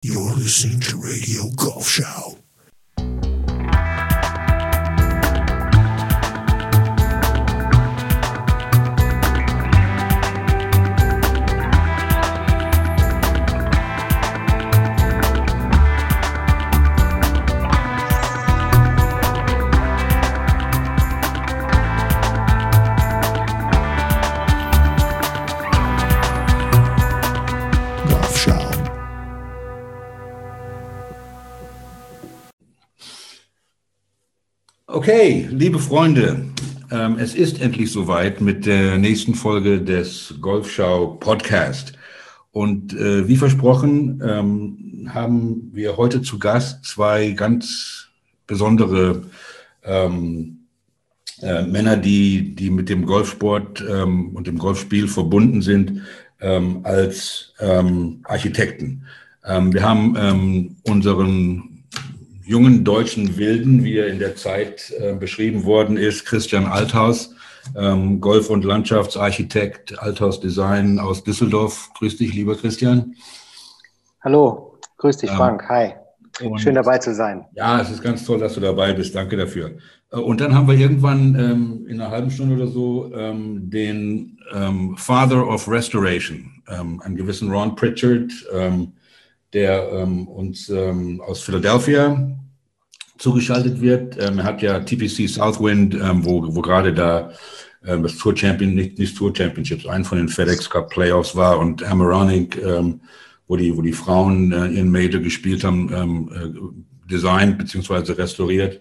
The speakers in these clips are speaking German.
You're listening to Radio Golf Show. Okay, liebe Freunde, es ist endlich soweit mit der nächsten Folge des Golfschau Podcast. Und wie versprochen haben wir heute zu Gast zwei ganz besondere Männer, die mit dem Golfsport und dem Golfspiel verbunden sind als Architekten. Wir haben unseren jungen deutschen Wilden, wie er in der Zeit beschrieben worden ist, Christian Althaus, Golf- und Landschaftsarchitekt, Althaus Design aus Düsseldorf. Grüß dich, lieber Christian. Hallo, grüß dich, Frank. Hi, schön dabei zu sein. Ja, es ist ganz toll, dass du dabei bist. Danke dafür. Und dann haben wir irgendwann in einer halben Stunde oder so den Father of Restoration, einen gewissen Ron Pritchard, der uns aus Philadelphia zugeschaltet wird. Er hat ja TPC Southwind, wo gerade da das Tour Champion, nicht Tour Championships, ein von den FedEx Cup Playoffs war, und Ameronic, wo die Frauen ihren Major gespielt haben, designt bzw. restauriert.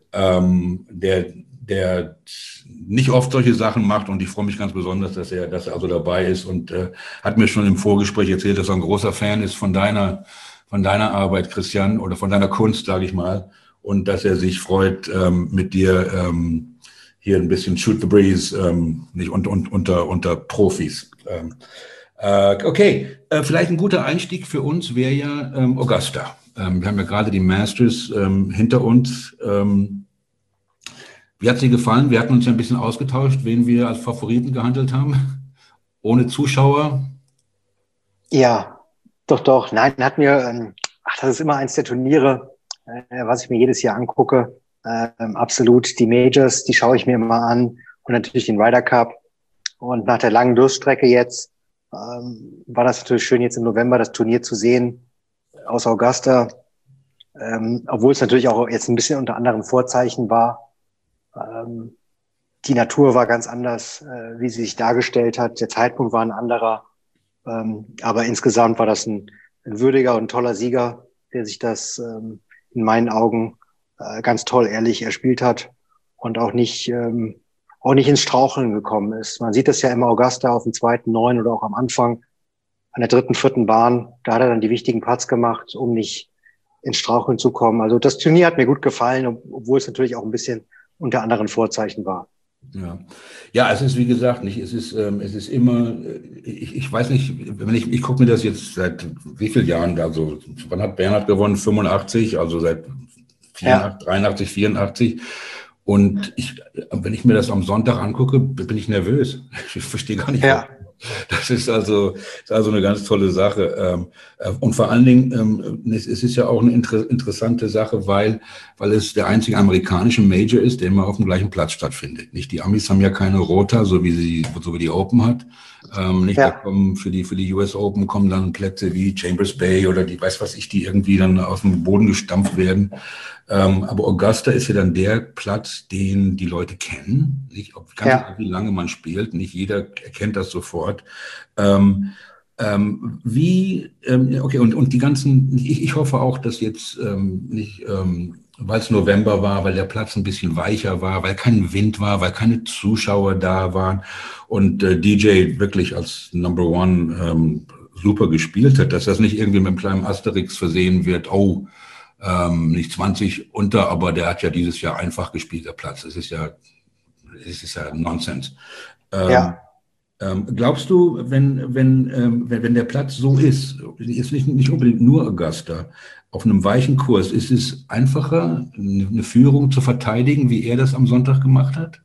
Der nicht oft solche Sachen macht, und ich freue mich ganz besonders, dass er also dabei ist, und hat mir schon im Vorgespräch erzählt, dass er ein großer Fan ist von deiner Arbeit, Christian, oder von deiner Kunst, sage ich mal, und dass er sich freut, mit dir hier ein bisschen Shoot the Breeze, nicht unter Profis. Okay, vielleicht ein guter Einstieg für uns wäre ja Augusta. Wir haben ja gerade die Masters hinter uns. Wie hat es dir gefallen? Wir hatten uns ja ein bisschen ausgetauscht, wen wir als Favoriten gehandelt haben. Ohne Zuschauer. Ja, doch. Nein, hat mir, das ist immer eins der Turniere, was ich mir jedes Jahr angucke. Absolut. Die Majors, die schaue ich mir immer an. Und natürlich den Ryder Cup. Und nach der langen Durststrecke jetzt war das natürlich schön, jetzt im November das Turnier zu sehen aus Augusta. Obwohl es natürlich auch jetzt ein bisschen unter anderen Vorzeichen war. Die Natur war ganz anders, wie sie sich dargestellt hat. Der Zeitpunkt war ein anderer. Aber insgesamt war das ein würdiger und toller Sieger, der sich das in meinen Augen ganz toll ehrlich erspielt hat und auch nicht ins Straucheln gekommen ist. Man sieht das ja im Augusta auf dem 2.9 oder auch am Anfang an der 3., 4. Bahn. Da hat er dann die wichtigen Putts gemacht, um nicht ins Straucheln zu kommen. Also das Turnier hat mir gut gefallen, obwohl es natürlich auch ein bisschen unter anderen Vorzeichen war. Ja, es ist, wie gesagt, es ist immer, ich weiß nicht, ich gucke mir das jetzt seit wie vielen Jahren, also wann hat Bernhard gewonnen? 85, also seit 84, 83, 84. Und wenn ich mir das am Sonntag angucke, bin ich nervös. Ich verstehe gar nicht, warum. Das ist also eine ganz tolle Sache. Und vor allen Dingen, es ist ja auch eine interessante Sache, weil es der einzige amerikanische Major ist, der immer auf dem gleichen Platz stattfindet. Nicht, die Amis haben ja keine Rota, so wie die Open hat. Da kommen für die US Open kommen dann Plätze wie Chambers Bay oder die die irgendwie dann aus dem Boden gestampft werden. Aber Augusta ist ja dann der Platz, den die Leute kennen. Nicht, wie lange man spielt, nicht jeder erkennt das sofort. Und die ganzen, ich hoffe auch, dass jetzt weil es November war, weil der Platz ein bisschen weicher war, weil kein Wind war, weil keine Zuschauer da waren und DJ wirklich als Number One super gespielt hat, dass das nicht irgendwie mit einem kleinen Asterix versehen wird, nicht 20 unter, aber der hat ja dieses Jahr einfach gespielt, der Platz. Es ist ja Nonsens. Glaubst du, wenn der Platz so ist nicht unbedingt nur Augusta, auf einem weichen Kurs, ist es einfacher, eine Führung zu verteidigen, wie er das am Sonntag gemacht hat?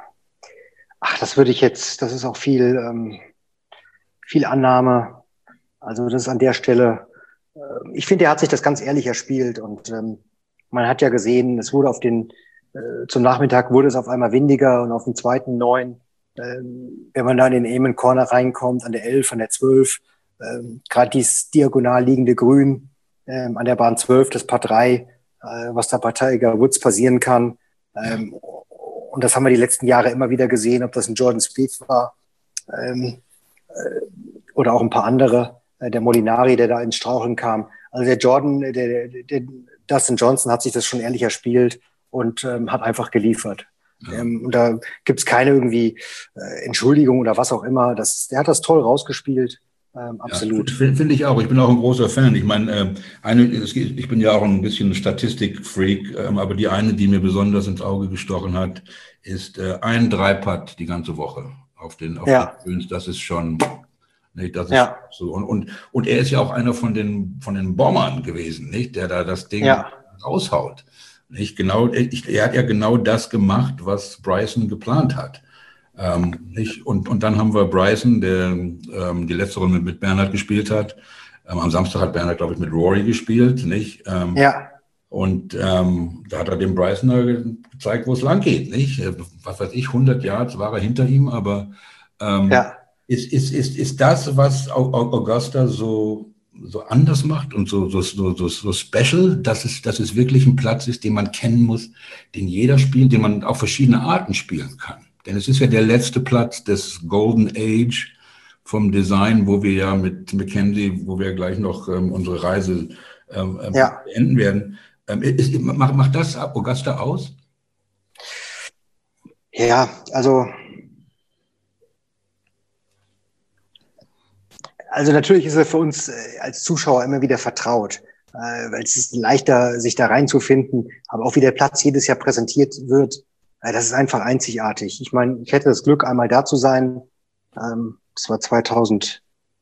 Das ist auch viel Annahme. Also das ist an der Stelle, ich finde, er hat sich das ganz ehrlich erspielt und man hat ja gesehen, es wurde zum Nachmittag wurde es auf einmal windiger und auf dem zweiten 9, wenn man da in den Amen Corner reinkommt, an der 11, an der 12, gerade dieses diagonal liegende Grün, an der Bahn 12, das Par 3, was da bei Tiger Woods passieren kann. Und das haben wir die letzten Jahre immer wieder gesehen, ob das ein Jordan Spieth war oder auch ein paar andere, der Molinari, der da ins Straucheln kam. Also der Jordan, der Dustin Johnson hat sich das schon ehrlich erspielt und hat einfach geliefert. Ja. Und da gibt's keine irgendwie Entschuldigung oder was auch immer. Der hat das toll rausgespielt. Absolut. Ja, finde ich auch. Ich bin auch ein großer Fan. Ich meine, ich bin ja auch ein bisschen Statistikfreak, aber die eine, die mir besonders ins Auge gestochen hat, ist ein Dreipad die ganze Woche auf den Grüns. Das ist schon, nicht? Das ist so. Und er ist ja auch einer von den Bombern gewesen, nicht? Der da das Ding raushaut. Nicht? Genau, er hat ja genau das gemacht, was Bryson geplant hat. Nicht? Und dann haben wir Bryson, der die letzte Runde mit Bernhard gespielt hat. Am Samstag hat Bernhard, glaube ich, mit Rory gespielt. Nicht? Und da hat er dem Bryson gezeigt, wo es lang geht. Nicht? Was weiß ich, 100 Yards war er hinter ihm, aber ist das, was Augusta so anders macht und so special, dass es wirklich ein Platz ist, den man kennen muss, den jeder spielt, den man auf verschiedene Arten spielen kann. Denn es ist ja der letzte Platz des Golden Age vom Design, wo wir ja mit Mackenzie, wo wir gleich noch unsere Reise beenden werden. Macht das Augusta aus? Ja, also natürlich ist er für uns als Zuschauer immer wieder vertraut, weil es ist leichter, sich da reinzufinden. Aber auch wie der Platz jedes Jahr präsentiert wird, das ist einfach einzigartig. Ich meine, ich hätte das Glück, einmal da zu sein. Das war 2008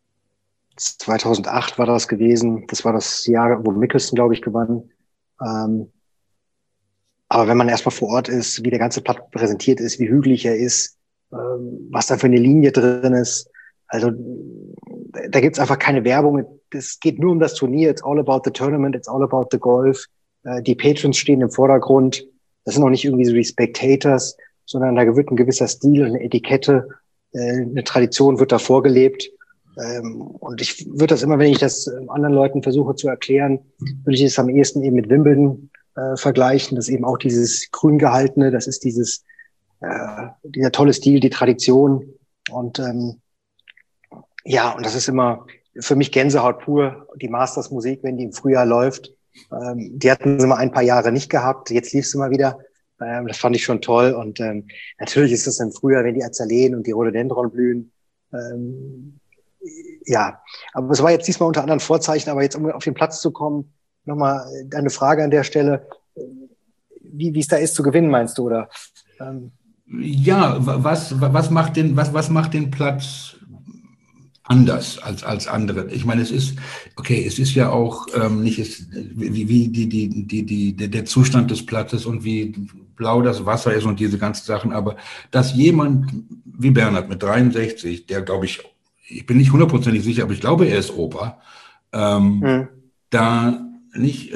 war das gewesen. Das war das Jahr, wo Mickelson, glaube ich, gewann. Aber wenn man erstmal vor Ort ist, wie der ganze Platz präsentiert ist, wie hügelig er ist, was da für eine Linie drin ist, also da gibt's einfach keine Werbung. Es geht nur um das Turnier. It's all about the tournament. It's all about the golf. Die Patrons stehen im Vordergrund. Das sind auch nicht irgendwie so die Spectators, sondern da wird ein gewisser Stil und eine Etikette, eine Tradition wird da vorgelebt. Und ich würde das immer, wenn ich das anderen Leuten versuche zu erklären, würde ich es am ehesten eben mit Wimbledon vergleichen. Das ist eben auch dieses grün gehaltene, das ist dieser tolle Stil, die Tradition. Und und das ist immer für mich Gänsehaut pur, die Masters-Musik, wenn die im Frühjahr läuft. Die hatten sie mal ein paar Jahre nicht gehabt, jetzt lief sie mal wieder. Das fand ich schon toll. Und natürlich ist es im Frühjahr, wenn die Azaleen und die Rhododendron blühen. Aber es war jetzt diesmal unter anderen Vorzeichen, aber jetzt, um auf den Platz zu kommen, nochmal eine Frage an der Stelle, wie es da ist zu gewinnen, meinst du, oder? Was macht den Platz anders als andere? Ich meine, es ist ja auch nicht wie der Zustand des Platzes und wie blau das Wasser ist und diese ganzen Sachen, aber dass jemand wie Bernhard mit 63, der, glaube ich bin nicht hundertprozentig sicher, aber ich glaube, er ist Opa, da nicht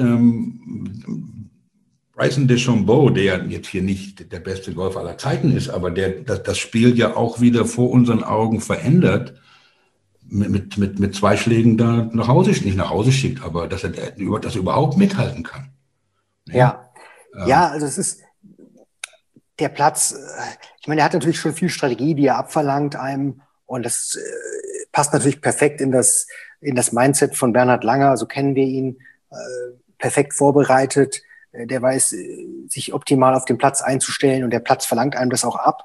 Bryson DeChambeau, der jetzt hier nicht der beste Golfer aller Zeiten ist, aber der das Spiel ja auch wieder vor unseren Augen verändert, mit 2 Schlägen da nicht nach Hause schickt, aber dass er überhaupt mithalten kann. Also es ist der Platz, ich meine, er hat natürlich schon viel Strategie, die er abverlangt einem, und das passt natürlich perfekt in das Mindset von Bernhard Langer, so kennen wir ihn, perfekt vorbereitet, der weiß, sich optimal auf den Platz einzustellen, und der Platz verlangt einem das auch ab.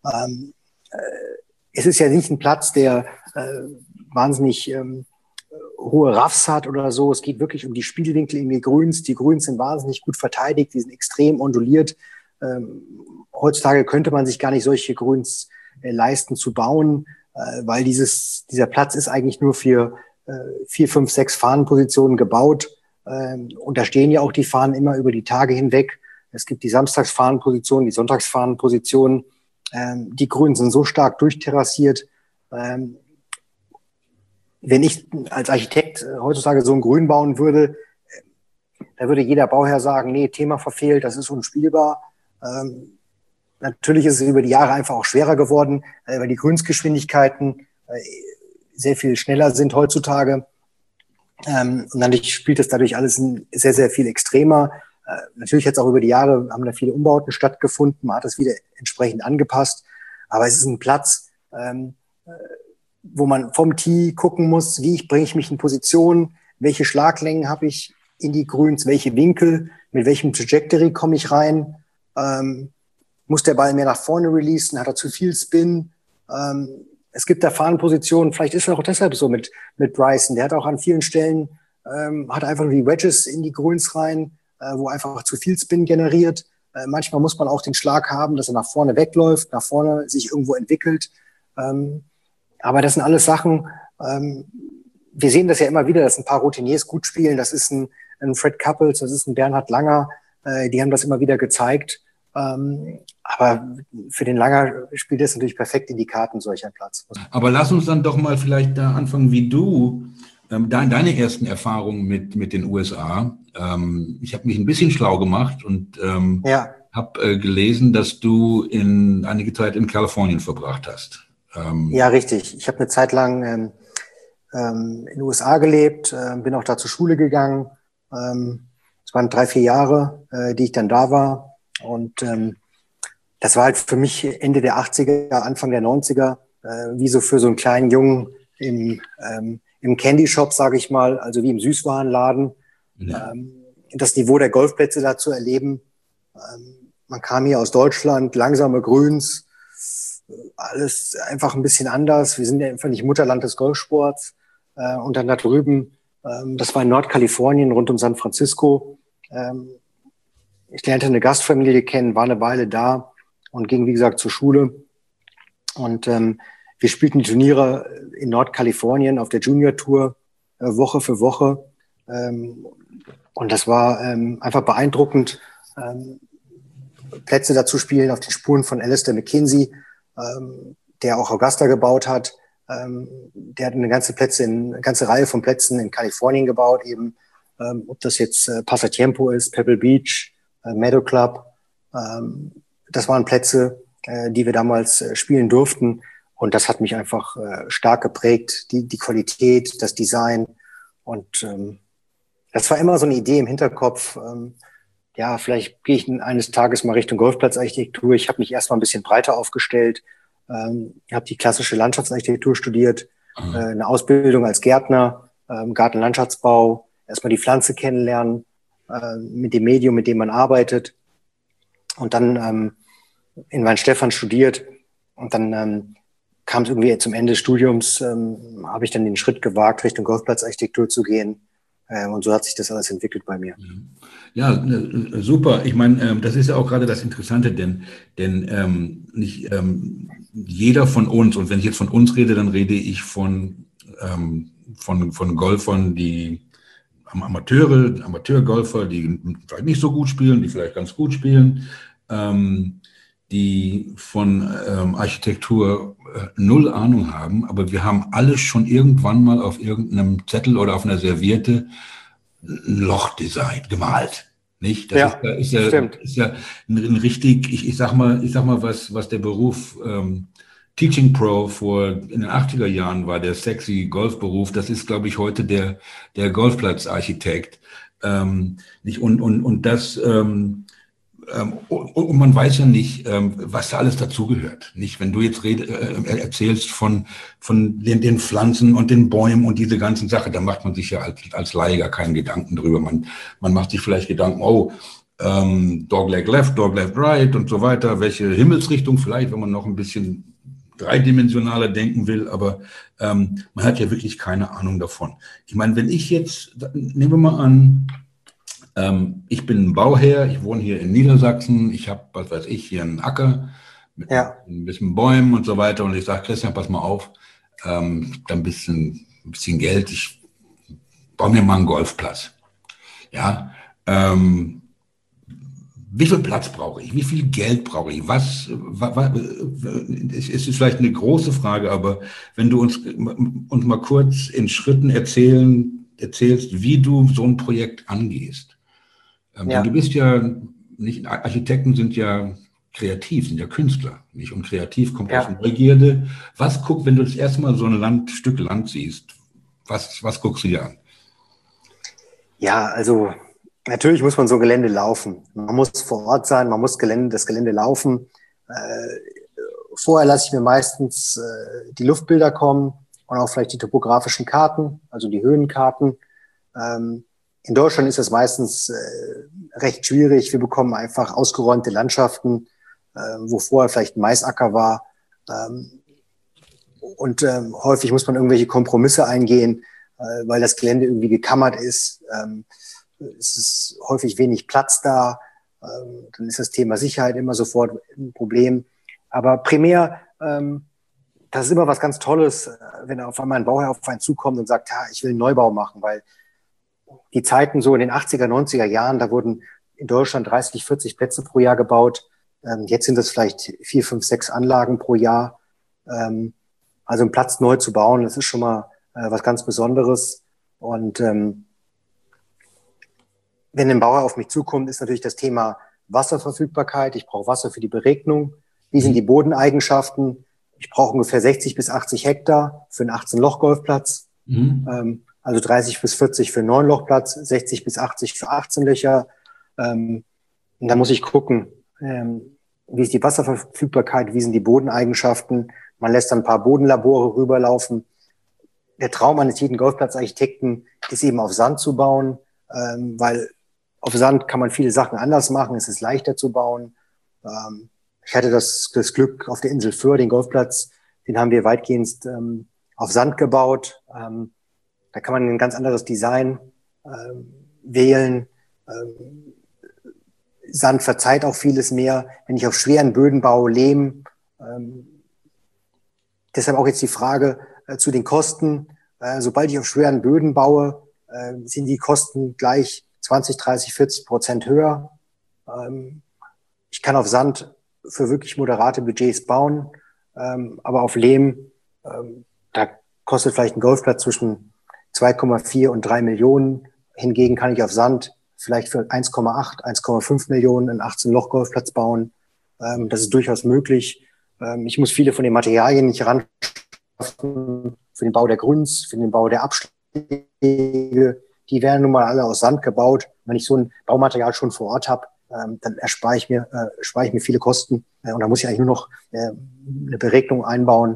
Es ist ja nicht ein Platz, der wahnsinnig hohe Raffs hat oder so. Es geht wirklich um die Spielwinkel in die Grüns. Die Grüns sind wahnsinnig gut verteidigt, die sind extrem onduliert. Heutzutage könnte man sich gar nicht solche Grüns leisten zu bauen, weil dieser Platz ist eigentlich nur für 4, 5, 6 Fahnenpositionen gebaut. Und da stehen ja auch die Fahnen immer über die Tage hinweg. Es gibt die Samstagsfahnenpositionen, die wenn ich als Architekt heutzutage so ein Grün bauen würde, da würde jeder Bauherr sagen, nee, Thema verfehlt, das ist unspielbar. Natürlich ist es über die Jahre einfach auch schwerer geworden, weil die Grünsgeschwindigkeiten sehr viel schneller sind heutzutage. Und natürlich spielt das dadurch alles sehr, sehr viel extremer. Natürlich jetzt auch über die Jahre haben da viele Umbauten stattgefunden, man hat das wieder entsprechend angepasst. Aber es ist ein Platz, wo man vom Tee gucken muss, wie bringe ich mich in Position, welche Schlaglängen habe ich in die Grüns, welche Winkel, mit welchem Trajectory komme ich rein, muss der Ball mehr nach vorne releasen, hat er zu viel Spin, es gibt da Fahnenpositionen, vielleicht ist es auch deshalb so mit Bryson, der hat auch an vielen Stellen, hat einfach nur die Wedges in die Grüns rein, wo einfach zu viel Spin generiert. Manchmal muss man auch den Schlag haben, dass er nach vorne wegläuft, nach vorne sich irgendwo entwickelt. Aber das sind alles Sachen, wir sehen das ja immer wieder, dass ein paar Routiniers gut spielen. Das ist ein Fred Couples, das ist ein Bernhard Langer, die haben das immer wieder gezeigt. Aber für den Langer spielt es natürlich perfekt in die Karten, solch ein Platz. Aber lass uns dann doch mal vielleicht da anfangen, wie du deine ersten Erfahrungen mit den USA. Ich habe mich ein bisschen schlau gemacht und habe gelesen, dass du einige Zeit in Kalifornien verbracht hast. Ja, richtig. Ich habe eine Zeit lang in den USA gelebt, bin auch da zur Schule gegangen. Es waren 3-4 Jahre, die ich dann da war. Und das war halt für mich Ende der 80er, Anfang der 90er, wie so für so einen kleinen Jungen im Candy Shop, sage ich mal, also wie im Süßwarenladen. Ja. Das Niveau der Golfplätze da zu erleben. Man kam hier aus Deutschland, langsame Grüns, alles einfach ein bisschen anders. Wir sind ja einfach nicht Mutterland des Golfsports. Und dann da drüben, das war in Nordkalifornien, rund um San Francisco. Ich lernte eine Gastfamilie kennen, war eine Weile da und ging, wie gesagt, zur Schule. Und wir spielten die Turniere in Nordkalifornien auf der Junior Tour Woche für Woche. Und das war einfach beeindruckend, Plätze dazu spielen auf den Spuren von Alistair McKenzie, der auch Augusta gebaut hat. Der hat eine ganze Reihe von Plätzen in Kalifornien gebaut, eben ob das jetzt Pasatiempo ist, Pebble Beach, Meadow Club. Das waren Plätze, die wir damals spielen durften. Und das hat mich einfach stark geprägt, die Qualität, das Design. Und das war immer so eine Idee im Hinterkopf. Ja, vielleicht gehe ich eines Tages mal Richtung Golfplatzarchitektur. Ich habe mich erstmal ein bisschen breiter aufgestellt. Habe die klassische Landschaftsarchitektur studiert, eine Ausbildung als Gärtner, Gartenlandschaftsbau, erstmal die Pflanze kennenlernen, mit dem Medium, mit dem man arbeitet. Und dann in Weinstefan studiert. Und dann kam es irgendwie zum Ende des Studiums, habe ich dann den Schritt gewagt, Richtung Golfplatzarchitektur zu gehen. Und so hat sich das alles entwickelt bei mir. Ja, super. Ich meine, das ist ja auch gerade das Interessante, denn nicht jeder von uns, und wenn ich jetzt von uns rede, dann rede ich von Golfern, die Amateurgolfer, die vielleicht nicht so gut spielen, die vielleicht ganz gut spielen, die von Architektur null Ahnung haben, aber wir haben alle schon irgendwann mal auf irgendeinem Zettel oder auf einer Serviette ein Lochdesign gemalt, nicht? Das ist ja ein richtig, ich sag mal, was der Beruf Teaching Pro in den 80er Jahren war, der sexy Golfberuf, das ist, glaube ich, heute der Golfplatzarchitekt. Nicht? Und das und man weiß ja nicht, was da alles dazugehört. Nicht, wenn du jetzt erzählst von den Pflanzen und den Bäumen und diese ganzen Sachen, da macht man sich ja als Laie gar keinen Gedanken drüber. Man macht sich vielleicht Gedanken, Dogleg left, Dogleg right und so weiter. Welche Himmelsrichtung vielleicht, wenn man noch ein bisschen dreidimensionaler denken will, aber man hat ja wirklich keine Ahnung davon. Ich meine, wenn ich jetzt, nehmen wir mal an, ich bin ein Bauherr, ich wohne hier in Niedersachsen, ich habe, was weiß ich, hier einen Acker mit ein bisschen Bäumen und so weiter und ich sage, Christian, pass mal auf, dann ein bisschen Geld, ich baue mir mal einen Golfplatz. Ja, wie viel Platz brauche ich? Wie viel Geld brauche ich? Es ist vielleicht eine große Frage, aber wenn du uns mal kurz in Schritten erzählst, wie du so ein Projekt angehst. Denn du bist ja nicht, Architekten sind ja kreativ, sind ja Künstler, nicht? Und kreativ kommt aus Neugierde. Wenn du das erste Mal so ein Stück Land siehst, was guckst du dir an? Ja, also natürlich muss man so Gelände laufen. Man muss vor Ort sein, man muss das Gelände laufen. Vorher lasse ich mir meistens die Luftbilder kommen und auch vielleicht die topografischen Karten, also die Höhenkarten. In Deutschland ist das meistens recht schwierig. Wir bekommen einfach ausgeräumte Landschaften, wo vorher vielleicht ein Maisacker war. Und häufig muss man irgendwelche Kompromisse eingehen, weil das Gelände irgendwie gekammert ist. Es ist häufig wenig Platz da. Dann ist das Thema Sicherheit immer sofort ein Problem. Aber primär, das ist immer was ganz Tolles, wenn auf einmal ein Bauherr auf einen zukommt und sagt, ja, ich will einen Neubau machen, weil die Zeiten so in den 80er, 90er Jahren, da wurden in Deutschland 30, 40 Plätze pro Jahr gebaut. Jetzt sind es vielleicht 4, 5, 6 Anlagen pro Jahr. Also einen Platz neu zu bauen, das ist schon mal was ganz Besonderes. Und wenn ein Bauer auf mich zukommt, ist natürlich das Thema Wasserverfügbarkeit. Ich brauche Wasser für die Beregnung. Wie sind die Bodeneigenschaften? Ich brauche ungefähr 60 bis 80 Hektar für einen 18-Loch-Golfplatz. Also 30 bis 40 für einen 9-Loch-Platz, 60 bis 80 für 18 Löcher. Und da muss ich gucken, wie ist die Wasserverfügbarkeit, wie sind die Bodeneigenschaften. Man lässt dann ein paar Bodenlabore rüberlaufen. Der Traum eines jeden Golfplatzarchitekten ist eben auf Sand zu bauen, weil auf Sand kann man viele Sachen anders machen, es ist leichter zu bauen. Ich hatte das Glück auf der Insel Föhr, den Golfplatz, den haben wir weitgehend auf Sand gebaut. Da kann man ein ganz anderes Design wählen. Sand verzeiht auch vieles mehr. Wenn ich auf schweren Böden baue, Lehm. Deshalb auch jetzt die Frage zu den Kosten. Sobald ich auf schweren Böden baue, sind die Kosten gleich 20, 30, 40% höher. Ich kann auf Sand für wirklich moderate Budgets bauen, aber auf Lehm, da kostet vielleicht ein Golfplatz zwischen 2,4 und 3 Millionen. Hingegen kann ich auf Sand vielleicht für 1,8, 1,5 Millionen einen 18-Loch-Golfplatz bauen. Das ist durchaus möglich. Ich muss viele von den Materialien nicht ranschaffen. Für den Bau der Grüns, für den Bau der Abschläge. Die werden nun mal alle aus Sand gebaut. Wenn ich so ein Baumaterial schon vor Ort habe, dann spare ich mir viele Kosten. Und da muss ich eigentlich nur noch eine Beregnung einbauen.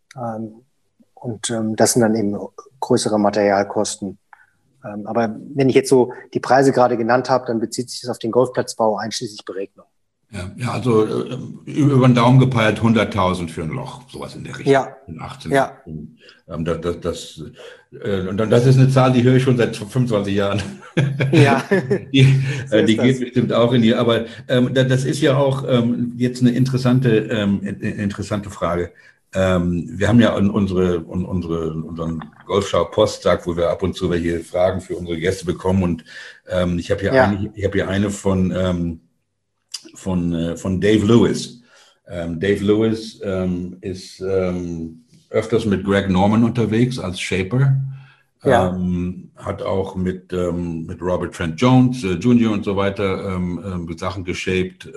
Das sind dann eben größere Materialkosten. Aber wenn ich jetzt so die Preise gerade genannt habe, dann bezieht sich das auf den Golfplatzbau einschließlich Beregnung. Ja, also über den Daumen gepeilt 100.000 für ein Loch, sowas in der Richtung. Ja. In 18. Ja. Das ist eine Zahl, die höre ich schon seit 25 Jahren. Ja. Die geht bestimmt auch in die, aber das ist ja auch jetzt eine interessante Frage. Wir haben ja unseren Golfschau-Postsack, wo wir ab und zu welche Fragen für unsere Gäste bekommen, und ich habe hier eine von Dave Lewis. Dave Lewis ist öfters mit Greg Norman unterwegs als Shaper. Ja. Hat auch mit Robert Trent Jones Jr. und so weiter Sachen geshaped.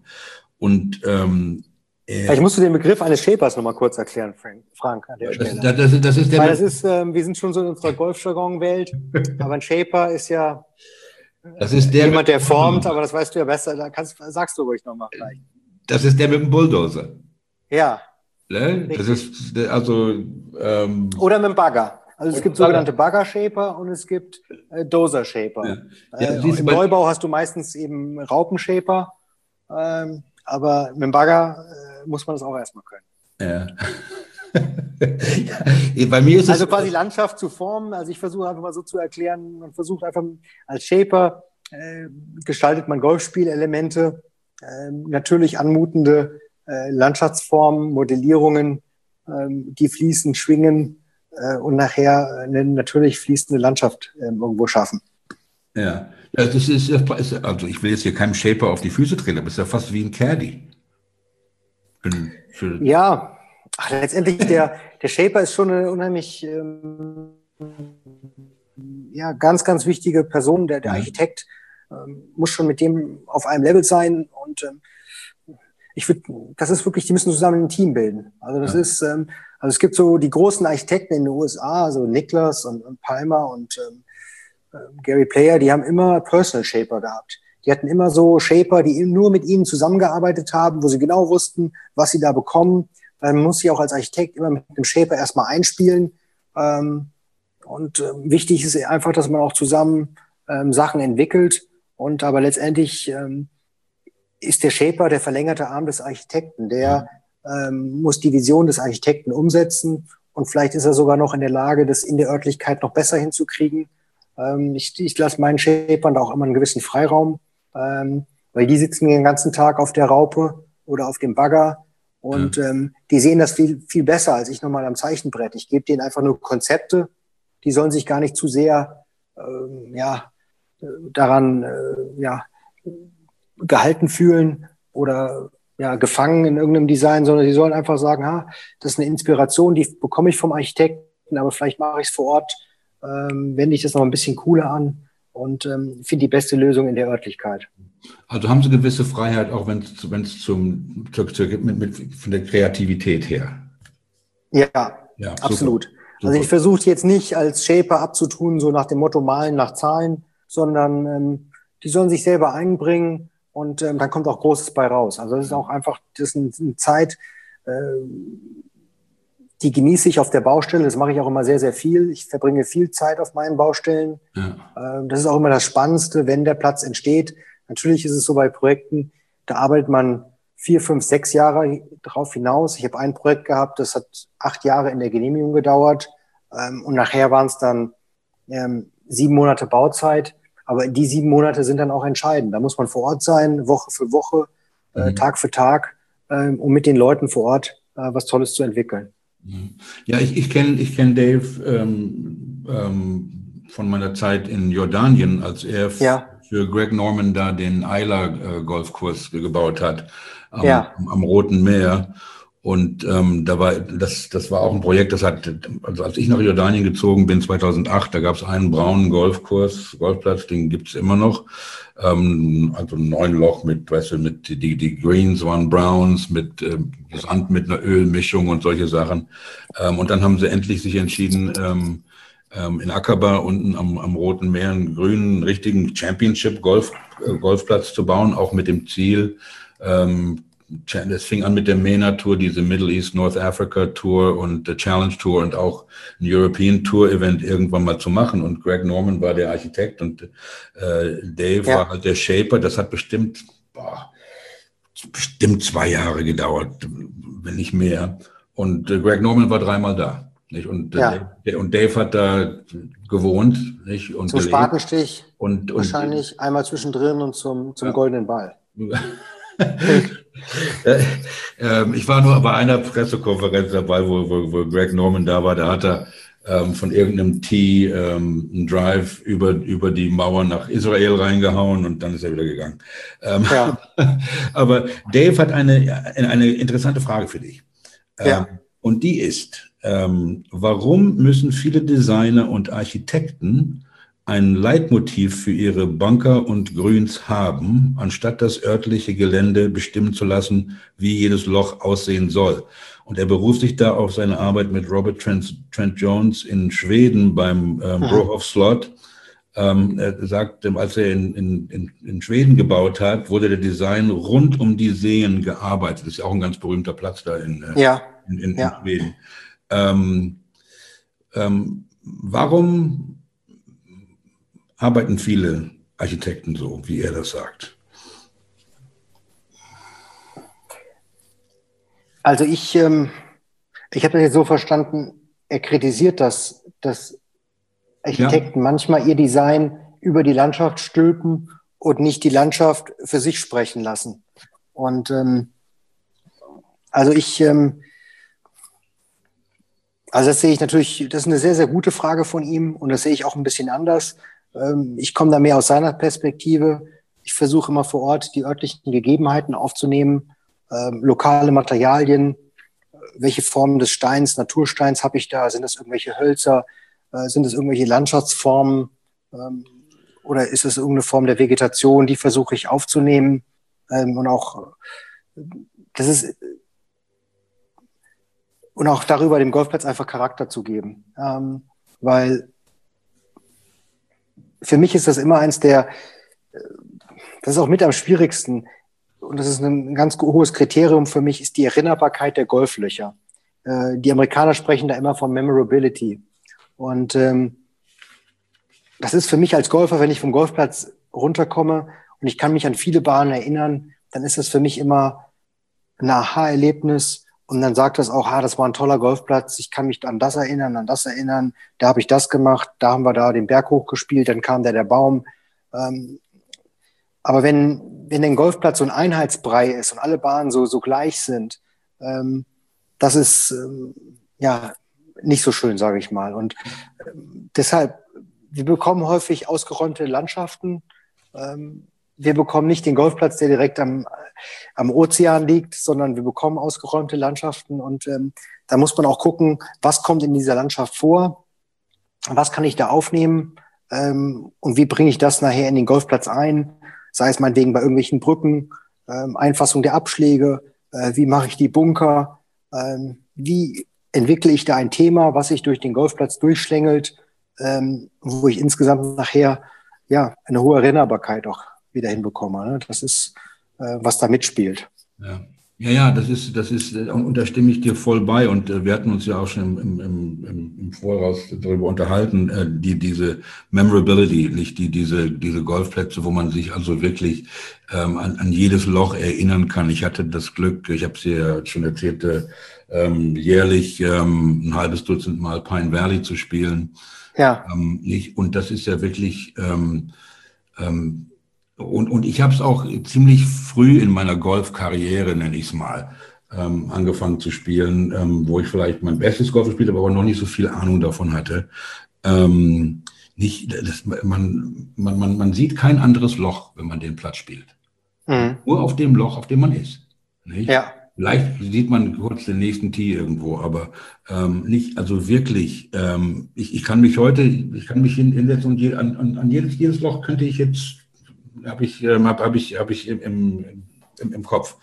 Ich musste den Begriff eines Shapers nochmal kurz erklären, Frank, an der Stelle. Das ist der. Weil wir sind schon so in unserer Golfjargon-Welt, aber ein Shaper ist ja jemand, der formt, aber das weißt du ja besser, sagst du ruhig nochmal vielleicht. Das ist der mit dem Bulldozer. Ja. Ne? Das ist also. Oder mit dem Bagger. Also es gibt sogenannte Bagger-Shaper und es gibt Dozer-Shaper. Ja. Im Neubau hast du meistens eben Raupenshaper, aber mit dem Bagger muss man das auch erstmal können. Ja. Ja, bei mir ist also quasi Landschaft zu formen. Also ich versuche einfach mal so zu erklären, man versucht einfach als Shaper, gestaltet man Golfspielelemente, natürlich anmutende Landschaftsformen, Modellierungen, die fließen, schwingen und nachher eine natürlich fließende Landschaft irgendwo schaffen. Ja. Also ich will jetzt hier keinem Shaper auf die Füße treten, aber es ist ja fast wie ein Caddy. Für, Ja, letztendlich der Shaper ist schon eine unheimlich ja, ganz, ganz wichtige Person. Der ja, Architekt muss schon mit dem auf einem Level sein und ich würde, das ist wirklich, die müssen zusammen ein Team bilden. Also das ja, ist, also es gibt so die großen Architekten in den USA, so Niklas und Palmer und Gary Player, die haben immer Personal Shaper gehabt. Die hatten immer so Shaper, die nur mit ihnen zusammengearbeitet haben, wo sie genau wussten, was sie da bekommen. Man muss sich auch als Architekt immer mit dem Shaper erstmal einspielen. Wichtig ist einfach, dass man auch zusammen Sachen entwickelt. Und aber letztendlich ist der Shaper der verlängerte Arm des Architekten. Der ja. muss die Vision des Architekten umsetzen. Und vielleicht ist er sogar noch in der Lage, das in der Örtlichkeit noch besser hinzukriegen. Ich lasse meinen Shapern da auch immer einen gewissen Freiraum, weil die sitzen den ganzen Tag auf der Raupe oder auf dem Bagger und Ja. die sehen das viel, viel besser als ich nochmal am Zeichenbrett. Ich gebe denen einfach nur Konzepte, die sollen sich gar nicht zu sehr ja, daran ja, gehalten fühlen oder ja, gefangen in irgendeinem Design, sondern die sollen einfach sagen, ha, das ist eine Inspiration, die bekomme ich vom Architekten, aber vielleicht mache ich es vor Ort, wende ich das noch ein bisschen cooler an und finde die beste Lösung in der Örtlichkeit. Also haben Sie gewisse Freiheit, auch wenn es von der Kreativität her. Ja, Ja, super, absolut. Also super. ich versuche jetzt nicht als Shaper abzutun, so nach dem Motto malen nach Zahlen, sondern die sollen sich selber einbringen und dann kommt auch Großes bei raus. Also das ist auch einfach, das ist eine Zeit, äh, die genieße ich auf der Baustelle. Das mache ich auch immer sehr, sehr viel. Ich verbringe viel Zeit auf meinen Baustellen. Ja, Das ist auch immer das Spannendste, wenn der Platz entsteht. Natürlich ist es so bei Projekten, da arbeitet man 4, 5, 6 Jahre drauf hinaus. Ich habe ein Projekt gehabt, das hat 8 Jahre in der Genehmigung gedauert. Und nachher waren es dann 7 Monate Bauzeit. Aber die 7 Monate sind dann auch entscheidend. Da muss man vor Ort sein, Woche für Woche, mhm. Tag für Tag, um mit den Leuten vor Ort was Tolles zu entwickeln. Mhm. Ja, ich kenn Dave von meiner Zeit in Jordanien, als er Ja, für Greg Norman da den Isla Golfkurs gebaut hat ja, am Roten Meer. Und das war auch ein Projekt, also als ich nach Jordanien gezogen bin, 2008, da gab es einen braunen Golfplatz, den gibt's immer noch. Also ein 9 Loch weißt du, die Greens waren Browns, mit Sand mit einer Ölmischung und solche Sachen. Und dann haben sie endlich sich entschieden, in Aqaba unten am Roten Meer einen grünen, richtigen Golfplatz zu bauen, auch mit dem Ziel, das fing an mit der MENA Tour, diese Middle East North Africa Tour und der Challenge Tour und auch ein European Tour Event irgendwann mal zu machen. Und Greg Norman war der Architekt und Dave war ja, halt der Shaper. Das hat bestimmt 2 Jahre gedauert, wenn nicht mehr. Und Greg Norman war 3-mal da. Nicht? ja. Und Dave hat da gewohnt, nicht? Und Zum gelebt. Spatenstich Und wahrscheinlich einmal zwischendrin und zum ja. goldenen Ball. Ich war nur bei einer Pressekonferenz dabei, wo Greg Norman da war. Da hat er von irgendeinem Tee einen Drive über die Mauer nach Israel reingehauen und dann ist er wieder gegangen. Ja, Aber Dave hat eine interessante Frage für dich. ja. Und die ist, warum müssen viele Designer und Architekten ein Leitmotiv für ihre Bunker und Grüns haben, anstatt das örtliche Gelände bestimmen zu lassen, wie jedes Loch aussehen soll? Und er beruft sich da auf seine Arbeit mit Robert Trent Jones in Schweden beim Mhm. Brohof Slot. Er sagt, als er in Schweden gebaut hat, wurde der Design rund um die Seen gearbeitet. Das ist ja auch ein ganz berühmter Platz da Ja, in ja. Schweden. Warum arbeiten viele Architekten so, wie er das sagt? Also ich habe das jetzt so verstanden, er kritisiert das, dass Ja, Architekten manchmal ihr Design über die Landschaft stülpen und nicht die Landschaft für sich sprechen lassen. Und also also das sehe ich natürlich, das ist eine sehr, sehr gute Frage von ihm und das sehe ich auch ein bisschen anders. Ich komme da mehr aus seiner Perspektive. Ich versuche immer vor Ort die örtlichen Gegebenheiten aufzunehmen, lokale Materialien, welche Formen des Steins, Natursteins habe ich da? Sind das irgendwelche Hölzer? Sind es irgendwelche Landschaftsformen? Oder ist es irgendeine Form der Vegetation? Die versuche ich aufzunehmen. Und auch, das ist, und auch darüber dem Golfplatz einfach Charakter zu geben. Weil für mich ist das immer das ist auch mit am schwierigsten. Und das ist ein ganz hohes Kriterium für mich, ist die Erinnerbarkeit der Golflöcher. Die Amerikaner sprechen da immer von Memorability. Und das ist für mich als Golfer, wenn ich vom Golfplatz runterkomme und ich kann mich an viele Bahnen erinnern, dann ist das für mich immer ein Aha-Erlebnis. Und dann sagt das auch, das war ein toller Golfplatz, ich kann mich an das erinnern, da habe ich das gemacht, da haben wir da den Berg hochgespielt, dann kam der Baum. Aber wenn ein Golfplatz so ein Einheitsbrei ist und alle Bahnen so gleich sind, das ist nicht so schön, sage ich mal. Und deshalb, wir bekommen häufig ausgeräumte Landschaften. Wir bekommen nicht den Golfplatz, der direkt am Ozean liegt, sondern wir bekommen ausgeräumte Landschaften. Und da muss man auch gucken, was kommt in dieser Landschaft vor, was kann ich da aufnehmen und wie bringe ich das nachher in den Golfplatz ein, sei es meinetwegen bei irgendwelchen Brücken, Einfassung der Abschläge, wie mache ich die Bunker, wie entwickle ich da ein Thema, was sich durch den Golfplatz durchschlängelt, wo ich insgesamt nachher eine hohe Erinnerbarkeit auch wieder hinbekomme. Ne? Das ist, was da mitspielt. Ja, das ist, und da stimme ich dir voll bei. Und wir hatten uns ja auch schon im Voraus darüber unterhalten, diese Memorability, nicht diese Golfplätze, wo man sich also wirklich an jedes Loch erinnern kann. Ich hatte das Glück, ich habe es dir schon erzählt, jährlich ein halbes Dutzend Mal Pine Valley zu spielen. Ja. Und das ist ja wirklich und ich habe es auch ziemlich früh in meiner Golfkarriere, nenne ich es mal, angefangen zu spielen, wo ich vielleicht mein bestes Golf gespielt habe, aber noch nicht so viel Ahnung davon hatte. Man sieht kein anderes Loch, wenn man den Platz spielt. Mhm. Nur auf dem Loch, auf dem man ist. Nicht? Ja. Vielleicht sieht man kurz den nächsten Tee irgendwo, aber nicht, also wirklich, ich kann mich hinsetzen und an jedes Loch könnte ich jetzt habe ich im Kopf.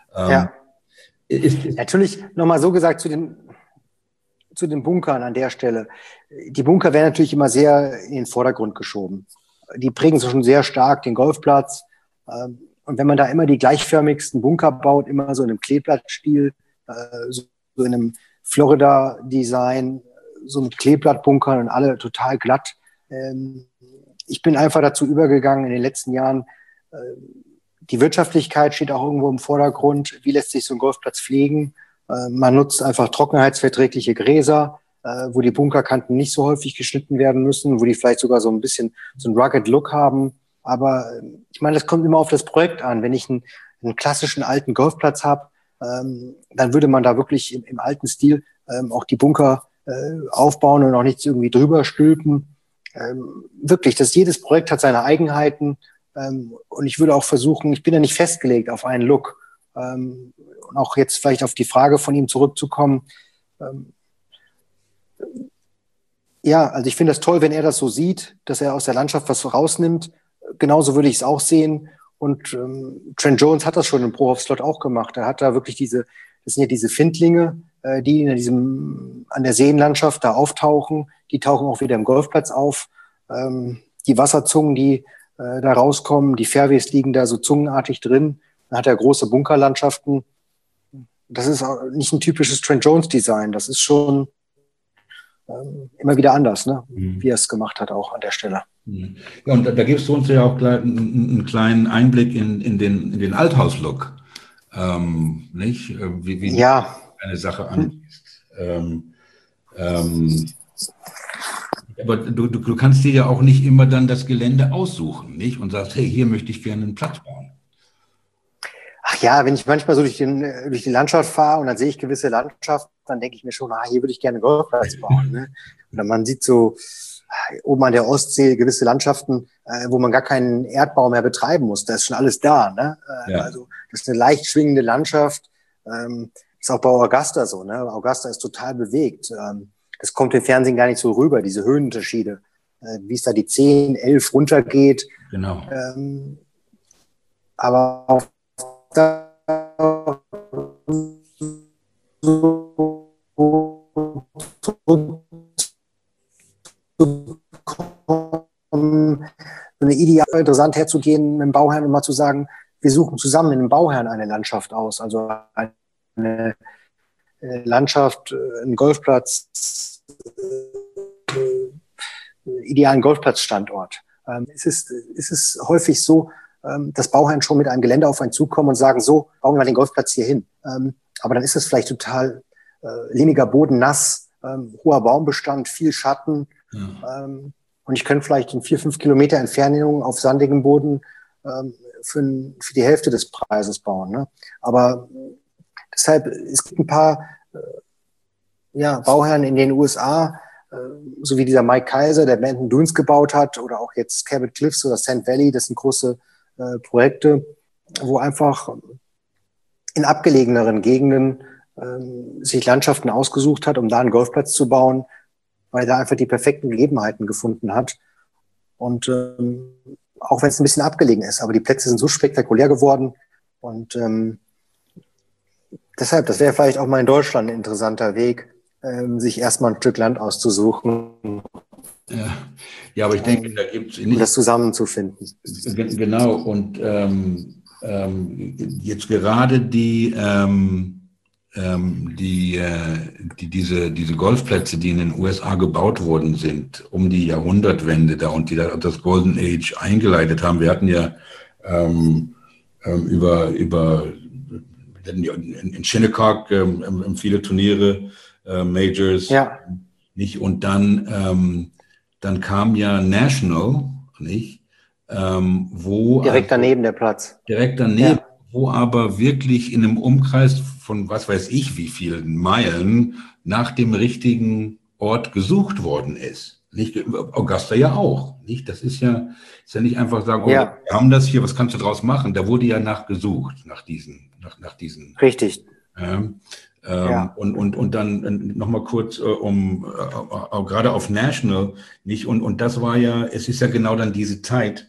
Natürlich nochmal so gesagt zu den Bunkern an der Stelle. Die Bunker werden natürlich immer sehr in den Vordergrund geschoben. Die prägen so schon sehr stark den Golfplatz. Und wenn man da immer die gleichförmigsten Bunker baut, immer so in einem Kleeblattstil, so in einem Florida-Design, so mit Kleeblattbunkern und alle total glatt, ich bin einfach dazu übergegangen in den letzten Jahren, die Wirtschaftlichkeit steht auch irgendwo im Vordergrund. Wie lässt sich so ein Golfplatz pflegen? Man nutzt einfach trockenheitsverträgliche Gräser, wo die Bunkerkanten nicht so häufig geschnitten werden müssen, wo die vielleicht sogar so ein bisschen so einen rugged Look haben. Aber ich meine, das kommt immer auf das Projekt an. Wenn ich einen klassischen alten Golfplatz habe, dann würde man da wirklich im alten Stil auch die Bunker aufbauen und auch nicht irgendwie drüber stülpen. Wirklich, jedes Projekt hat seine Eigenheiten und ich würde auch versuchen, ich bin ja nicht festgelegt auf einen Look und auch jetzt vielleicht auf die Frage von ihm zurückzukommen. Also ich finde das toll, wenn er das so sieht, dass er aus der Landschaft was rausnimmt. Genauso würde ich es auch sehen und Trent Jones hat das schon im Pro-Off-Slot auch gemacht. Er hat da wirklich das sind ja diese Findlinge, die an der Seenlandschaft da auftauchen. Die tauchen auch wieder im Golfplatz auf. Die Wasserzungen, die da rauskommen, die Fairways liegen da so zungenartig drin. Dann hat er große Bunkerlandschaften. Das ist auch nicht ein typisches Trent Jones Design. Das ist schon immer wieder anders, ne? Wie er es gemacht hat auch an der Stelle. Ja, und da gibst du uns ja auch einen kleinen Einblick in den Althaus-Look. Nicht? Wie eine Sache angeht. Aber du kannst dir ja auch nicht immer dann das Gelände aussuchen, nicht? Und sagst, hey, hier möchte ich gerne einen Platz bauen. Ach ja, wenn ich manchmal so durch die Landschaft fahre und dann sehe ich gewisse Landschaften, dann denke ich mir schon, hier würde ich gerne einen Golfplatz bauen. Ne? Oder man sieht so, oben an der Ostsee gewisse Landschaften, wo man gar keinen Erdbau mehr betreiben muss. Da ist schon alles da. Ne? Ja. Also das ist eine leicht schwingende Landschaft. Ist auch bei Augusta so. Ne? Augusta ist total bewegt. Das kommt im Fernsehen gar nicht so rüber, diese Höhenunterschiede. Wie es da die 10, 11 runtergeht. Genau. Aber auf da eine ideal interessant herzugehen mit dem Bauherrn und mal zu sagen, wir suchen zusammen mit dem Bauherrn eine Landschaft aus, also eine Landschaft, einen Golfplatz, idealen Golfplatzstandort. Es ist häufig so, dass Bauherren schon mit einem Gelände auf einen zukommen und sagen, so, bauen wir den Golfplatz hier hin. Aber dann ist es vielleicht total lehmiger Boden, nass, hoher Baumbestand, viel Schatten. Ja. Und ich könnte vielleicht in 4-5 Kilometer Entfernung auf sandigem Boden für die Hälfte des Preises bauen. Ne? Aber deshalb, es gibt ein paar Bauherren in den USA, so wie dieser Mike Kaiser, der Benton Dunes gebaut hat, oder auch jetzt Cabot Cliffs oder Sand Valley, das sind große Projekte, wo einfach in abgelegeneren Gegenden sich Landschaften ausgesucht hat, um da einen Golfplatz zu bauen, weil er da einfach die perfekten Gegebenheiten gefunden hat. Und auch wenn es ein bisschen abgelegen ist, aber die Plätze sind so spektakulär geworden. Und deshalb, das wäre vielleicht auch mal in Deutschland ein interessanter Weg, sich erstmal ein Stück Land auszusuchen. Ja, aber ich denke, da gibt es um das zusammenzufinden. Genau, und jetzt gerade diese Golfplätze, die in den USA gebaut worden sind, um die Jahrhundertwende da und die da das Golden Age eingeleitet haben. Wir hatten ja in Shinnecock viele Turniere, Majors, ja. Nicht? Und dann kam ja National, nicht? Wo direkt daneben der Platz. Direkt daneben, ja. Wo aber wirklich in einem Umkreis von was weiß ich wie vielen Meilen nach dem richtigen Ort gesucht worden ist. Nicht? Augusta ja auch. Nicht? Das ist ja nicht einfach sagen, wir haben das hier, was kannst du draus machen? Da wurde ja nachgesucht, nach diesen. Richtig. Und dann nochmal kurz gerade auf National, nicht? Und das war ja, es ist ja genau dann diese Zeit,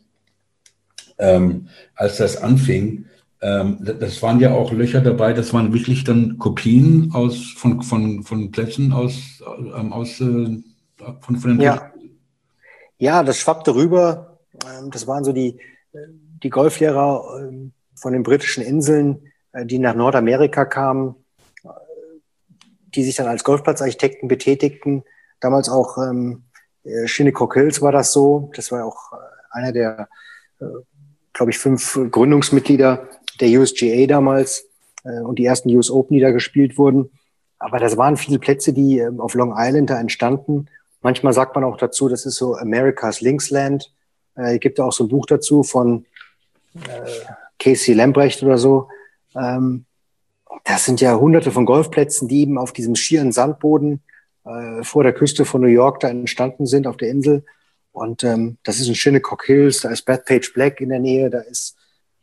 als das anfing, das waren ja auch Löcher dabei, das waren wirklich dann Kopien von Plätzen von den Ja, das schwappte rüber. Das waren so die Golflehrer von den britischen Inseln, die nach Nordamerika kamen, die sich dann als Golfplatzarchitekten betätigten. Damals auch Shinnecock Hills war das so. Das war auch einer der, glaube ich, 5 Gründungsmitglieder der USGA damals und die ersten US Open, die da gespielt wurden. Aber das waren viele Plätze, die auf Long Island da entstanden. Manchmal sagt man auch dazu, das ist so America's Linksland. Gibt auch so ein Buch dazu von Casey Lambrecht oder so. Das sind ja hunderte von Golfplätzen, die eben auf diesem schieren Sandboden vor der Küste von New York da entstanden sind, auf der Insel. Und das ist in Shinnecock Hills, da ist Bethpage Black in der Nähe, da ist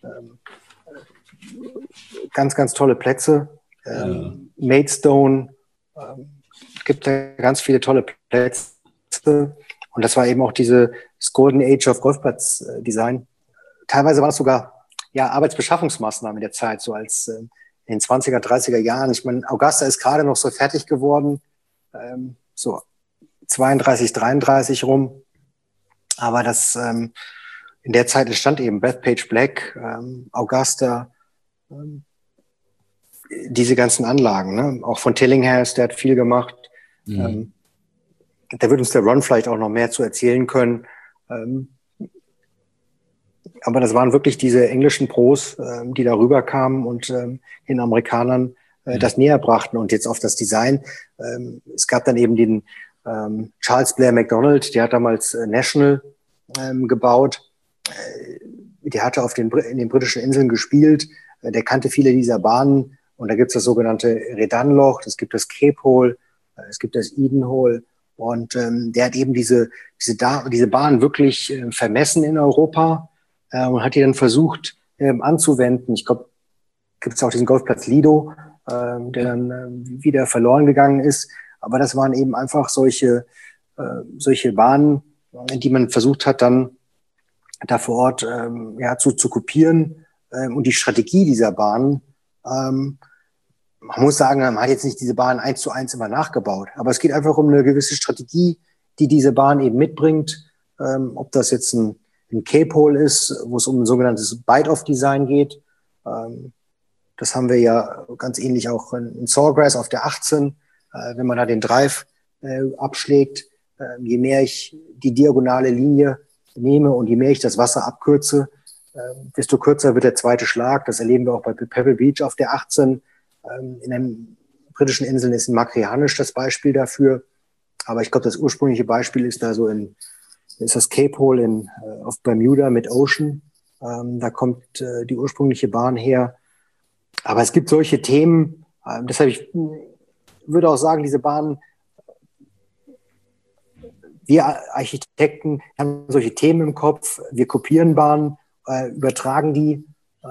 ganz, ganz tolle Plätze. Maidstone, gibt da ganz viele tolle Plätze. Und das war eben auch das Golden Age of Golfplatzdesign. Teilweise war es sogar Arbeitsbeschaffungsmaßnahmen der Zeit, so als in den 20er, 30er Jahren. Ich meine, Augusta ist gerade noch so fertig geworden, so 32, 33 rum. Aber in der Zeit entstand eben Bethpage Black, Augusta, diese ganzen Anlagen, ne? Auch von Tillinghast, der hat viel gemacht. Mhm. Da wird uns der Ron vielleicht auch noch mehr zu erzählen können. Aber das waren wirklich diese englischen Pros, die da rüberkamen und den Amerikanern das näher brachten. Und jetzt auf das Design. Es gab dann eben den Charles Blair Macdonald, der hat damals National gebaut. Der hatte in den britischen Inseln gespielt. Der kannte viele dieser Bahnen. Und da gibt es das sogenannte Redan-Loch, es gibt das Cape Hole, es gibt das Eden Hole. Und der hat eben diese Bahn wirklich vermessen in Europa und hat die dann versucht anzuwenden. Ich glaube, gibt es auch diesen Golfplatz Lido, der dann wieder verloren gegangen ist. Aber das waren eben einfach solche Bahnen, die man versucht hat, dann da vor Ort zu kopieren. Und die Strategie dieser Bahnen, man muss sagen, man hat jetzt nicht diese Bahn 1:1 immer nachgebaut, aber es geht einfach um eine gewisse Strategie, die diese Bahn eben mitbringt. Ob das jetzt ein Cape-Hole ist, wo es um ein sogenanntes Bite-Off-Design geht. Das haben wir ja ganz ähnlich auch in Sawgrass auf der 18. Wenn man da den Drive abschlägt, je mehr ich die diagonale Linie nehme und je mehr ich das Wasser abkürze, desto kürzer wird der zweite Schlag. Das erleben wir auch bei Pebble Beach auf der 18. In den britischen Inseln ist in Makrianisch das Beispiel dafür. Aber ich glaube, das ursprüngliche Beispiel ist da ist das Cape Hole auf Bermuda mit Ocean. Da kommt die ursprüngliche Bahn her. Aber es gibt solche Themen, deshalb ich würde auch sagen, diese Bahnen, wir Architekten haben solche Themen im Kopf, wir kopieren Bahnen, übertragen die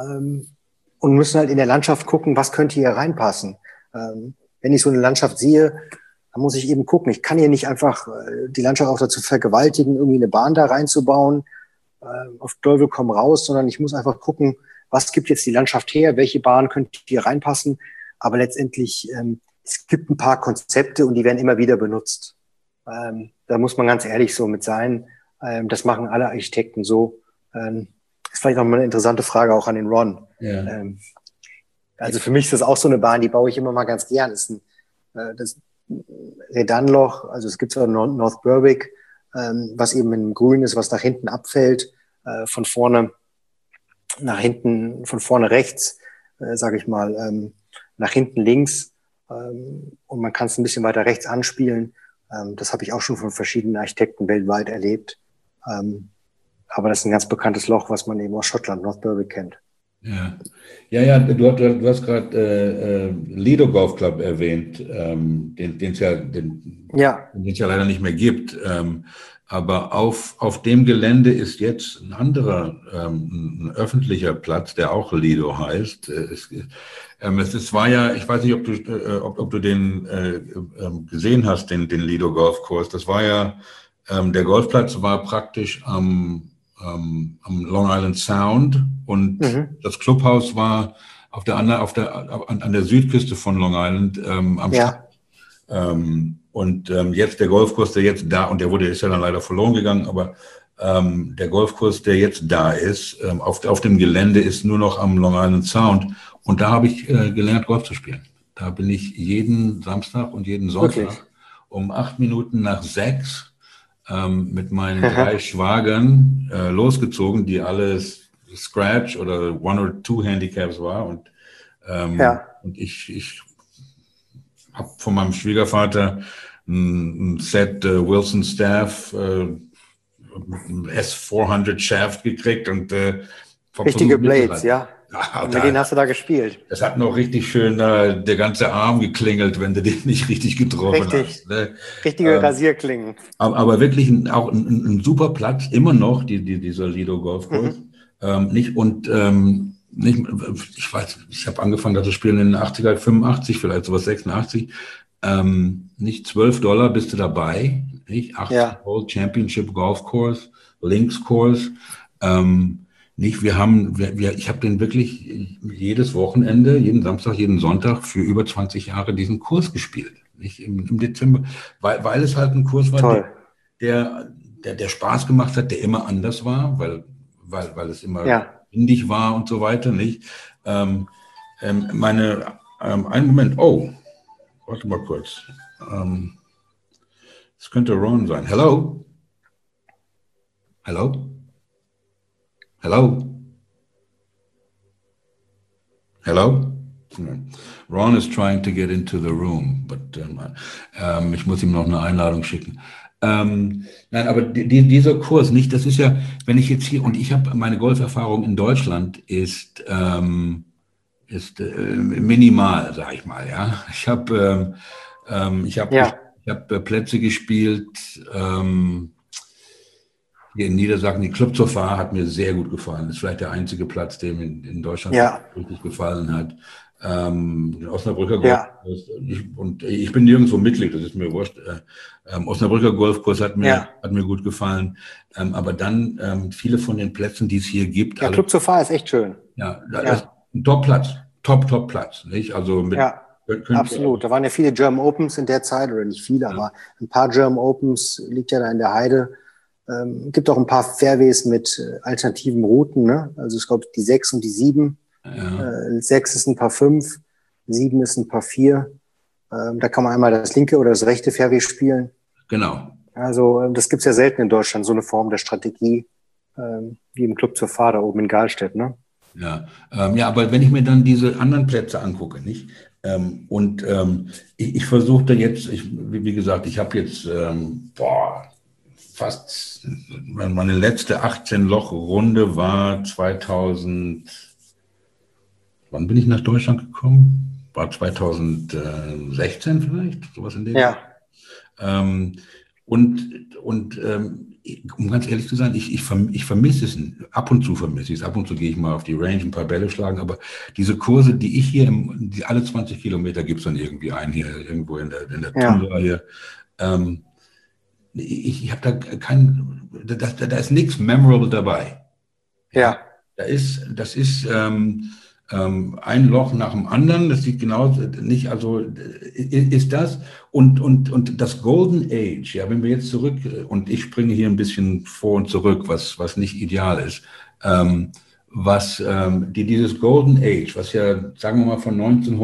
und müssen halt in der Landschaft gucken, was könnte hier reinpassen. Wenn ich so eine Landschaft sehe, dann muss ich eben gucken. Ich kann hier nicht einfach die Landschaft auch dazu vergewaltigen, irgendwie eine Bahn da reinzubauen, auf Teufel komm raus, sondern ich muss einfach gucken, was gibt jetzt die Landschaft her, welche Bahn könnte hier reinpassen. Aber letztendlich, es gibt ein paar Konzepte und die werden immer wieder benutzt. Da muss man ganz ehrlich so mit sein. Das machen alle Architekten so. Ist vielleicht noch mal eine interessante Frage auch an den Ron. Ja. Also für mich ist das auch so eine Bahn, die baue ich immer mal ganz gern. Das Redanloch, also es gibt zwar North Berwick, was eben in Grün ist, was nach hinten abfällt, von vorne nach hinten, von vorne rechts, sage ich mal, nach hinten links, und man kann es ein bisschen weiter rechts anspielen. Das habe ich auch schon von verschiedenen Architekten weltweit erlebt. Aber das ist ein ganz bekanntes Loch, was man eben aus Schottland, North Berwick kennt. Ja, du hast gerade Lido Golf Club erwähnt, den es ja leider nicht mehr gibt. Aber auf dem Gelände ist jetzt ein anderer, ein öffentlicher Platz, der auch Lido heißt. Es war ja, ich weiß nicht, ob du den gesehen hast, den Lido Golfkurs. Das war ja, der Golfplatz war praktisch am Long Island Sound und das Clubhaus war an der Südküste von Long Island am Strand. Und jetzt der Golfkurs, der jetzt da, und ist ja dann leider verloren gegangen, aber der Golfkurs, der jetzt da ist, auf dem Gelände ist nur noch am Long Island Sound. Und da habe ich gelernt, Golf zu spielen. Da bin ich jeden Samstag und jeden Sonntag um 6:08 mit meinen 3 Schwagern losgezogen, die alles Scratch oder 1 or 2 Handicaps war. Und ich habe von meinem Schwiegervater ein Set Wilson Staff S400 Shaft gekriegt und richtige Blades, ja. Und mit denen hast du da gespielt. Das hat noch richtig schön der ganze Arm geklingelt, wenn du den nicht richtig getroffen hast. Ne? Richtige Rasierklingen. Aber wirklich auch ein super Platz, immer noch, dieser Lido Golfkurs. Ich weiß, ich habe angefangen, da zu spielen in den 80er, 85, vielleicht sowas 86. Nicht $12 bist du dabei, nicht? 80 Hole Championship Golf Course, Links Course. Ich habe den wirklich jedes Wochenende, jeden Samstag, jeden Sonntag für über 20 Jahre diesen Kurs gespielt. Nicht im Dezember, weil es halt ein Kurs war, der Spaß gemacht hat, der immer anders war, weil es immer windig war und so weiter, nicht? Einen Moment, warte mal kurz. Es könnte Ron sein. Hello? Hello? Hello? Hello? Ron is trying to get into the room, but ich muss ihm noch eine Einladung schicken. Nein, aber dieser Kurs nicht, das ist ja, wenn ich jetzt hier, und ich habe meine Golferfahrung in Deutschland ist minimal, sag ich mal, ja. Ich habe Ich habe Plätze gespielt, hier in Niedersachsen. Die Club zur Fahr hat mir sehr gut gefallen. Das ist vielleicht der einzige Platz, der mir in Deutschland Ja, richtig gefallen hat. Den Osnabrücker ja, Golfkurs. Ich bin nirgendwo Mitglied, das ist mir wurscht. Osnabrücker Golfkurs hat ja. mir gut gefallen. Aber dann viele von den Plätzen, die es hier gibt, Ja, alle, Club zur Fahr ist echt schön. ja, das ist Ja, ein Top-Platz. Top-Platz, nicht? Also ja, absolut. Da waren ja viele German Opens in der Zeit, oder nicht viele, aber ein paar German Opens liegt ja da in der Heide. Gibt auch ein paar Fairways mit alternativen Routen, ne? Also ich glaube, die 6 und die 7. ja, 6 ist ein Paar 5, 7 ist ein Paar 4. Da kann man einmal das linke oder das rechte Fairway spielen. genau. Also das gibt's ja selten in Deutschland, so eine Form der Strategie, wie im Club zur Fahr da oben in Galstedt, ne? Ja, aber wenn ich mir dann diese anderen Plätze angucke, nicht? Ich versuche da jetzt, wie gesagt, ich habe jetzt fast, meine letzte 18-Loch-Runde war 2000, wann bin ich nach Deutschland gekommen? War 2016 vielleicht, sowas in dem. Ja, Ähm, um ganz ehrlich zu sein, ich vermisse es, ab und zu vermisse ich es. Ab und zu gehe ich mal auf die Range, ein paar Bälle schlagen, aber diese Kurse, die ich hier, die alle 20 Kilometer gibt es dann irgendwie einen hier, irgendwo in der ja, Tundra hier. Ähm, ich habe da ist nichts memorable dabei. ja, Das ist ein Loch nach dem anderen. Das sieht genau nicht, also ist das und das Golden Age. Ja, wenn wir jetzt zurück und ich springe hier ein bisschen vor und zurück, was nicht ideal ist. Dieses Golden Age, was ja, sagen wir mal, von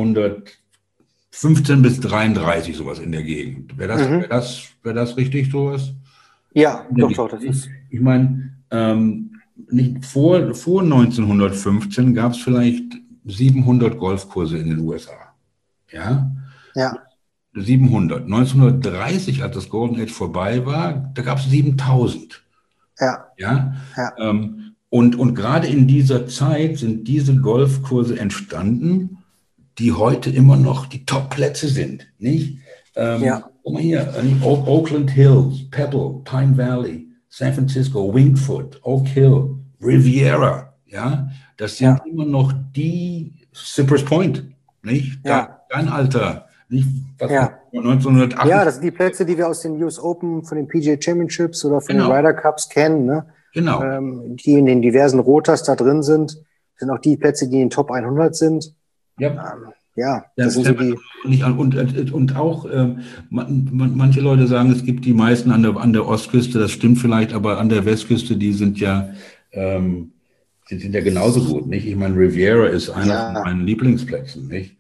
1915 bis 33 sowas in der Gegend. Wäre das richtig, sowas? ja, doch, das ist, Ich meine, nicht vor 1915 gab es vielleicht 700 Golfkurse in den USA. Ja, ja, 700. 1930, als das Golden Age vorbei war, da gab es 7000. ja, Ja, ja, und gerade in dieser Zeit sind diese Golfkurse entstanden, die heute immer noch die Top-Plätze sind, nicht? ja, Guck mal hier, Oakland Hills, Pebble, Pine Valley, San Francisco, Wingfoot, Oak Hill, Riviera, ja, das sind ja, immer noch die Cypress Point, nicht? ja, Dein Alter, nicht? Was von ja. 1908? Ja, das sind die Plätze, die wir aus den US Open, von den PGA Championships oder von den Genau, Ryder Cups kennen, ne? genau. Die in den diversen Rotas da drin sind auch die Plätze, die in den Top 100 sind. Ja. Ja, Ja, das sind so die, und auch manche Leute sagen, es gibt die meisten an der Ostküste, das stimmt vielleicht, aber an der Westküste, die sind ja sind ja genauso gut, nicht? Ich meine, Riviera ist einer von ja, meinen Lieblingsplätzen, nicht?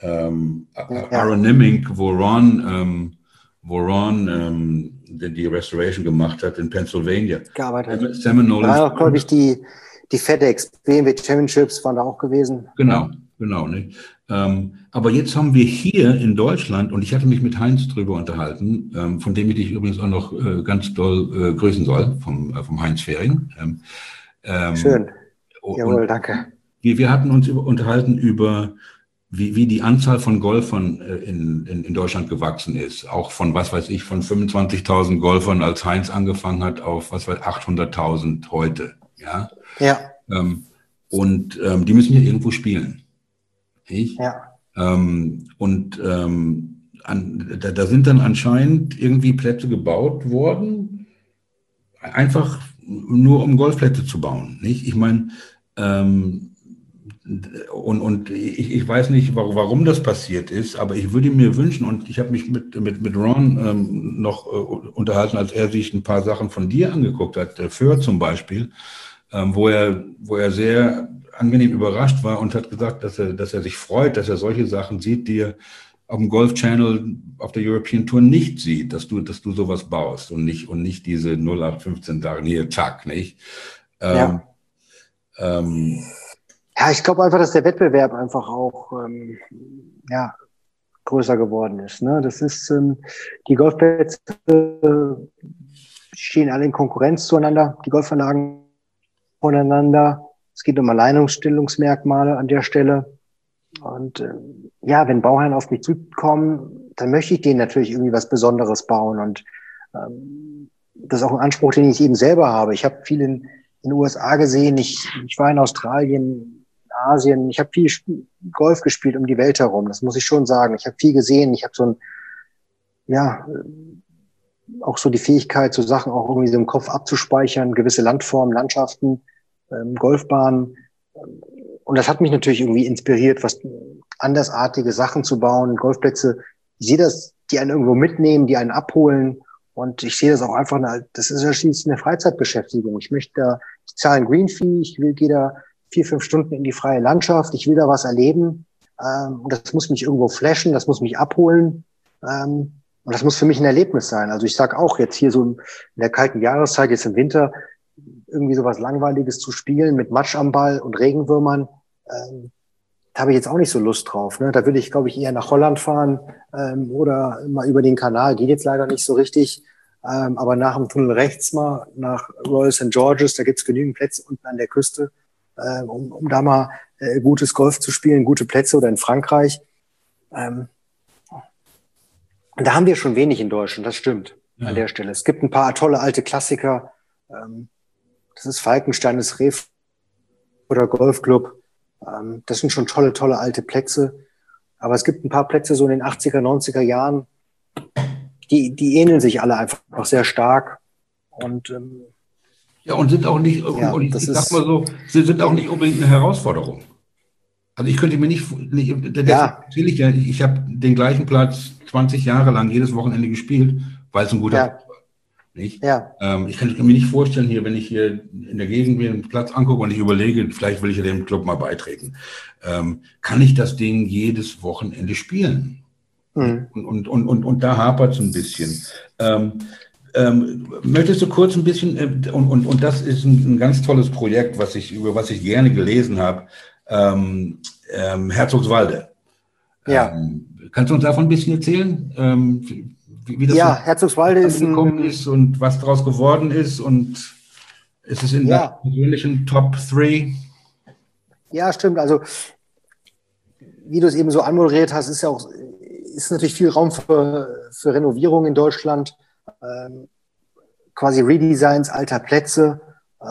ja, Aronimink, wo Ron die Restoration gemacht hat in Pennsylvania. gearbeitet hat. Da Seminole. waren auch, glaube ich, die FedEx, BMW Championships waren da auch gewesen. Genau, Ja, genau. Nicht? Aber jetzt haben wir hier in Deutschland, und ich hatte mich mit Heinz drüber unterhalten, von dem ich dich übrigens auch noch ganz doll grüßen soll, vom Heinz Fehring. schön. Und Jawohl, danke. wir hatten uns unterhalten über, wie die Anzahl von Golfern in Deutschland gewachsen ist. Auch von, was weiß ich, von 25.000 Golfern, als Heinz angefangen hat, auf, was weiß ich, 800.000 heute. Ja. Ja, Die müssen ja irgendwo spielen. Nicht? ja, Da sind dann anscheinend irgendwie Plätze gebaut worden, einfach nur um Golfplätze zu bauen. Nicht? Ich meine, ich weiß nicht, warum das passiert ist, aber ich würde mir wünschen, und ich habe mich mit Ron noch unterhalten, als er sich ein paar Sachen von dir angeguckt hat, Föhr zum Beispiel, wo er sehr angenehm überrascht war und hat gesagt, dass er sich freut, dass er solche Sachen sieht, die er auf dem Golf Channel auf der European Tour nicht sieht, dass du sowas baust und nicht diese 0815 Sachen hier, zack, nicht? ja. Ja, ich glaube einfach, dass der Wettbewerb einfach auch ja, größer geworden ist. Ne? Das ist, die Golfplätze stehen alle in Konkurrenz zueinander, die Golfanlagen voneinander. Es geht um Alleinstellungsmerkmale an der Stelle. Und ja, wenn Bauherren auf mich zukommen, dann möchte ich denen natürlich irgendwie was Besonderes bauen. Und das ist auch ein Anspruch, den ich eben selber habe. Ich habe viel in den USA gesehen, ich war in Australien, Asien, ich habe viel Golf gespielt um die Welt herum, das muss ich schon sagen. Ich habe viel gesehen, ich habe so ein, ja, auch so die Fähigkeit, so Sachen auch irgendwie so im Kopf abzuspeichern, gewisse Landformen, Landschaften, Golfbahnen. Und das hat mich natürlich irgendwie inspiriert, was andersartige Sachen zu bauen, Golfplätze. Ich sehe das, die einen irgendwo mitnehmen, die einen abholen. Und ich sehe das auch einfach, das ist ja schließlich eine Freizeitbeschäftigung. Ich zahle ein Green Fee, gehe da 4-5 Stunden in die freie Landschaft, ich will da was erleben. Und das muss mich irgendwo flashen, das muss mich abholen. Und das muss für mich ein Erlebnis sein. Also ich sag auch jetzt hier so in der kalten Jahreszeit, jetzt im Winter, irgendwie sowas Langweiliges zu spielen mit Matsch am Ball und Regenwürmern, da habe ich jetzt auch nicht so Lust drauf. Ne? Da würde ich, glaube ich, eher nach Holland fahren oder mal über den Kanal. Geht jetzt leider nicht so richtig. Aber nach dem Tunnel rechts mal nach Royal St. George's, da gibt's genügend Plätze unten an der Küste, um da mal gutes Golf zu spielen, gute Plätze oder in Frankreich. Und da haben wir schon wenig in Deutschland, das stimmt an der Stelle. Es gibt ein paar tolle alte Klassiker. Das ist Falkenstein, das Reh oder Golfclub. Das sind schon tolle alte Plätze. Aber es gibt ein paar Plätze so in den 80er, 90er Jahren, die ähneln sich alle einfach sehr stark. Und und sind auch nicht, und ich sag mal so, sie sind auch nicht unbedingt eine Herausforderung. Also ich könnte mir nicht ich habe den gleichen Platz 20 Jahre lang jedes Wochenende gespielt, weil es ein guter Platz war. Nicht? Ja. Ich kann mir nicht vorstellen, hier, wenn ich hier in der Gegend mir einen Platz angucke und ich überlege, vielleicht will ich ja dem Club mal beitreten, kann ich das Ding jedes Wochenende spielen? Mhm. Und da hapert es ein bisschen. Möchtest du kurz ein bisschen, und das ist ein ganz tolles Projekt, über was ich gerne gelesen habe, Herzogswalde. Ja. Kannst du uns davon ein bisschen erzählen? Wie das Herzogswalde ist und was daraus geworden ist, und ist es in der persönlichen Top 3? Ja, stimmt. Also, wie du es eben so anmoderiert hast, ist natürlich viel Raum für Renovierung in Deutschland, quasi Redesigns alter Plätze,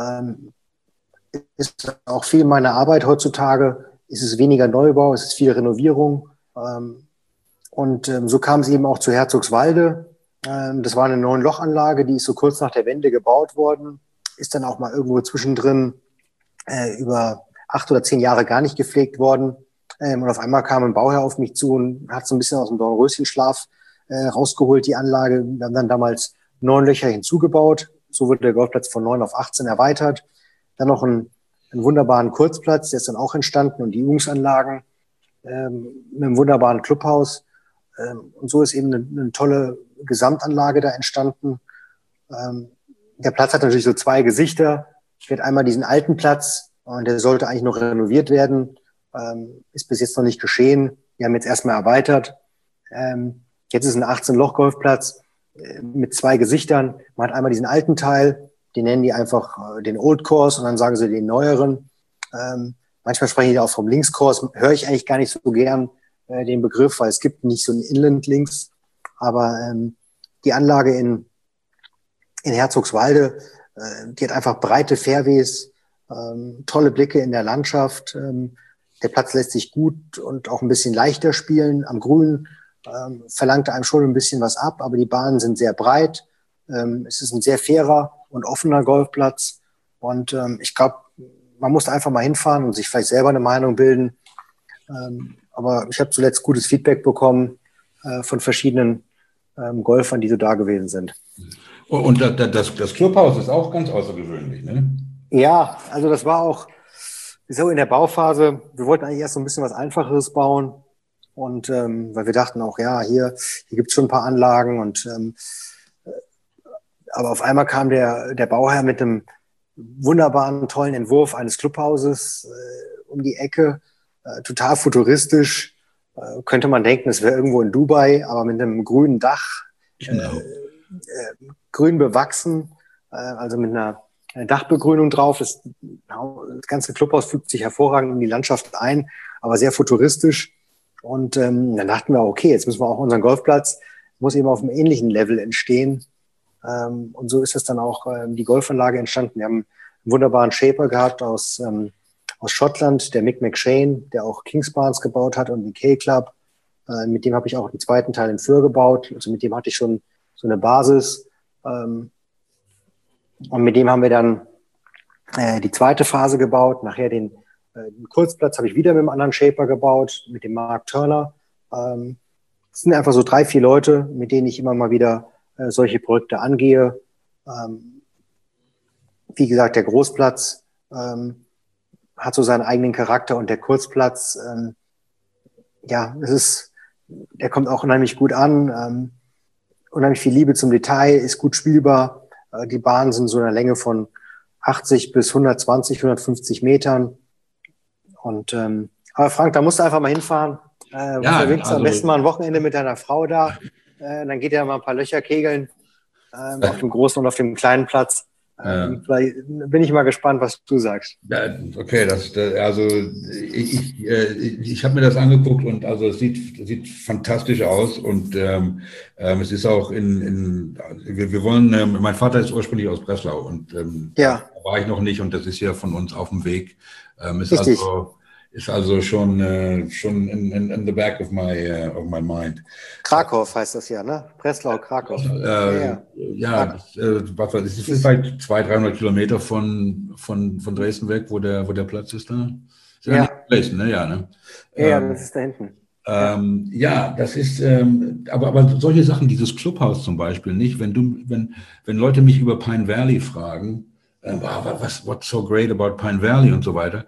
ist auch viel meiner Arbeit heutzutage. Ist es weniger Neubau, es ist viel Renovierung. Und so kam es eben auch zu Herzogswalde. Das war eine 9-Loch-Anlage, die ist so kurz nach der Wende gebaut worden, ist dann auch mal irgendwo zwischendrin über 8 oder 10 Jahre gar nicht gepflegt worden. Und auf einmal kam ein Bauherr auf mich zu und hat so ein bisschen aus dem Dornröschenschlaf rausgeholt, die Anlage. Wir haben dann damals 9 Löcher hinzugebaut. So wurde der Golfplatz von 9 auf 18 erweitert. Dann noch einen wunderbaren Kurzplatz, der ist dann auch entstanden, und die Übungsanlagen mit einem wunderbaren Clubhaus. Und so ist eben eine tolle Gesamtanlage da entstanden. Der Platz hat natürlich so 2 Gesichter. Ich werde einmal diesen alten Platz, und der sollte eigentlich noch renoviert werden, ist bis jetzt noch nicht geschehen. Wir haben jetzt erstmal erweitert. Jetzt ist ein 18-Loch-Golfplatz mit 2 Gesichtern. Man hat einmal diesen alten Teil, den nennen die einfach den Old Course, und dann sagen sie den neueren. Manchmal sprechen die auch vom Links-Course. Höre ich eigentlich gar nicht so gern den Begriff, weil es gibt nicht so einen Inland-Links. Aber die Anlage in Herzogswalde, die hat einfach breite Fairways, tolle Blicke in der Landschaft. Der Platz lässt sich gut und auch ein bisschen leichter spielen. Am Grün verlangt einem schon ein bisschen was ab, aber die Bahnen sind sehr breit. Es ist ein sehr fairer und offener Golfplatz. Und ich glaube, man muss einfach mal hinfahren und sich vielleicht selber eine Meinung bilden. Aber ich habe zuletzt gutes Feedback bekommen von verschiedenen Golfern, die so da gewesen sind. Und das Clubhaus ist auch ganz außergewöhnlich, ne? Ja, also das war auch so in der Bauphase. Wir wollten eigentlich erst so ein bisschen was Einfacheres bauen. Und weil wir dachten auch, ja, hier gibt es schon ein paar Anlagen. Aber auf einmal kam der Bauherr mit einem wunderbaren, tollen Entwurf eines Clubhauses um die Ecke. Total futuristisch. Könnte man denken, es wäre irgendwo in Dubai, aber mit einem grünen Dach, grün bewachsen, also mit einer Dachbegrünung drauf. Das ganze Clubhaus fügt sich hervorragend in die Landschaft ein, aber sehr futuristisch. Und dann dachten wir, okay, jetzt müssen wir auch unseren Golfplatz, muss eben auf einem ähnlichen Level entstehen. Und so ist es dann auch die Golfanlage entstanden. Wir haben einen wunderbaren Shaper gehabt aus Schottland, der Mick McShane, der auch Kingsbarns gebaut hat und den K-Club. Mit dem habe ich auch den zweiten Teil in Föhr gebaut. Also mit dem hatte ich schon so eine Basis. Und mit dem haben wir dann die zweite Phase gebaut. Nachher den Kurzplatz habe ich wieder mit einem anderen Shaper gebaut, mit dem Mark Turner. Es sind einfach so 3, 4 Leute, mit denen ich immer mal wieder solche Projekte angehe. Wie gesagt, der Großplatz hat so seinen eigenen Charakter und der Kurzplatz, der kommt auch unheimlich gut an. Unheimlich viel Liebe zum Detail, ist gut spielbar. Die Bahnen sind so in einer Länge von 80 bis 120, 150 Metern. Und aber Frank, da musst du einfach mal hinfahren. Am besten mal ein Wochenende mit deiner Frau da. Dann geht ja mal ein paar Löcher kegeln auf dem großen und auf dem kleinen Platz. Vielleicht bin ich mal gespannt, was du sagst. Ja, okay, also ich habe mir das angeguckt und also es sieht fantastisch aus und es ist auch wir wollen, mein Vater ist ursprünglich aus Breslau und da war ich noch nicht und das ist ja von uns auf dem Weg. Ist also schon in the back of my mind. Krakow heißt das ja, ne? Breslau, Krakow. Das ist vielleicht 200-300 Kilometer von Dresden weg, wo der Platz ist da. Ja. Dresden, ne? Ja, ne? Das ist da hinten. Das ist, aber solche Sachen, dieses Clubhaus zum Beispiel, nicht? Wenn Leute mich über Pine Valley fragen, what's so great about Pine Valley und so weiter.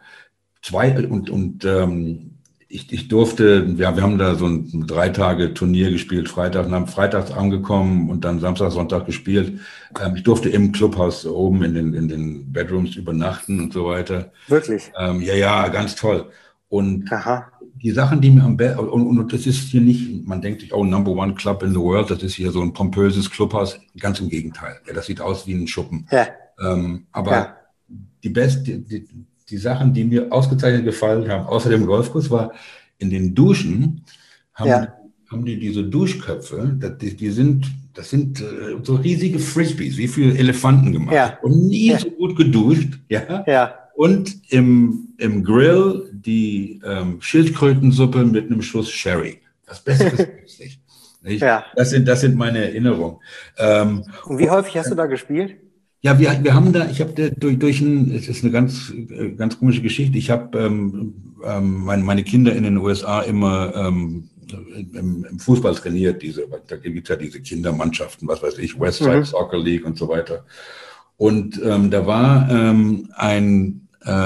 Ich durfte, wir haben da so ein 3 Tage Turnier gespielt, freitags angekommen und dann Samstag, Sonntag gespielt. Ich durfte im Clubhaus oben in den Bedrooms übernachten und so weiter. Wirklich? Ja, ganz toll. Und die Sachen, die mir am besten, und das ist hier nicht, man denkt sich, oh, Number One Club in the World, das ist hier so ein pompöses Clubhaus. Ganz im Gegenteil. Ja, das sieht aus wie ein Schuppen. Ja. Aber die Sachen, die mir ausgezeichnet gefallen haben, außer dem Golfkurs, war in den Duschen, haben die diese Duschköpfe, das sind so riesige Frisbees, wie viele Elefanten gemacht und nie so gut geduscht. Ja. Und im Grill die Schildkrötensuppe mit einem Schuss Sherry. Das Beste ist nicht. Ja. Das sind meine Erinnerungen. Und wie häufig hast du da gespielt? Ja, wir haben da, es ist eine ganz komische Geschichte. Ich habe meine Kinder in den USA immer im Fußball trainiert. Da gibt es ja diese Kindermannschaften, was weiß ich, Westside Soccer League und so weiter. Und da war ein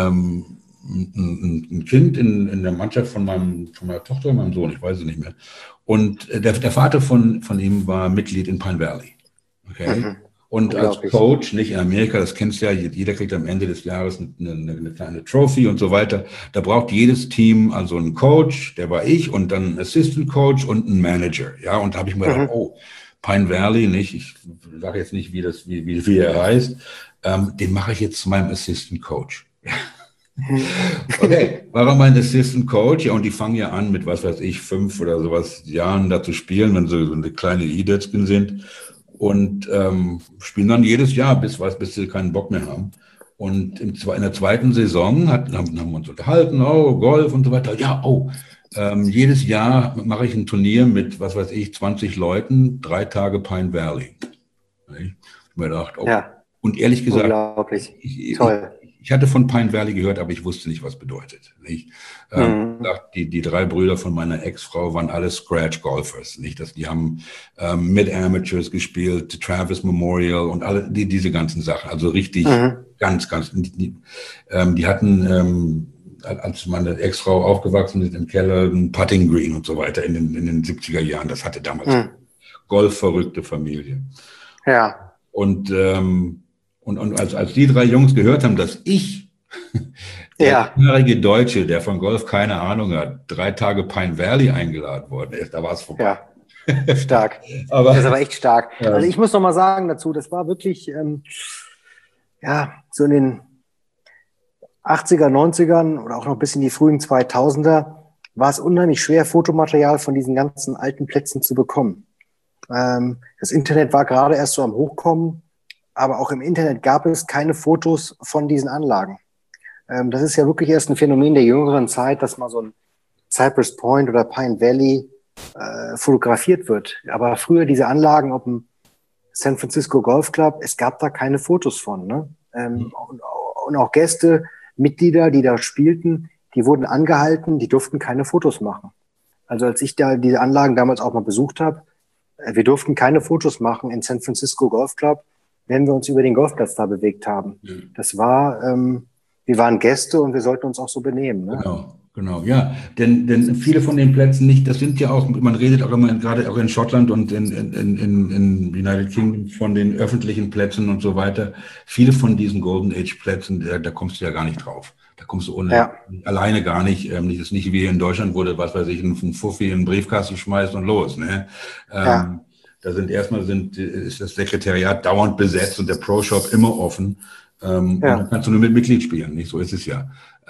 Kind in der Mannschaft von meiner Tochter und meinem Sohn, ich weiß es nicht mehr. Und der Vater von ihm war Mitglied in Pine Valley. Okay. Und als Coach, nicht in Amerika, das kennst du ja, jeder kriegt am Ende des Jahres eine kleine Trophy und so weiter. Da braucht jedes Team also einen Coach, der war ich, und dann einen Assistant Coach und einen Manager. Ja, und da habe ich mir gedacht, Pine Valley, nicht, ich sage jetzt nicht, wie er heißt, den mache ich jetzt zu meinem Assistant Coach. Okay, war er mein Assistant Coach, ja, und die fangen ja an mit, was weiß ich, 5 oder sowas Jahren da zu spielen, wenn sie so eine kleine Idiotskin sind. Und spielen dann jedes Jahr, bis sie keinen Bock mehr haben. Und in der zweiten Saison haben wir uns unterhalten, Golf und so weiter. Ja, jedes Jahr mache ich ein Turnier mit, was weiß ich, 20 Leuten, 3 Tage Pine Valley. Ich habe mir gedacht, und ehrlich gesagt, unglaublich. Toll. Ich hatte von Pine Valley gehört, aber ich wusste nicht, was bedeutet. Die 3 Brüder von meiner Ex-Frau waren alle Scratch-Golfers. Die haben mit-Amateurs gespielt, Travis Memorial und alle diese ganzen Sachen. Also richtig ganz. Die hatten, als meine Ex-Frau aufgewachsen ist, im Keller ein Putting Green und so weiter in den 70er Jahren. Das hatte damals golfverrückte Familie. Ja. Und als die 3 Jungs gehört haben, dass ich, der jährige Deutsche, der von Golf keine Ahnung hat, 3 Tage Pine Valley eingeladen worden ist, da war es vorbei. Ja, stark. Das ist aber echt stark. Ja. Also ich muss noch mal sagen dazu, das war wirklich, so in den 80er, 90ern oder auch noch bis in die frühen 2000er war es unheimlich schwer, Fotomaterial von diesen ganzen alten Plätzen zu bekommen. Das Internet war gerade erst so am Hochkommen, aber auch im Internet gab es keine Fotos von diesen Anlagen. Das ist ja wirklich erst ein Phänomen der jüngeren Zeit, dass mal so ein Cypress Point oder Pine Valley fotografiert wird. Aber früher diese Anlagen auf dem San Francisco Golf Club, es gab da keine Fotos von. Ne? Und auch Gäste, Mitglieder, die da spielten, die wurden angehalten, die durften keine Fotos machen. Also als ich da diese Anlagen damals auch mal besucht habe, wir durften keine Fotos machen in San Francisco Golf Club, wenn wir uns über den Golfplatz da bewegt haben. Das war, wir waren Gäste und wir sollten uns auch so benehmen. Ne? Genau, ja, denn viele von den Plätzen nicht, das sind ja auch, man redet auch immer, gerade auch in Schottland und in United Kingdom von den öffentlichen Plätzen und so weiter. Viele von diesen Golden Age Plätzen, da kommst du ja gar nicht drauf. Da kommst du alleine gar nicht. Das ist nicht wie hier in Deutschland, wo du, was weiß ich, einen Fuffi in einen Briefkasten schmeißt und los. Ne? Da sind ist das Sekretariat dauernd besetzt und der Pro-Shop immer offen. Und dann kannst du nur mit Mitglied spielen. Nicht? So ist es ja.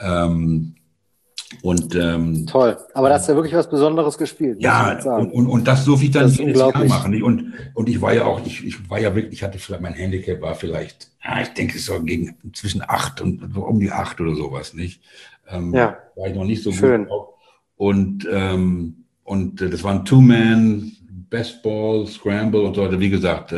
Toll, aber da hast du ja wirklich was Besonderes gespielt. Ja, und das durfte ich dann jedes Jahr machen. Nicht? Und ich war ja auch, ich war ja wirklich, ich hatte vielleicht, mein Handicap war vielleicht, ich denke, es war zwischen 8 und so um die 8 oder sowas, nicht? War ich noch nicht so schön. Gut drauf. Und das waren Two-Man, Best Ball, Scramble und so weiter. Wie gesagt,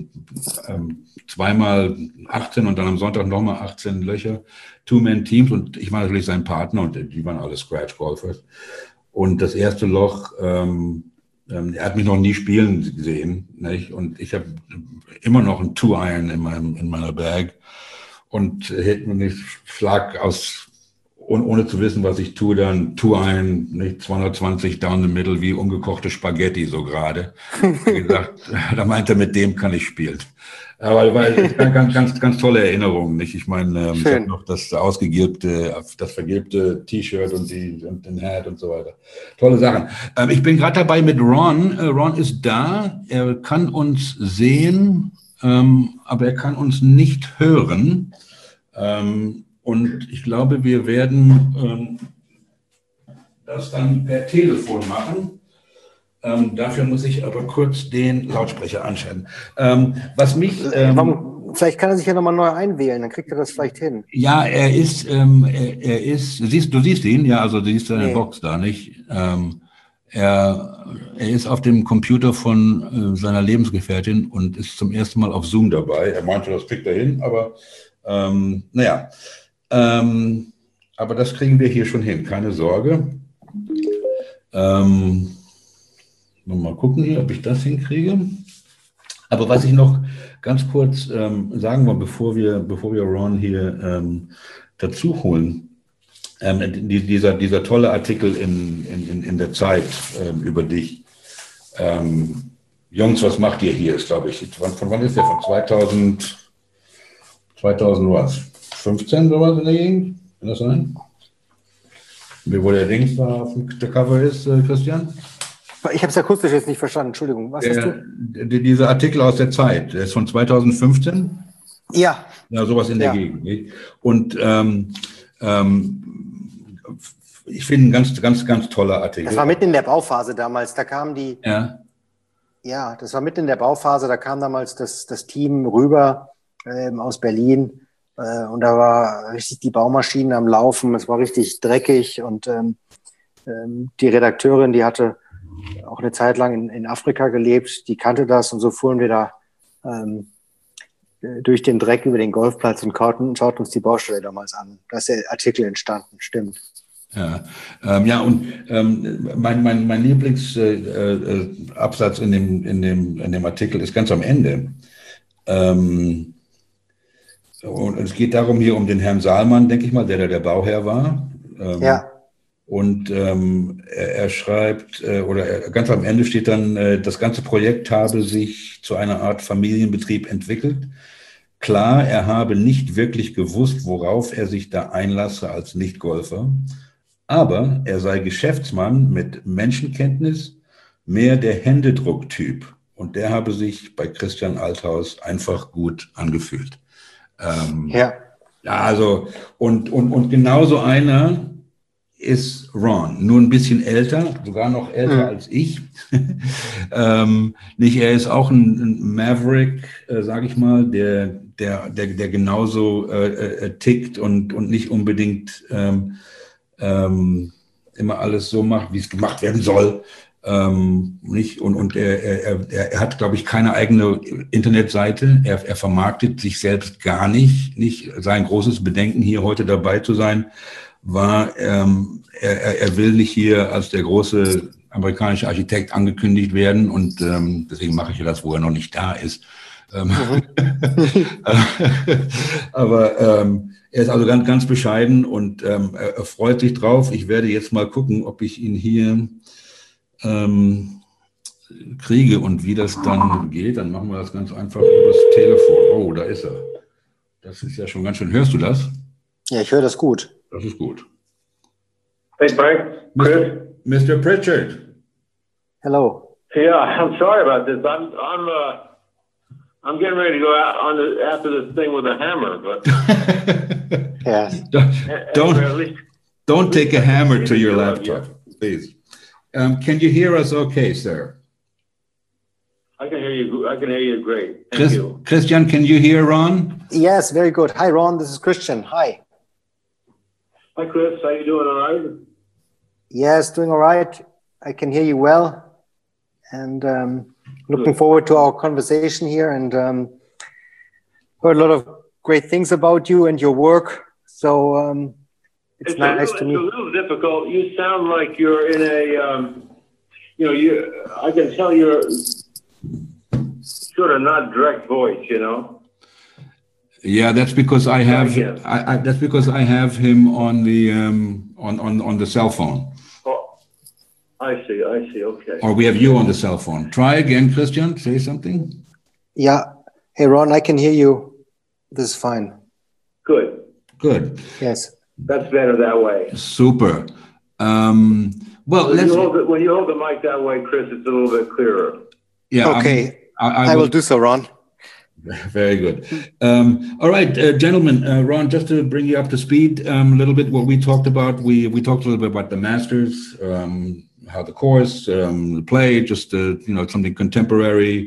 zweimal 18 und dann am Sonntag nochmal 18 Löcher. Two-Man-Teams und ich war natürlich sein Partner und die waren alle Scratch-Golfers. Und das erste Loch, er hat mich noch nie spielen gesehen, nicht? Und ich habe immer noch ein Two-Iron in meiner Bag und ich schlag ohne zu wissen, was ich tue, dann Two-Iron, nicht 220 down the middle, wie umgekochte Spaghetti so gerade. gesagt, da meint er, mit dem kann ich spielen. Aber weil ganz tolle Erinnerungen, nicht? Ich meine, ich habe noch das vergilbte T-Shirt und den Hat und so weiter. Tolle Sachen. Ich bin gerade dabei mit Ron. Ron ist da. Er kann uns sehen, aber er kann uns nicht hören. Und ich glaube, wir werden das dann per Telefon machen. Dafür muss ich aber kurz den Lautsprecher anschalten. Was mich... vielleicht kann er sich ja nochmal neu einwählen, dann kriegt er das vielleicht hin. Ja, du siehst ihn, ja, also du siehst seine Box da, nicht? Er ist auf dem Computer von seiner Lebensgefährtin und ist zum ersten Mal auf Zoom dabei. Er meinte, das kriegt er hin, aber aber das kriegen wir hier schon hin, keine Sorge. Mal gucken hier, ob ich das hinkriege. Aber was ich noch ganz kurz sagen will, bevor wir Ron hier dazu holen, dieser tolle Artikel in der Zeit über dich. Jungs, was macht ihr hier? Ist, glaube ich, von wann ist der? Von 2000 was? 15 sowas in der Gegend? Kann das sein? Wo der Dings da auf der Cover ist, Christian? Ich habe es akustisch jetzt nicht verstanden, Entschuldigung. Was hast du? Dieser Artikel aus der Zeit, der ist von 2015? Ja. Ja, sowas in der Gegend. Nicht? Und ich finde ein ganz toller Artikel. Das war mitten in der Bauphase damals, da kam die... Ja, das war mitten in der Bauphase, da kam damals das Team rüber aus Berlin und da war richtig die Baumaschinen am Laufen, es war richtig dreckig und die Redakteurin, die hatte auch eine Zeit lang in Afrika gelebt, die kannte das und so fuhren wir da durch den Dreck über den Golfplatz und schauten uns die Baustelle damals an. Da ist der Artikel entstanden, stimmt. Ja, und mein Lieblingsabsatz in dem Artikel ist ganz am Ende. Und es geht darum hier um den Herrn Saalmann, denke ich mal, der Bauherr war. Und er schreibt, ganz am Ende steht dann, das ganze Projekt habe sich zu einer Art Familienbetrieb entwickelt. Klar, er habe nicht wirklich gewusst, worauf er sich da einlasse als Nicht-Golfer. Aber er sei Geschäftsmann mit Menschenkenntnis, mehr der Händedrucktyp. Und der habe sich bei Christian Althaus einfach gut angefühlt. Also, und genauso einer, ist Ron, nur ein bisschen älter, sogar noch älter als ich. Nicht, er ist auch ein Maverick, sage ich mal, der genauso tickt und nicht unbedingt immer alles so macht, wie es gemacht werden soll. Nicht? Und er hat, glaube ich, keine eigene Internetseite. Er vermarktet sich selbst gar nicht. Sein großes Bedenken, hier heute dabei zu sein, war, er will nicht hier als der große amerikanische Architekt angekündigt werden und deswegen mache ich ja das, wo er noch nicht da ist. Aber er ist also ganz, ganz bescheiden und er freut sich drauf. Ich werde jetzt mal gucken, ob ich ihn hier kriege und wie das dann geht. Dann machen wir das ganz einfach übers Telefon. Oh, da ist er. Das ist ja schon ganz schön. Hörst du das? Ja, ich höre das gut. Das ist gut. Hey, Frank. Chris. Mr. Pritchard. Hello. Yeah, I'm sorry about this. I'm getting ready to go out after this thing with a hammer, but Yes. Don't take a hammer to your laptop, please. Can you hear us okay, sir? I can hear you. I can hear you great. Thank you. Christian, can you hear Ron? Yes, very good. Hi, Ron. This is Christian. Hi. Hi, Chris. How you doing? All right? Yes, doing all right. I can hear you well. And looking forward to our conversation here, and heard a lot of great things about you and your work. So it's nice to meet. It's a little difficult. You sound like you're in a, I can tell you're sort of not direct voice, you know. Yeah, that's because I have. That's because I have him on the on the cell phone. I see, okay. Or we have you on the cell phone. Try again, Christian. Say something. Yeah. Hey, Ron, I can hear you. This is fine. Good. Yes. That's better that way. Super. Well, when you hold the mic that way, Chris, it's a little bit clearer. Yeah. Okay. I will do so, Ron. Very good. All right, gentlemen, Ron, just to bring you up to speed a little bit, what we talked about, we talked a little bit about the Masters, how the course, the play, just something contemporary,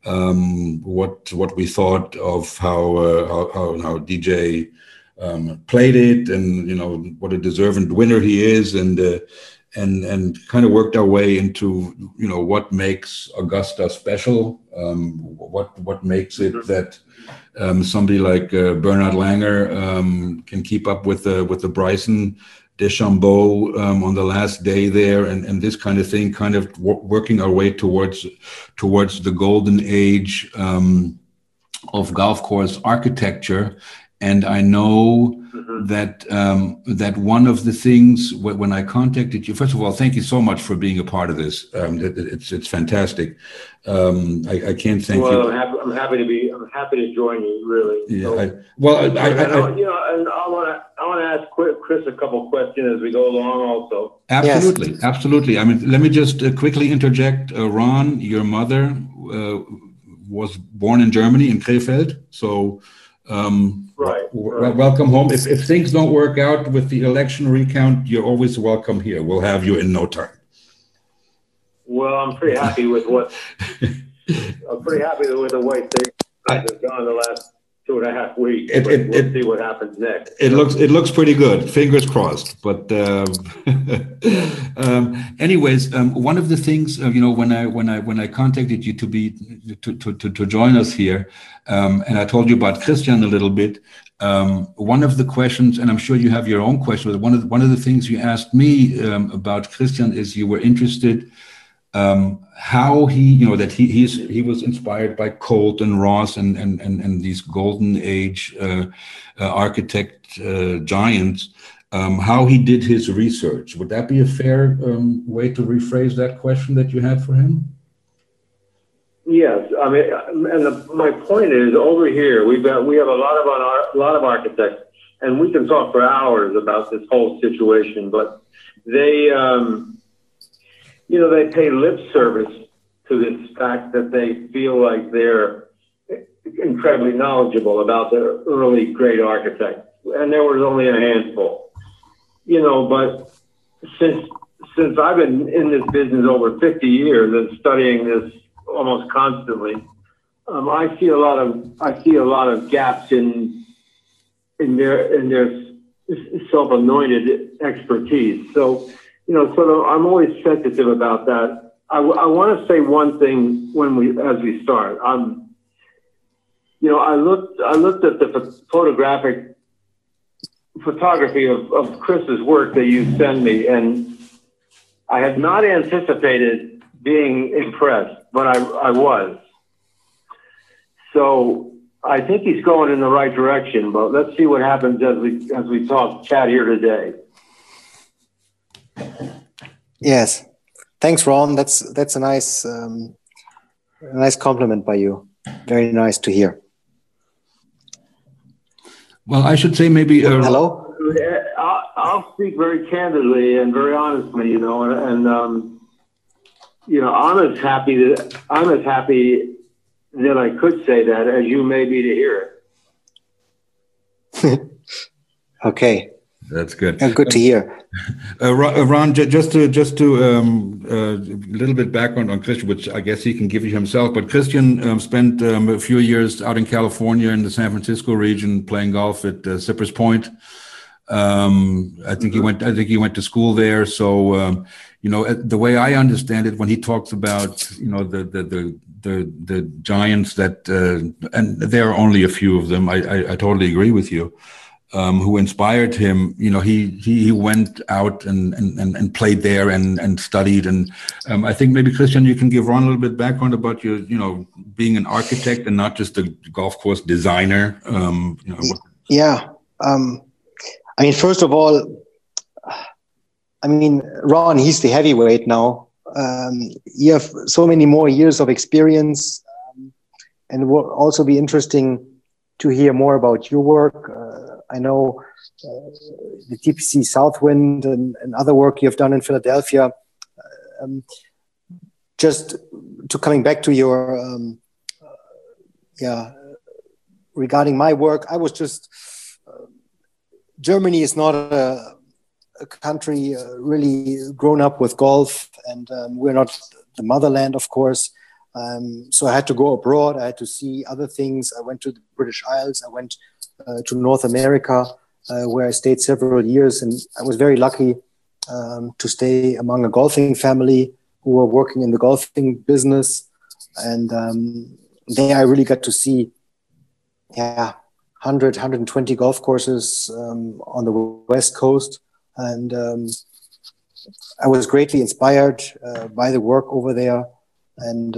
what we thought of how DJ played it, and what a deserving winner he is, and kind of worked our way into what makes Augusta special, what makes it that somebody like Bernhard Langer can keep up with the Bryson DeChambeau on the last day there, and this kind of thing, kind of working our way towards the golden age of golf course architecture. And I know that one of the things when I contacted you, first of all, thank you so much for being a part of this. It's fantastic. I can't thank you. Well, I'm happy to join you. Really. Yeah. And I want to ask Chris a couple questions as we go along. Also. Absolutely, Yes. Absolutely. I mean, let me just quickly interject. Ron, your mother was born in Germany, in Krefeld, so. Right. Welcome home. If things don't work out with the election recount, you're always welcome here. We'll have you in no time. Well, I'm pretty happy with the way things have gone the last 2.5 weeks. We'll see what happens next. It looks pretty good. Fingers crossed. But anyways, one of the things when I contacted you to join us here, and I told you about Christian a little bit. One of the questions, and I'm sure you have your own questions, but one of the things you asked me about Christian is you were interested how he was inspired by Colt and Ross and these golden age architect giants, how he did his research. Would that be a fair way to rephrase that question that you had for him? Yes, I mean, and my point is, over here we have a lot of architects, and we can talk for hours about this whole situation, but they they pay lip service to this fact that they feel like they're incredibly knowledgeable about the early great architects, and there was only a handful, but since I've been in this business over 50 years and studying this almost constantly, I see a lot of gaps in their self-anointed expertise. So, I'm always sensitive about that. I want to say one thing as we start. I looked at the photography of Chris's work that you send me, and I had not anticipated being impressed, but I was. So I think he's going in the right direction, but let's see what happens as we chat here today. Yes, thanks, Ron. That's a nice compliment by you. Very nice to hear. Well, I should say maybe. Hello. I'll speak very candidly and very honestly, I'm as happy that I could say that as you may be to hear it. Okay. That's good. Good to hear. Ron, just to a little bit background on Christian, which I guess he can give you himself. But Christian spent a few years out in California in the San Francisco region playing golf at Cypress Point. I think he went to school there. So the way I understand it, when he talks about the giants that and there are only a few of them. I totally agree with you. Who inspired him? He went out and played there and studied. And I think maybe Christian, you can give Ron a little bit background about your being an architect and not just a golf course designer. Yeah. First of all, Ron, he's the heavyweight now. You have so many more years of experience, and it will also be interesting to hear more about your work. I know the TPC Southwind and other work you've done in Philadelphia. Just to coming back to your, regarding my work, I was just, Germany is not a country really grown up with golf, and we're not the motherland, of course. So I had to go abroad. I had to see other things. I went to the British Isles. I went to North America, where I stayed several years. And I was very lucky to stay among a golfing family who were working in the golfing business. And there I really got to see 100, 120 golf courses on the West Coast. And I was greatly inspired by the work over there. And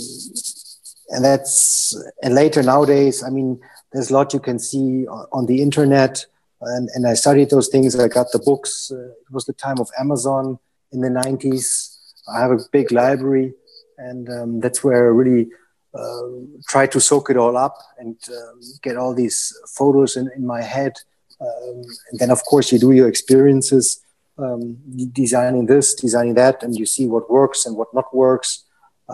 later nowadays, there's a lot you can see on the internet, and I studied those things. I got the books. It was the time of Amazon in the 90s. I have a big library, and that's where I really try to soak it all up and get all these photos in my head. And then, of course, you do your experiences, designing this, designing that, and you see what works and what not works.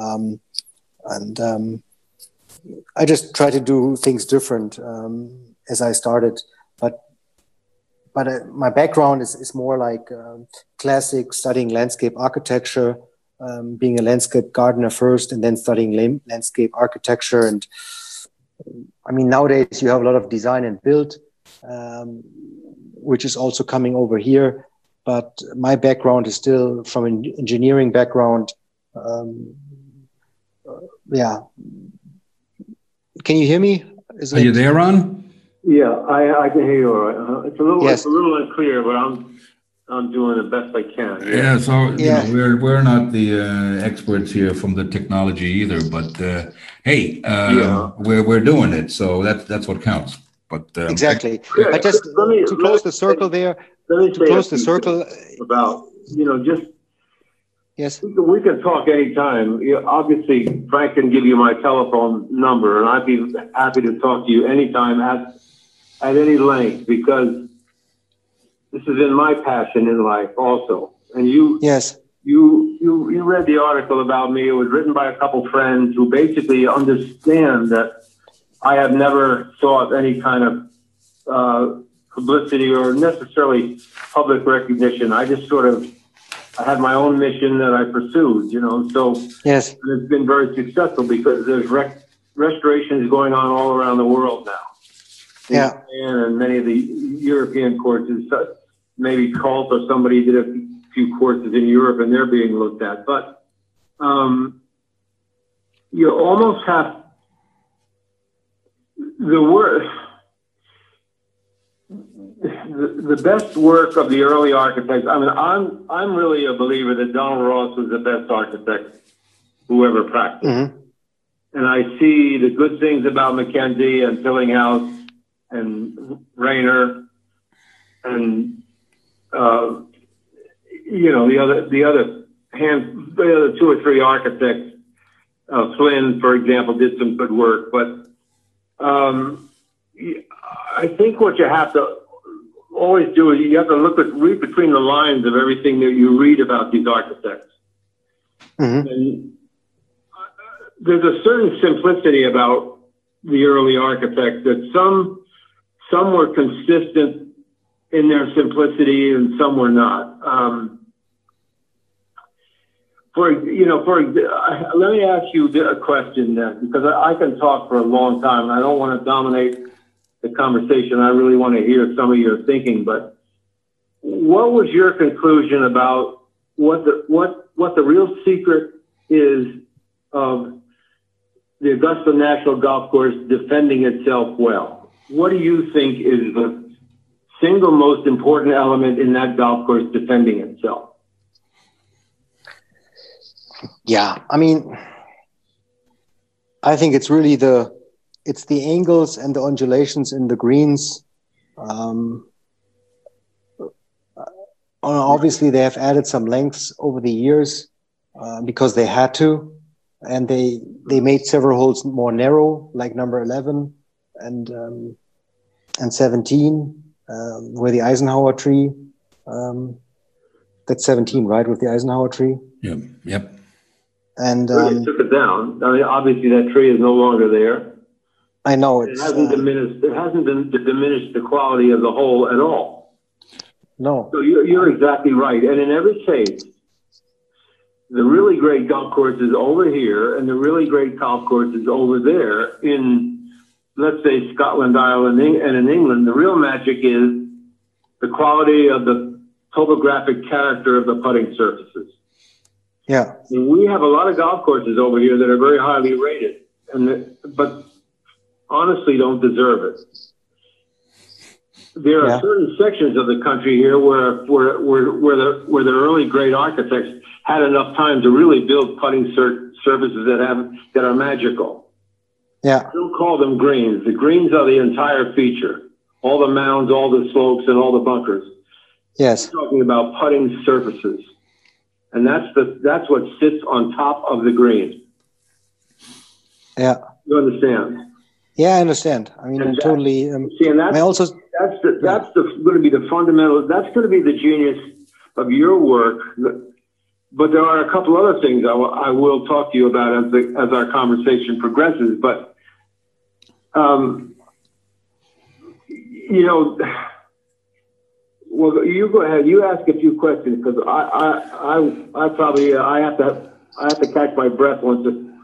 I just try to do things different as I started, but my background is more like classic, studying landscape architecture, being a landscape gardener first, and then studying landscape architecture. And nowadays you have a lot of design and build, which is also coming over here. But my background is still from an engineering background. Can you hear me? Are you there, Ron? Yeah, I can hear you all right. It's a little unclear, but I'm doing the best I can. We're not the experts here from the technology either, but we're doing it, so that's what counts. But exactly. But just to close the circle there. To close the circle about just. Yes. We can talk anytime. Obviously, Frank can give you my telephone number, and I'd be happy to talk to you anytime at any length, because this has been my passion in life also. And you read the article about me. It was written by a couple friends who basically understand that I have never sought any kind of publicity or necessarily public recognition. I just I had my own mission that I pursued, so Yes. it's been very successful because there's restorations going on all around the world now. Yeah. And many of the European courses, maybe Cult or somebody did a few courses in Europe and they're being looked at. But you almost have the best work of the early architects. I mean, I'm really a believer that Donald Ross was the best architect who ever practiced. Mm-hmm. And I see the good things about Mackenzie and Tillinghast and Rayner and the other two or three architects. Flynn, for example, did some good work, but I think what you have to always do is you have to read between the lines of everything that you read about these architects. Mm-hmm. And there's a certain simplicity about the early architects that some were consistent in their simplicity and some were not. Let me ask you a question then, because I can talk for a long time and I don't want to dominate the conversation. I really want to hear some of your thinking, but what was your conclusion about what the real secret is of the Augusta National Golf Course defending itself well? What do you think is the single most important element in that golf course defending itself? Yeah, I mean, I think it's really the angles and the undulations in the greens. Obviously, they have added some lengths over the years because they had to, and they made several holes more narrow, like number 11 and 17, where the Eisenhower tree. That's 17, right, with the Eisenhower tree? Yeah. Yep. And they took it down. I mean, obviously, that tree is no longer there. I know it hasn't diminished. It hasn't been diminished the quality of the hole at all. No. So you're exactly right. And in every case, the really great golf course is over here, and the really great golf course is over there in, let's say, Scotland, Ireland, and in England. The real magic is the quality of the topographic character of the putting surfaces. Yeah. And we have a lot of golf courses over here that are very highly rated, but honestly don't deserve it. There are certain sections of the country here where the early great architects had enough time to really build putting surfaces that are magical. Yeah. Don't call them greens. The greens are the entire feature. All the mounds, all the slopes, and all the bunkers. Yes. We're talking about putting surfaces. And that's what sits on top of the green. Yeah. You understand? Yeah, I understand. I mean, and totally. See, and that's going to be the fundamental. That's going to be the genius of your work. But there are a couple other things I will talk to you about as our conversation progresses. But well, you go ahead. You ask a few questions because I probably have to catch my breath once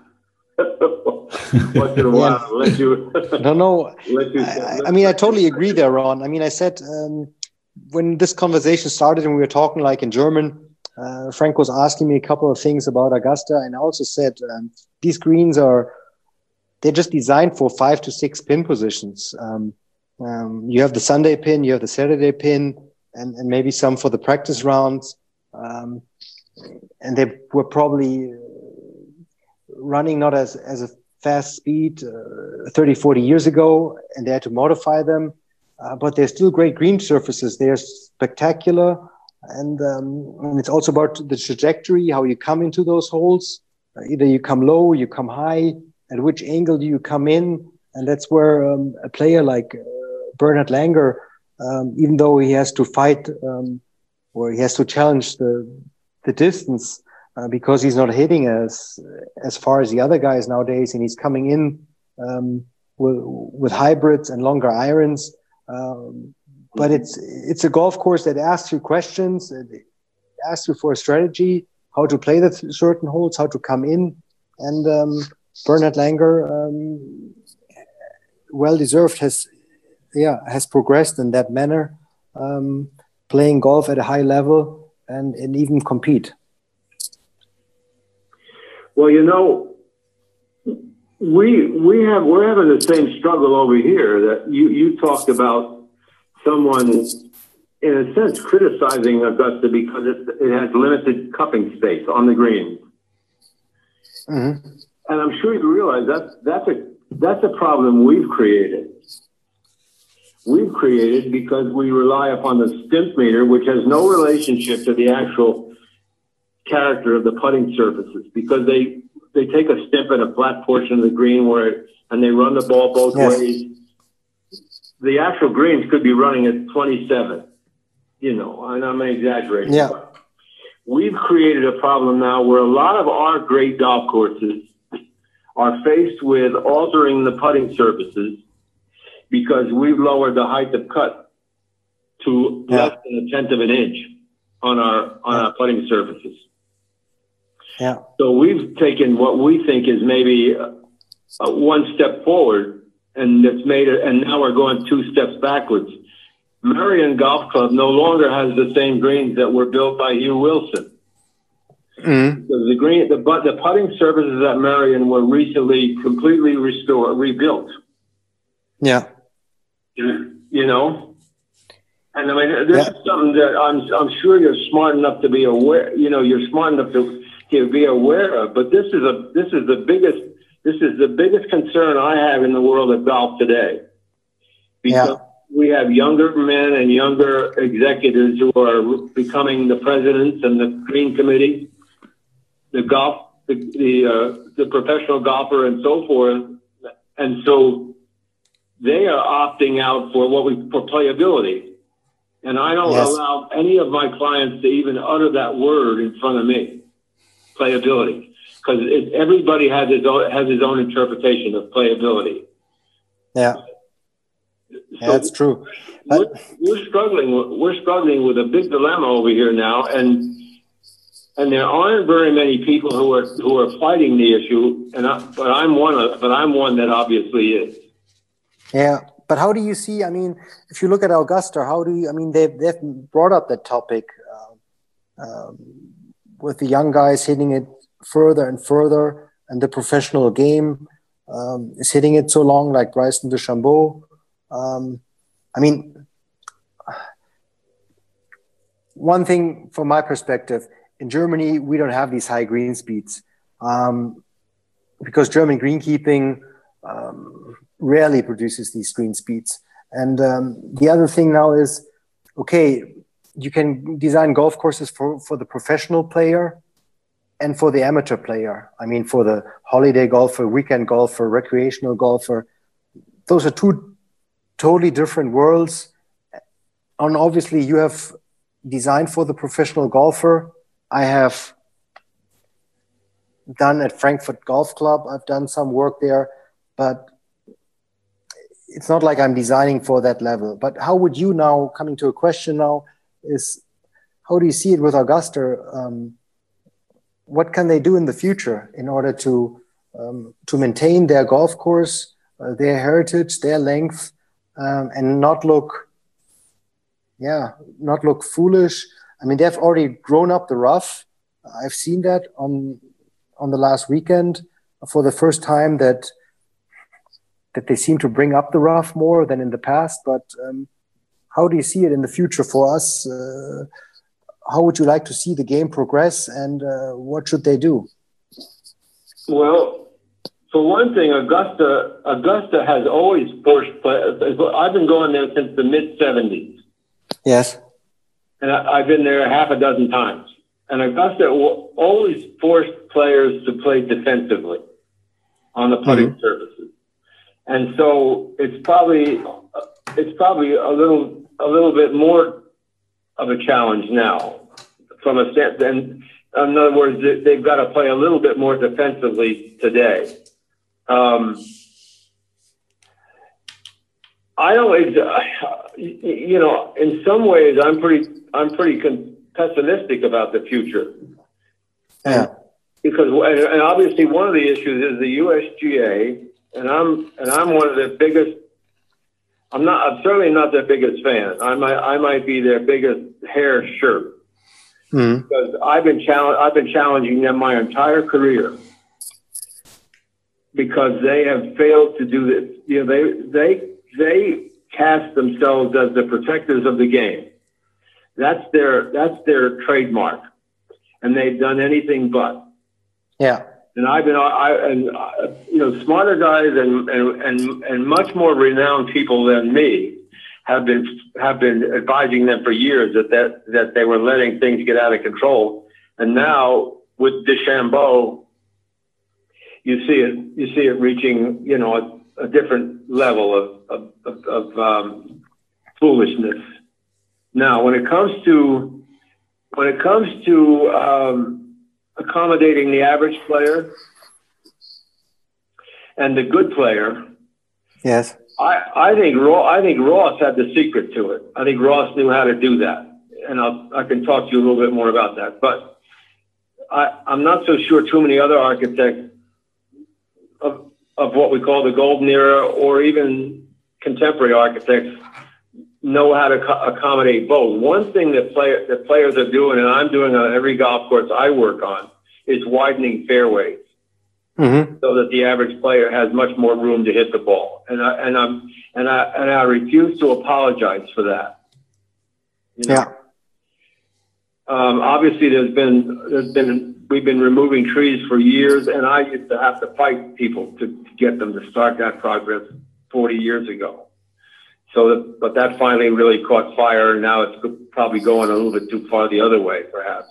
in a while. Let you. No. I mean, I totally agree there, Ron. I mean, I said when this conversation started and we were talking like in German, Frank was asking me a couple of things about Augusta, and I also said these greens they're just designed for 5 to 6 pin positions. You have the Sunday pin, you have the Saturday pin, and maybe some for the practice rounds. And they were probably running not as a fast speed 30, 40 years ago, and they had to modify them. But they're still great green surfaces. They're spectacular. And it's also about the trajectory, how you come into those holes. Either you come low, you come high, at which angle do you come in? And that's where a player like Bernhard Langer, even though he has to fight or he has to challenge the distance because he's not hitting as far as the other guys nowadays, and he's coming in with hybrids and longer irons. but it's a golf course that asks you questions. It asks you for a strategy, how to play the certain holes, how to come in. And Bernhard Langer, well deserved, has progressed in that manner, playing golf at a high level and even compete. Well, you know, we're having the same struggle over here that you talked about. Someone, in a sense, criticizing Augusta because it has limited cupping space on the green. Mm-hmm. And I'm sure you realize that's a problem we've created. We've created because we rely upon the stimp meter, which has no relationship to the actual character of the putting surfaces, because they take a stimp at a flat portion of the green and they run the ball both ways. The actual greens could be running at 27, you know, and I'm exaggerating. Yeah. We've created a problem now where a lot of our great golf courses are faced with altering the putting surfaces because we've lowered the height of cut to less than 1/10 of an inch on our putting surfaces. Yeah. So we've taken what we think is maybe one step forward, and and now we're going 2 steps backwards. Merion Golf Club no longer has the same greens that were built by Hugh Wilson. Mm-hmm. Because the putting surfaces at Merion were recently completely rebuilt. Yeah. You know? And I mean, this is something that I'm sure you're smart enough to be aware, you know, you're smart enough to be aware of, but this is the biggest concern I have in the world of golf today. Because we have younger men and younger executives who are becoming the presidents and the green committee, the professional golfer and so forth. And so they are opting out for for playability. And I don't allow any of my clients to even utter that word in front of me, playability, because everybody has his own interpretation of playability. Yeah, so that's true. We're struggling with a big dilemma over here now, and there aren't very many people who are fighting the issue, but I'm one that obviously is. Yeah. But how do you see, I mean, if you look at Augusta, they've brought up that topic with the young guys hitting it further and further, and the professional game is hitting it so long, like Bryson DeChambeau. I mean, one thing from my perspective, in Germany, we don't have these high green speeds because German greenkeeping rarely produces these green speeds. And the other thing now is, okay, you can design golf courses for the professional player and for the amateur player. I mean, for the holiday golfer, weekend golfer, recreational golfer. Those are two totally different worlds. And obviously, you have designed for the professional golfer. I have done at Frankfurt Golf Club. I've done some work there, but it's not like I'm designing for that level. But how would you now, coming to a question now, is how do you see it with Augusta? What can they do in the future in order to maintain their golf course, their heritage, their length, and not look foolish? I mean, they've already grown up the rough. I've seen that on the last weekend for the first time that they seem to bring up the rough more than in the past. But how do you see it in the future for us? How would you like to see the game progress, and what should they do? Well, for one thing, Augusta has always forced players. I've been going there since the mid-'70s. Yes. And I've been there half a dozen times. And Augusta always forced players to play defensively on the putting surfaces. And so it's probably a little bit more of a challenge now from a sense. And in other words, they've got to play a little bit more defensively today. I don't, you know, in some ways, I'm pretty pessimistic about the future. Yeah. Because, and obviously, one of the issues is the USGA, and I'm one of the biggest. I'm certainly not their biggest fan. I might be their biggest hair shirt, because I've been challenging them my entire career, because they have failed to do this. You know, they cast themselves as the protectors of the game. That's their trademark, and they've done anything but. Yeah. And you know, smarter guys and much more renowned people than me have been advising them for years that they were letting things get out of control. And now with DeChambeau, you see it reaching, you know, a different level of foolishness. Now, when it comes to accommodating the average player and the good player, yes, I think Ross had the secret to it. I think Ross knew how to do that, and I can talk to you a little bit more about that. But I'm not so sure too many other architects of what we call the golden era, or even contemporary architects, know how to accommodate both. One thing that players are doing, and I'm doing on every golf course I work on, is widening fairways, so that the average player has much more room to hit the ball. And I refuse to apologize for that. You know? Yeah. Obviously, we've been removing trees for years, and I used to have to fight people to get them to start that progress 40 years ago. But that finally really caught fire, and now it's probably going a little bit too far the other way, perhaps.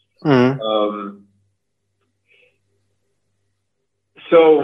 So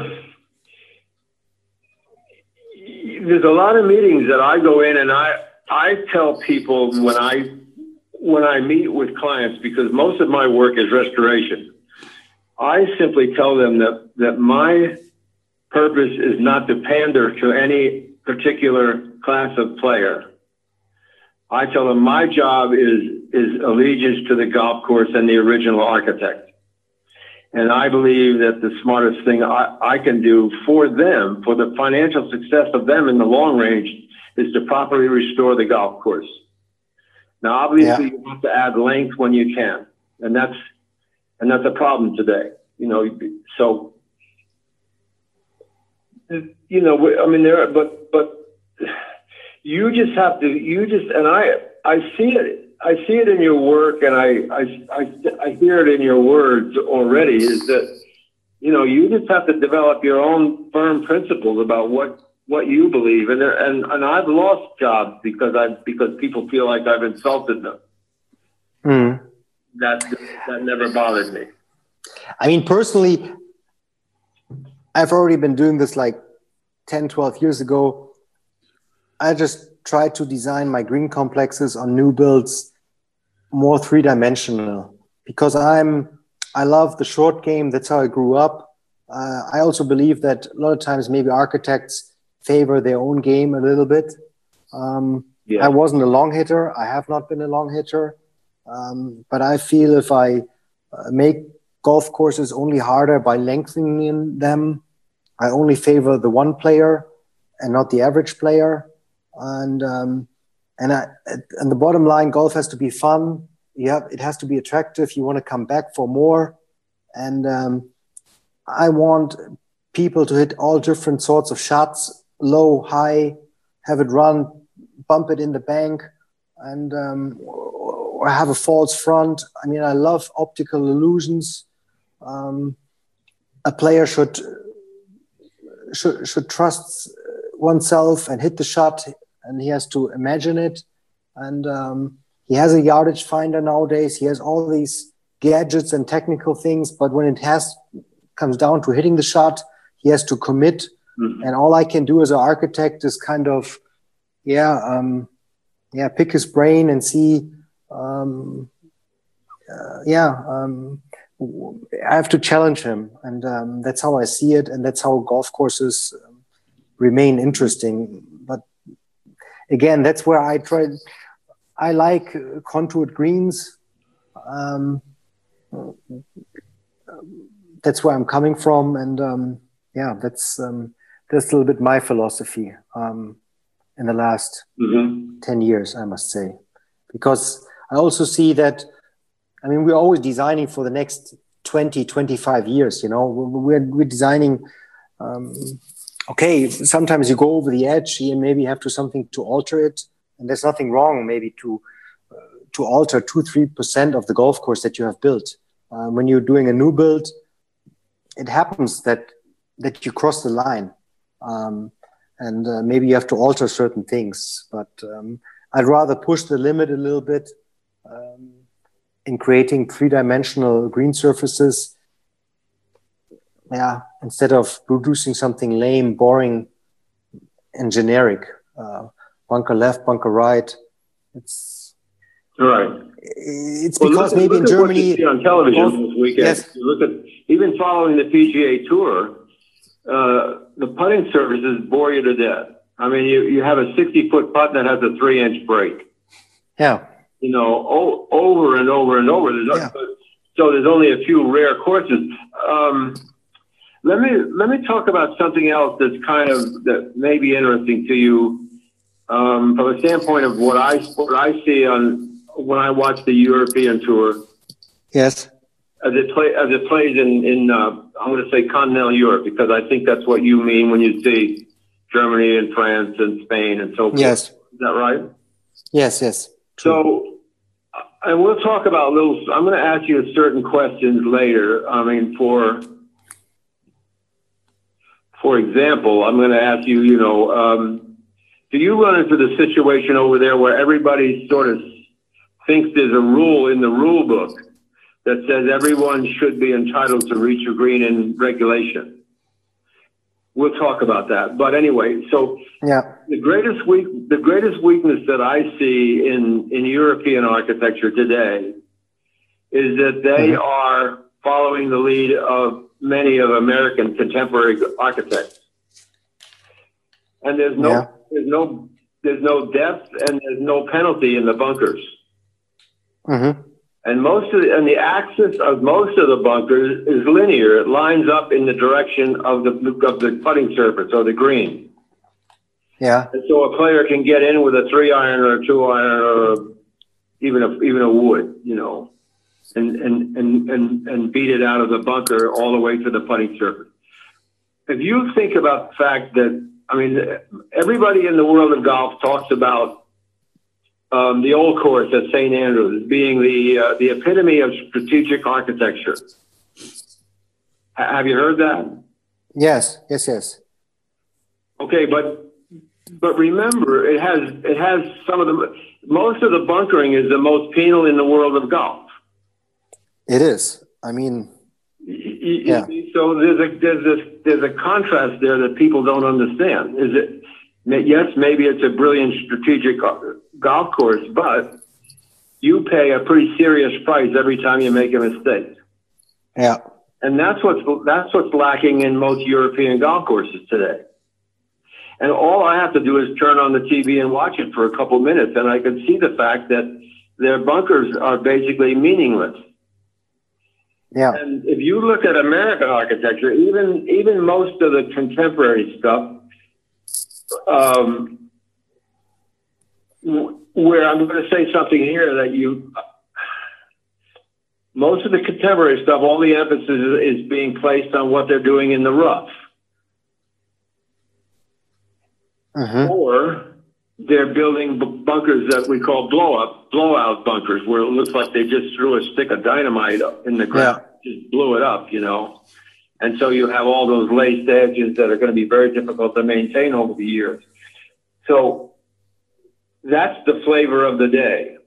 there's a lot of meetings that I go in, and I tell people when I meet with clients, because most of my work is restoration, I simply tell them that my purpose is not to pander to any particular class of player. I tell them my job is allegiance to the golf course and the original architect. And I believe that the smartest thing I can do for them, for the financial success of them in the long range, is to properly restore the golf course. Now, obviously, you have to add length when you can, and that's a problem today. You know, so you know, I mean, but you just have to. And I see it. I see it in your work, and I hear it in your words already, is that, you know, you just have to develop your own firm principles about what you believe. And I've lost jobs because people feel like I've insulted them. That never bothered me. I mean, personally, I've already been doing this like 10, 12 years ago. I just try to design my green complexes on new builds more three-dimensional, because I love the short game. That's how I grew up. I also believe that a lot of times maybe architects favor their own game a little bit. I wasn't a long hitter. I have not been a long hitter. But I feel if I make golf courses only harder by lengthening them, I only favor the one player and not the average player. And the bottom line, golf has to be fun. It has to be attractive. You want to come back for more. And I want people to hit all different sorts of shots, low, high, have it run, bump it in the bank, and or have a false front. I mean, I love optical illusions. A player should trust oneself and hit the shot, and he has to imagine it. And he has a yardage finder nowadays. He has all these gadgets and technical things, but when it comes down to hitting the shot, he has to commit. And all I can do as an architect is kind of, pick his brain and see. I have to challenge him, and that's how I see it, and that's how golf courses remain interesting. But again, that's where I try. I like contoured greens. That's where I'm coming from, and yeah, that's a little bit my philosophy in the last 10 years, I must say, because I also see that. I mean, we're always designing for the next 20, 25 years. You know, we're designing. Okay, sometimes you go over the edge. You maybe have to something to alter it, and there's nothing wrong maybe to alter 2-3% of the golf course that you have built. When you're doing a new build, it happens that you cross the line, and maybe you have to alter certain things. But I'd rather push the limit a little bit in creating 3-dimensional green surfaces. Yeah, instead of producing something lame, boring, and generic. Bunker left, bunker right. It's right. It's because maybe in Germany, what you see on television this weekend. Yes. You look at even following the PGA Tour, the putting surfaces bore you to death. I mean, you have a 60-foot putt that has a 3-inch break. Yeah. You know, over and over and over. So there's only a few rare courses. Let me talk about something else that may be interesting to you from a standpoint of what I see when I watch the European Tour. Yes. As it plays in I'm going to say continental Europe, because I think that's what you mean when you see Germany and France and Spain and so forth. Yes. Is that right? Yes. Yes. True. So. And we'll talk about I'm going to ask you certain questions later. I mean, for example, I'm going to ask you, do you run into the situation over there where everybody sort of thinks there's a rule in the rule book that says everyone should be entitled to reach a green in regulation? We'll talk about that. But anyway, so yeah, the greatest weakness that I see in European architecture today is that they are following the lead of many of American contemporary architects. And there's no depth and there's no penalty in the bunkers. Mm-hmm. And the axis of most of the bunkers is linear. It lines up in the direction of the putting surface or the green. Yeah. And so a player can get in with a 3-iron or a 2-iron or even a wood, and beat it out of the bunker all the way to the putting surface. If you think about the fact that, I mean, everybody in the world of golf talks about the old course at St. Andrews being the epitome of strategic architecture. Have you heard that? Yes. Okay, but remember, it has most of the bunkering is the most penal in the world of golf. It is. I mean, yeah. So there's a contrast there that people don't understand. Yes, maybe it's a brilliant strategic golf course, but you pay a pretty serious price every time you make a mistake. Yeah. And that's what's lacking in most European golf courses today. And all I have to do is turn on the TV and watch it for a couple minutes, and I can see the fact that their bunkers are basically meaningless. Yeah. And if you look at American architecture, even most of the contemporary stuff, where I'm going to say something here that most of the contemporary stuff, all the emphasis is being placed on what they're doing in the rough. Or they're building bunkers that we call blowout bunkers, where it looks like they just threw a stick of dynamite in the ground, just blew it up, And so you have all those laced edges that are going to be very difficult to maintain over the years. So that's the flavor of the day.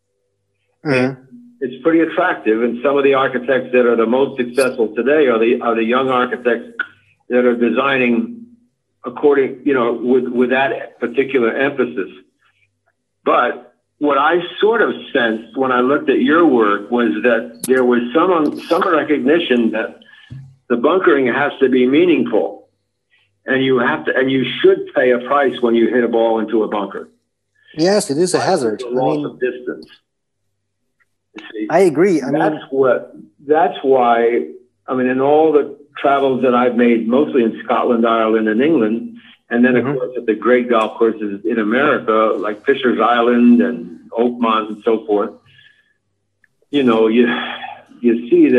It's pretty attractive, and some of the architects that are the most successful today are the young architects that are designing according, with that particular emphasis. But what I sort of sensed when I looked at your work was that there was some recognition that the bunkering has to be meaningful, and you should pay a price when you hit a ball into a bunker. Yes, it is a hazard. The loss of distance. See, I agree. That's why, I mean, in all the travels that I've made, mostly in Scotland, Ireland, and England, and then, of course, at the great golf courses in America, like Fisher's Island and Oakmont and so forth, you know, you see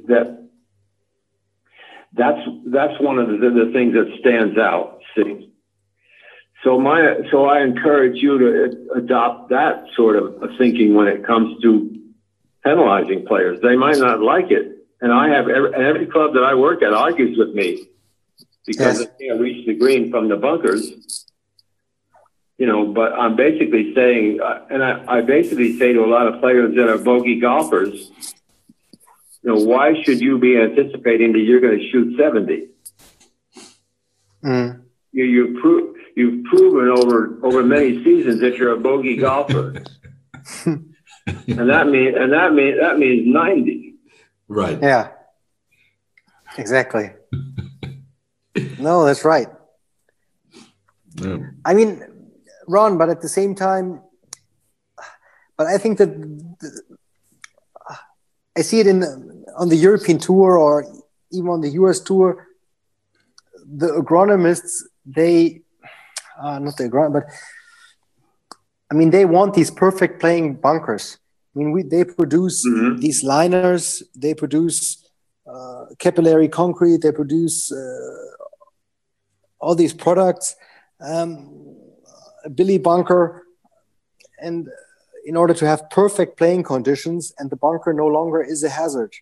that's one of the things that stands out. See, so I encourage you to adopt that sort of thinking when it comes to penalizing players. They might not like it, and I have every club that I work at argues with me because they can't reach the green from the bunkers. You know, but I'm basically saying, and I basically say to a lot of players that are bogey golfers, you know, why should you be anticipating that you're going to shoot 70? Mm. You've proven over many seasons that you're a bogey golfer, and that means 90. Right. Yeah. Exactly. No, that's right. Yeah. I mean, Ron, but at the same time, but I think that I see it on the European tour or even on the US tour. The agronomists, not the agronomists, but I mean, they want these perfect playing bunkers. I mean, they produce these liners, they produce capillary concrete, they produce all these products, a Billy bunker, and in order to have perfect playing conditions, and the bunker no longer is a hazard.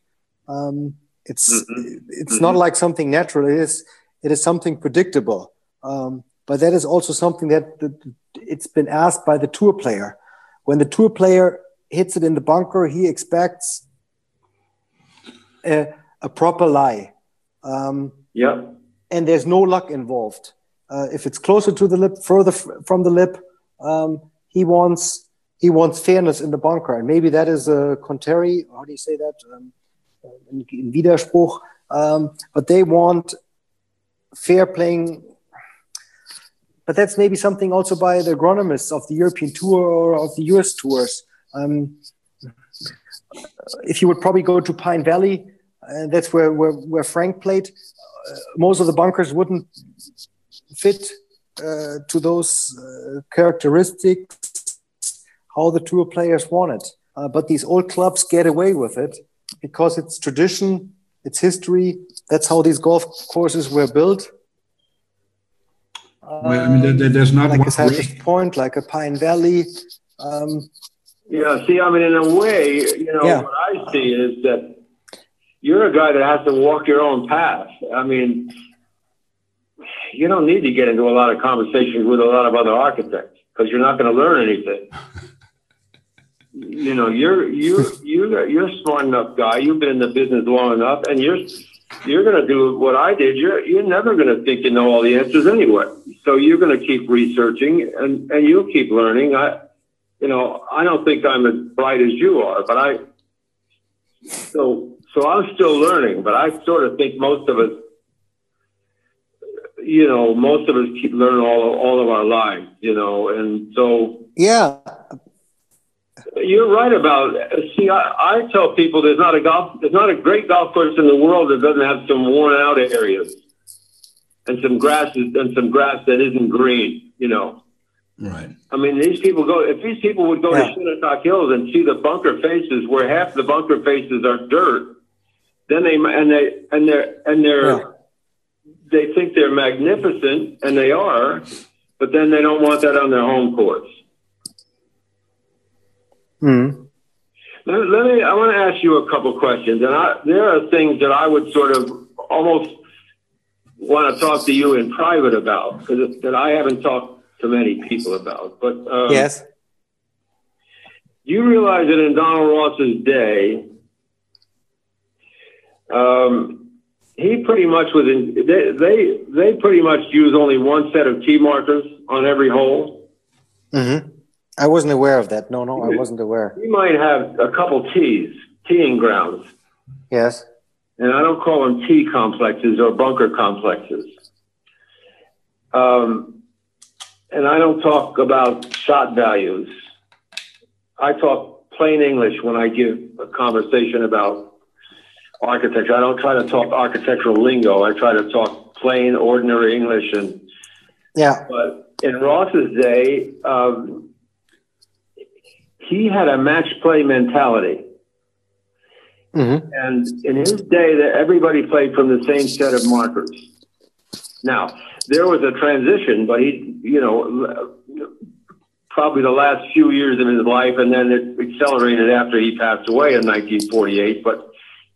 It's not like something natural. It is something predictable. But that is also something that it's been asked by the tour player. When the tour player hits it in the bunker, he expects a proper lie. And there's no luck involved. If it's closer to the lip, further from the lip, he wants fairness in the bunker. And maybe that is a contrary, how do you say that? In Widerspruch. But they want fair playing. But that's maybe something also by the agronomists of the European tour or of the US tours. If you would probably go to Pine Valley, that's where Frank played, most of the bunkers wouldn't fit to those characteristics how the tour players want it. But these old clubs get away with it because it's tradition, it's history. That's how these golf courses were built. Well, I mean, there's not like one a Cypress Point, like a Pine Valley. Yeah, see, I mean, in a way, what I see is that you're a guy that has to walk your own path. I mean, you don't need to get into a lot of conversations with a lot of other architects because you're not going to learn anything. You're a smart enough guy. You've been in the business long enough, and you're going to do what I did. You're never going to think you know all the answers anyway. So you're going to keep researching, and you'll keep learning. I don't think I'm as bright as you are, but so I'm still learning. But I sort of think most of us keep learning all of our lives, and so yeah. You're right about. See, I tell people there's not a great golf course in the world that doesn't have some worn out areas and some grass that isn't green. Right. I mean, if these people would go to Shinnecock Hills and see the bunker faces where half the bunker faces are dirt, then they think they're magnificent, and they are, but then they don't want that on their home course. Mm. I want to ask you a couple questions, and there are things that I would sort of almost want to talk to you in private about that I haven't talked to many people about. But yes, you realize that in Donald Ross's day, he pretty much was in. They pretty much use only one set of tee markers on every hole. Mm-hmm. I wasn't aware of that. No, I wasn't aware. You might have a couple teeing grounds. Yes. And I don't call them tee complexes or bunker complexes. and I don't talk about shot values. I talk plain English when I give a conversation about architecture. I don't try to talk architectural lingo. I try to talk plain, ordinary English. But in Ross's day, he had a match play mentality. Mm-hmm. And in his day, that everybody played from the same set of markers. Now, there was a transition, but he, probably the last few years of his life, and then it accelerated after he passed away in 1948. But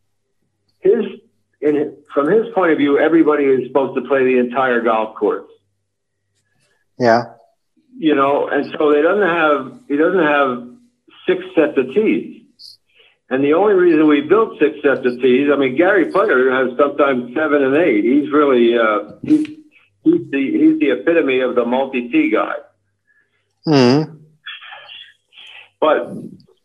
from his point of view, everybody is supposed to play the entire golf course. Yeah. And so he doesn't have 6 sets of tees. And the only reason we built 6 sets of tees, I mean, Gary Player has sometimes 7 and 8. He's really, he's the epitome of the multi-tee guy. Mm-hmm. But,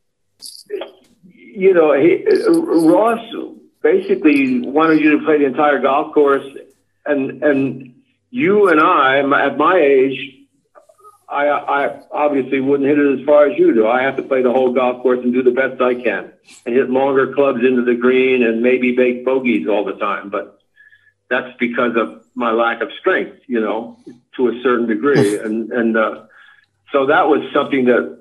Ross basically wanted you to play the entire golf course. And you and I, at my age, I obviously wouldn't hit it as far as you do. I have to play the whole golf course and do the best I can and hit longer clubs into the green and maybe make bogeys all the time. But that's because of my lack of strength, to a certain degree. And so that was something that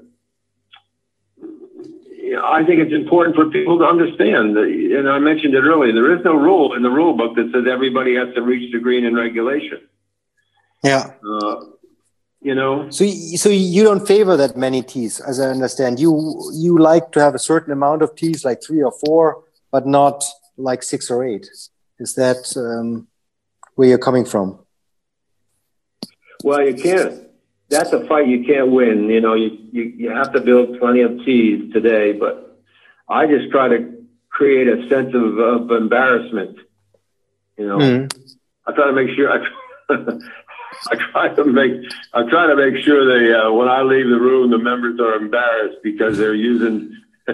I think it's important for people to understand. And I mentioned it earlier. There is no rule in the rule book that says everybody has to reach the green in regulation. Yeah. So you don't favor that many tees, as I understand. You like to have a certain amount of tees, like 3 or 4, but not like 6 or 8. Is that where you're coming from? Well, you can't. That's a fight you can't win. You have to build plenty of tees today, but I just try to create a sense of embarrassment. Mm-hmm. I try to make sure. I try to make sure that when I leave the room, the members are embarrassed because they're using.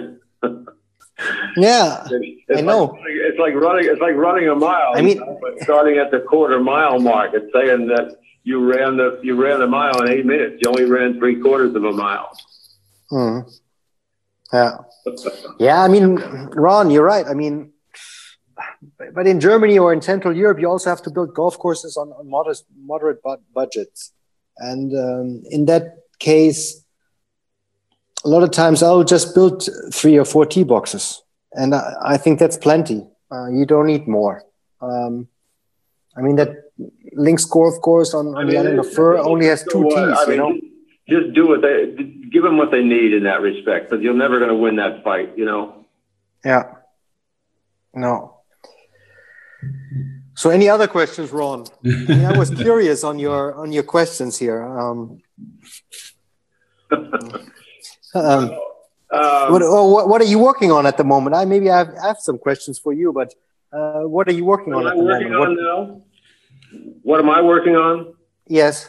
Yeah, I know. It's like running a mile. I mean, but starting at the quarter-mile mark and saying that you ran the mile in 8 minutes. You only ran 3/4 of a mile. Mm-hmm. Yeah, yeah. I mean, Ron, you're right. I mean. But in Germany or in Central Europe, you also have to build golf courses on moderate budgets. And in that case, a lot of times I'll just build 3 or 4 tee boxes. And I think that's plenty. You don't need more. I mean, that Links Golf Course on the island of Fur only has 2 tees, Just do what give them what they need in that respect, because you're never going to win that fight, Yeah. No. So, any other questions, Ron? I was curious on your questions here. What are you working on at the moment? I have some questions for you, but what are you working on at the moment? What am I working on? Yes.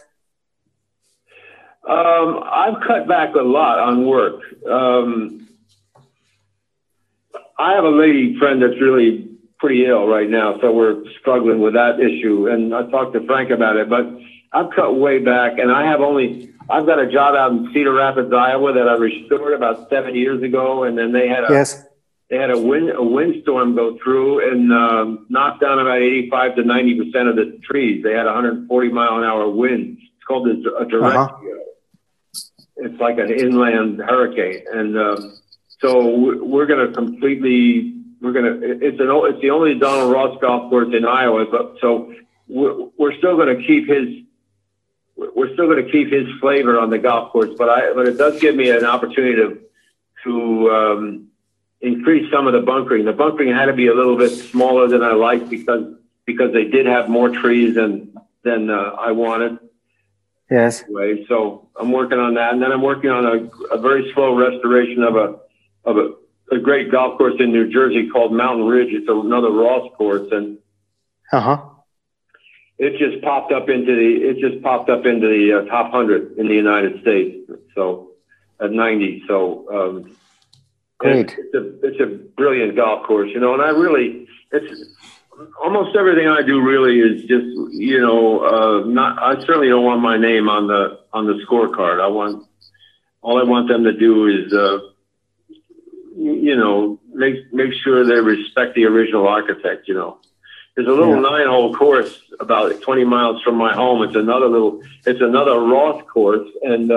I've cut back a lot on work. I have a lady friend that's really pretty ill right now, so we're struggling with that issue. And I talked to Frank about it, but I've cut way back, and I've got a job out in Cedar Rapids, Iowa, that I restored about 7 years ago, and then they had a windstorm go through and knock down about 85 to 90% of the trees. They had 140-mile-an-hour winds. It's called a derecho. It's like an inland hurricane, and so we're going to completely. It's the only Donald Ross golf course in Iowa, but so we're still going to keep his flavor on the golf course, but it does give me an opportunity to increase some of the bunkering. The bunkering had to be a little bit smaller than I liked because they did have more trees than I wanted. Yes. Anyway, so I'm working on that, and then I'm working on a very slow restoration of a great golf course in New Jersey called Mountain Ridge. It's another Ross course, and it just popped up into the top 100 in the United States. So at 90. So great. It's a brilliant golf course, and I really almost everything I do really is just, I certainly don't want my name on the scorecard. All I want them to do is, make sure they respect the original architect, There's a little 9-hole course about 20 miles from my home. It's another Roth course. And,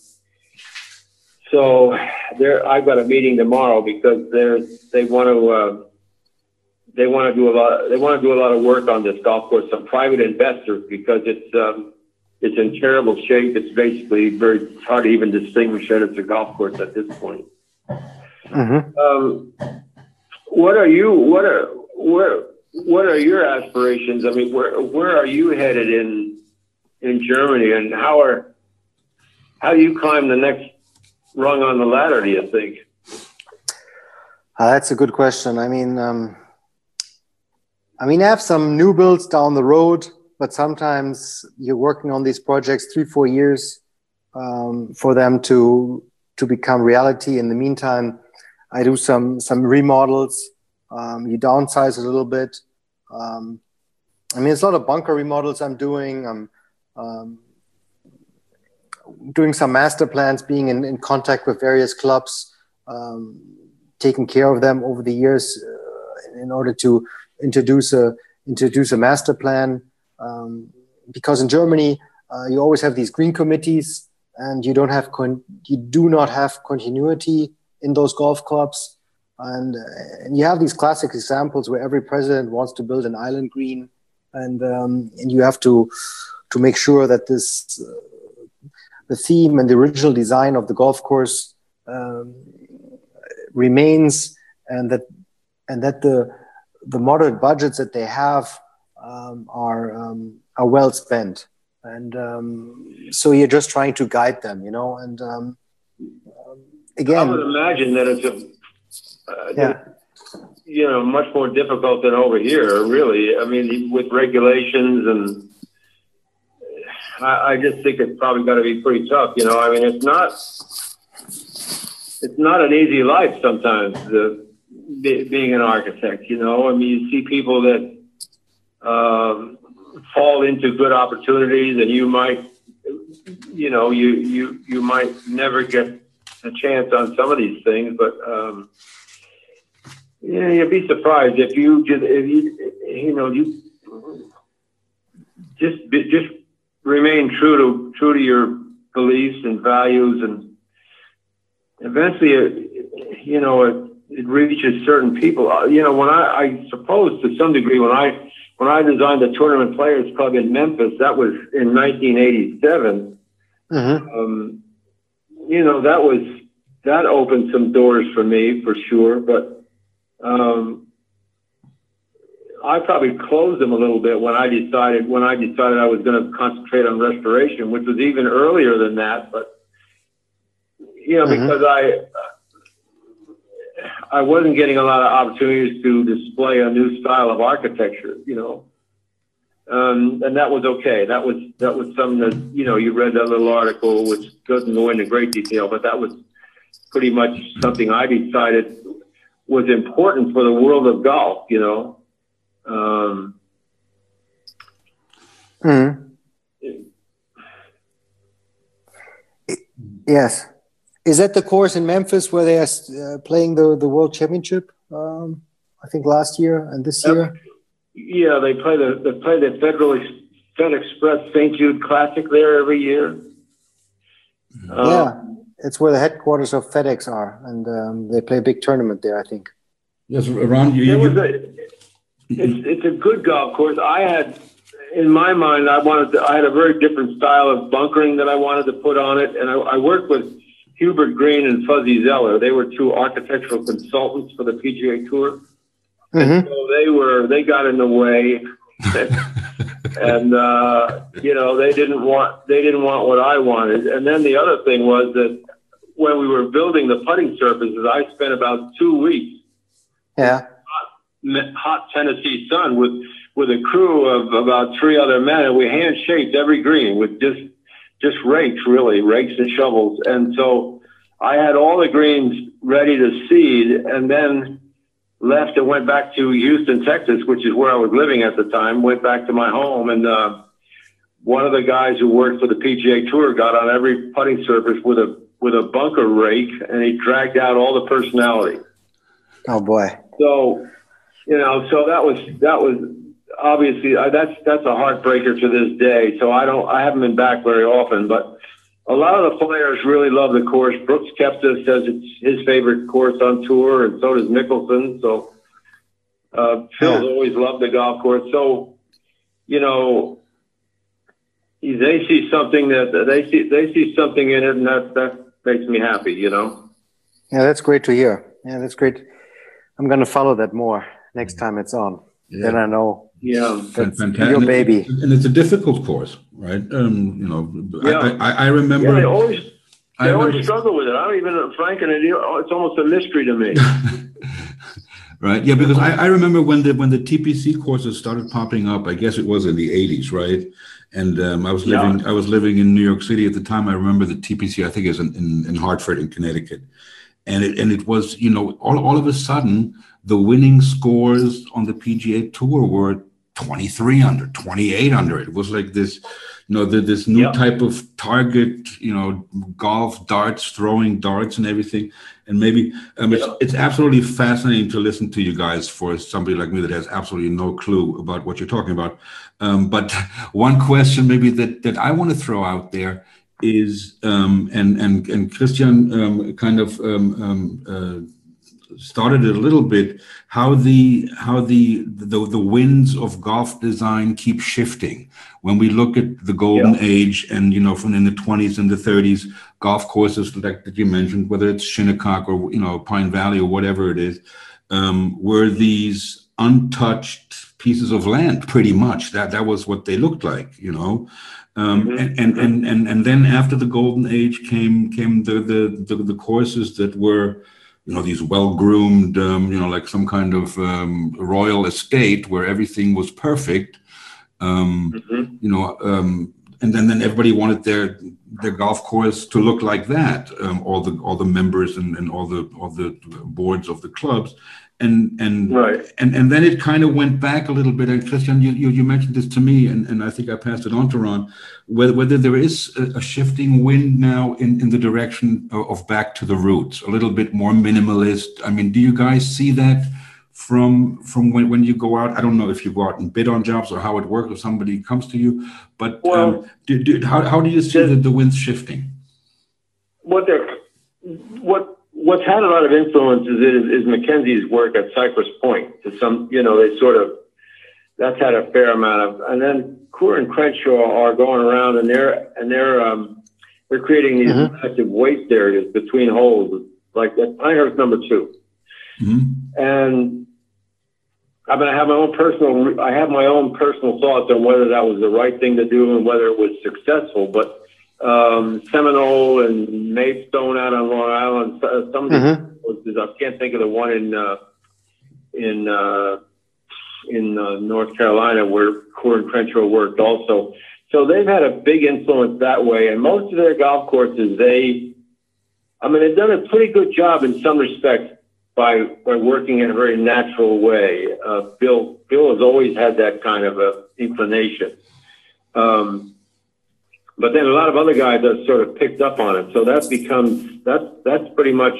so I've got a meeting tomorrow because they want to do a lot of work on this golf course. Some private investors, because it's in terrible shape. It's basically it's hard to even distinguish it as a golf course at this point. Mm-hmm. What are your aspirations? I mean, where are you headed in Germany, and how do you climb the next rung on the ladder, do you think? That's a good question. I mean, I have some new builds down the road, but sometimes you're working on these projects 3-4 years for them to become reality. In the meantime, I do some remodels. You downsize a little bit. It's a lot of bunker remodels I'm doing. I'm doing some master plans, being in contact with various clubs, taking care of them over the years in order to introduce a master plan. Because in Germany, you always have these green committees, and you do not have continuity in those golf clubs. And you have these classic examples where every president wants to build an island green, and you have to make sure that the theme and the original design of the golf course remains, and that the moderate budgets that they have are well spent. And so you're just trying to guide them, and again, I would imagine that it's much more difficult than over here, really. I mean, with regulations, and I just think it's probably got to be pretty tough. It's not an easy life sometimes, being an architect. You see people that fall into good opportunities, and you might never get a chance on some of these things, but you'd be surprised if you just remain true to your beliefs and values, and eventually it reaches certain people. When I suppose to some degree, when I designed the Tournament Players Club in Memphis, that was in 1987. Mm-hmm. That opened some doors for me, for sure, but I probably closed them a little bit when I decided I was going to concentrate on restoration, which was even earlier than that. But mm-hmm. because I wasn't getting a lot of opportunities to display a new style of architecture, and that was okay. That was something that you read that little article, which doesn't go into great detail, but that was pretty much something I decided was important for the world of golf, Yes. Is that the course in Memphis where they are playing the World Championship? I think last year and this year. Yeah, they play the FedExpress St. Jude Classic there every year. Yeah, it's where the headquarters of FedEx are, and they play a big tournament there, I think. Yes, Ron, it's a good golf course. I had, in my mind, I had a very different style of bunkering that I wanted to put on it, and I worked with Hubert Green and Fuzzy Zeller. They were two architectural consultants for the PGA Tour. Mm-hmm. And so they got in the way, and they didn't want what I wanted. And then the other thing was that when we were building the putting surfaces, I spent about 2 weeks, hot Tennessee sun with a crew of about 3 other men, and we hand shaped every green with just rakes and shovels. And so I had all the greens ready to seed, and then left and went back to Houston, Texas, which is where I was living at the time, went back to my home. And one of the guys who worked for the PGA Tour got on every putting surface with a bunker rake, and he dragged out all the personality. Oh, boy. So, so that was obviously that's a heartbreaker to this day. So I haven't been back very often, but a lot of the players really love the course. Brooks Koepka says it's his favorite course on tour, and so does Mickelson. So Phil's always loved the golf course. So, they see something they see something in it, and that makes me happy. Yeah, that's great to hear. Yeah, that's great. I'm going to follow that more next time it's on. Yeah. Then I know. Yeah, fantastic. Your baby. And it's a difficult course, right? I remember. Yeah, they always struggle with it. I don't even, Frank, and it's almost a mystery to me. Right. Yeah, because I remember when the TPC courses started popping up. I guess it was in the 80s, right? And I was living in New York City at the time. I remember the TPC. I think it was in Hartford, in Connecticut, and it was all of a sudden the winning scores on the PGA Tour were 23 under, 28 under. It was like this, this new type of target, golf darts, throwing darts and everything. And maybe it's absolutely fascinating to listen to you guys for somebody like me that has absolutely no clue about what you're talking about. But one question maybe that I want to throw out there is, and Christian kind of started it a little bit, how the winds of golf design keep shifting. When we look at the golden age, and from in the 20s and the 30s, golf courses like that you mentioned, whether it's Shinnecock or Pine Valley or whatever it is, were these untouched pieces of land. Pretty much that was what they looked like, and then after the golden age came the courses that were these well-groomed, like some kind of royal estate where everything was perfect, and then everybody wanted their golf course to look like that. All the members and all the boards of the clubs, and then it kind of went back a little bit. And Christian, you mentioned this to me, and I think I passed it on to Ron, whether there is a shifting wind now in the direction of back to the roots, a little bit more minimalist. I mean, do you guys see that from when you go out? I don't know if you go out and bid on jobs or how it works, or somebody comes to you, but how do you see the winds shifting? What's had a lot of influence is Mackenzie's work at Cypress Point. To some, that's had a fair amount of, and then Coore and Crenshaw are going around and they're creating these massive waste areas between holes, like at Pinehurst number 2. And I mean, I have my own personal thoughts on whether that was the right thing to do and whether it was successful, but Seminole and Maidstone out on Long Island. Some of these, I can't think of the one in North Carolina where Coore and Crenshaw worked also. So they've had a big influence that way. And most of their golf courses, they've done a pretty good job in some respects by working in a very natural way. Bill has always had that kind of a inclination. But then a lot of other guys have sort of picked up on it. So that's pretty much,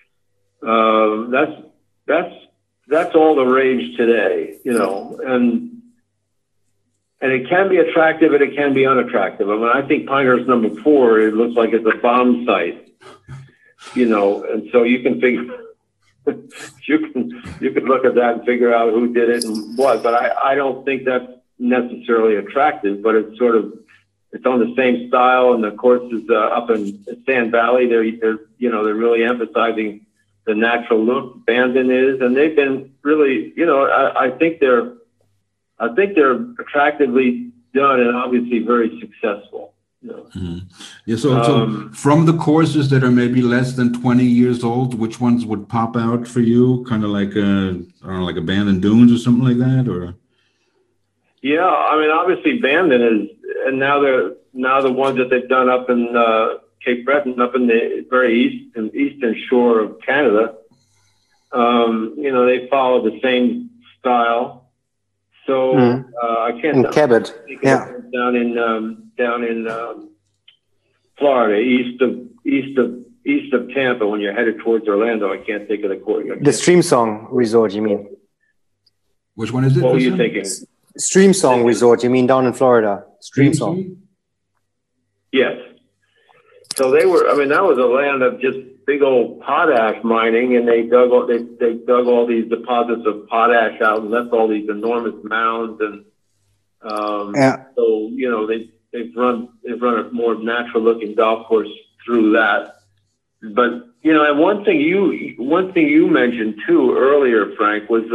that's all the rage today, and it can be attractive and it can be unattractive. I mean, I think Pinehurst number 4, it looks like it's a bomb site, and so you can figure, you can look at that and figure out who did it and what, but I don't think that's necessarily attractive, but it's sort of, it's on the same style, and the course is up in Sand Valley. They're really emphasizing the natural look Bandon is, and they've been really, I think they're attractively done and obviously very successful. Yeah. So from the courses that are maybe less than 20 years old, which ones would pop out for you? Kind of like like a Bandon Dunes or something like that, or? Yeah, I mean, obviously Bandon is, and now the ones that they've done up in Cape Breton, up in the very eastern shore of Canada. They follow the same style. So I can't. In Cabot, yeah. Down in Florida, east of Tampa, when you're headed towards Orlando. I can't think of the court. The Stream Song Resort, you mean? Which one is it? What were you thinking? Stream Song Resort, you mean down in Florida? Stream Song. Yes. So that was a land of just big old potash mining, and they dug all these deposits of potash out and left all these enormous mounds, and so they've run a more natural looking golf course through that. But and one thing you mentioned too earlier, Frank, was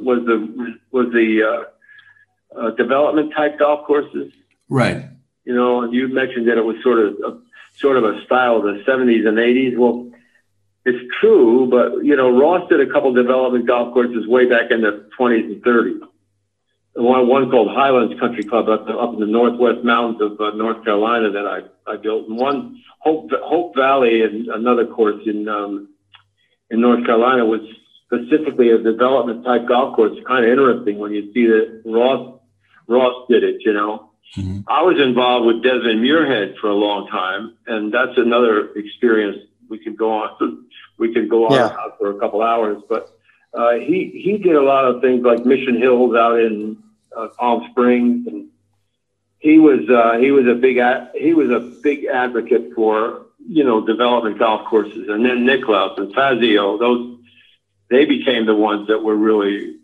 the development type golf courses. Right. And you mentioned that it was sort of a style of the 70s and 80s. Well, it's true, but Ross did a couple development golf courses way back in the 20s and 30s. One called Highlands Country Club up in the northwest mountains of North Carolina that I built, and one Hope Valley, and another course in North Carolina was specifically a development type golf course. It's kind of interesting when you see that Ross did it. Mm-hmm. I was involved with Desmond Muirhead for a long time, and that's another experience we could go on. We could go on for a couple hours, but he did a lot of things like Mission Hills out in Palm Springs, and he was a big advocate for development golf courses. And then Nicklaus and Fazio, they became the ones that were really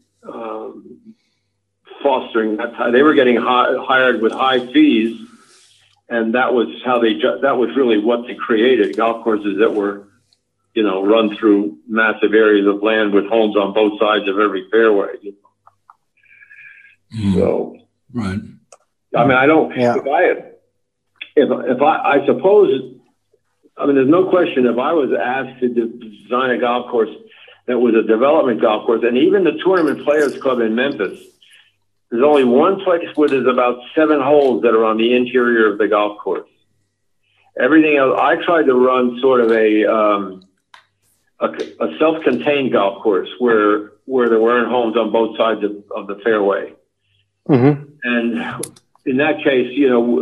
fostering that. They were getting hired with high fees, and that was really what they created, golf courses that were run through massive areas of land with homes on both sides of every fairway. So, right. I don't. Yeah. I suppose. There's no question. If I was asked to design a golf course that was a development golf course, and even the Tournament Players Club in Memphis, there's only one place where there's about 7 holes that are on the interior of the golf course. Everything else, I tried to run sort of a self-contained golf course where there weren't homes on both sides of the fairway. Mm-hmm. And in that case,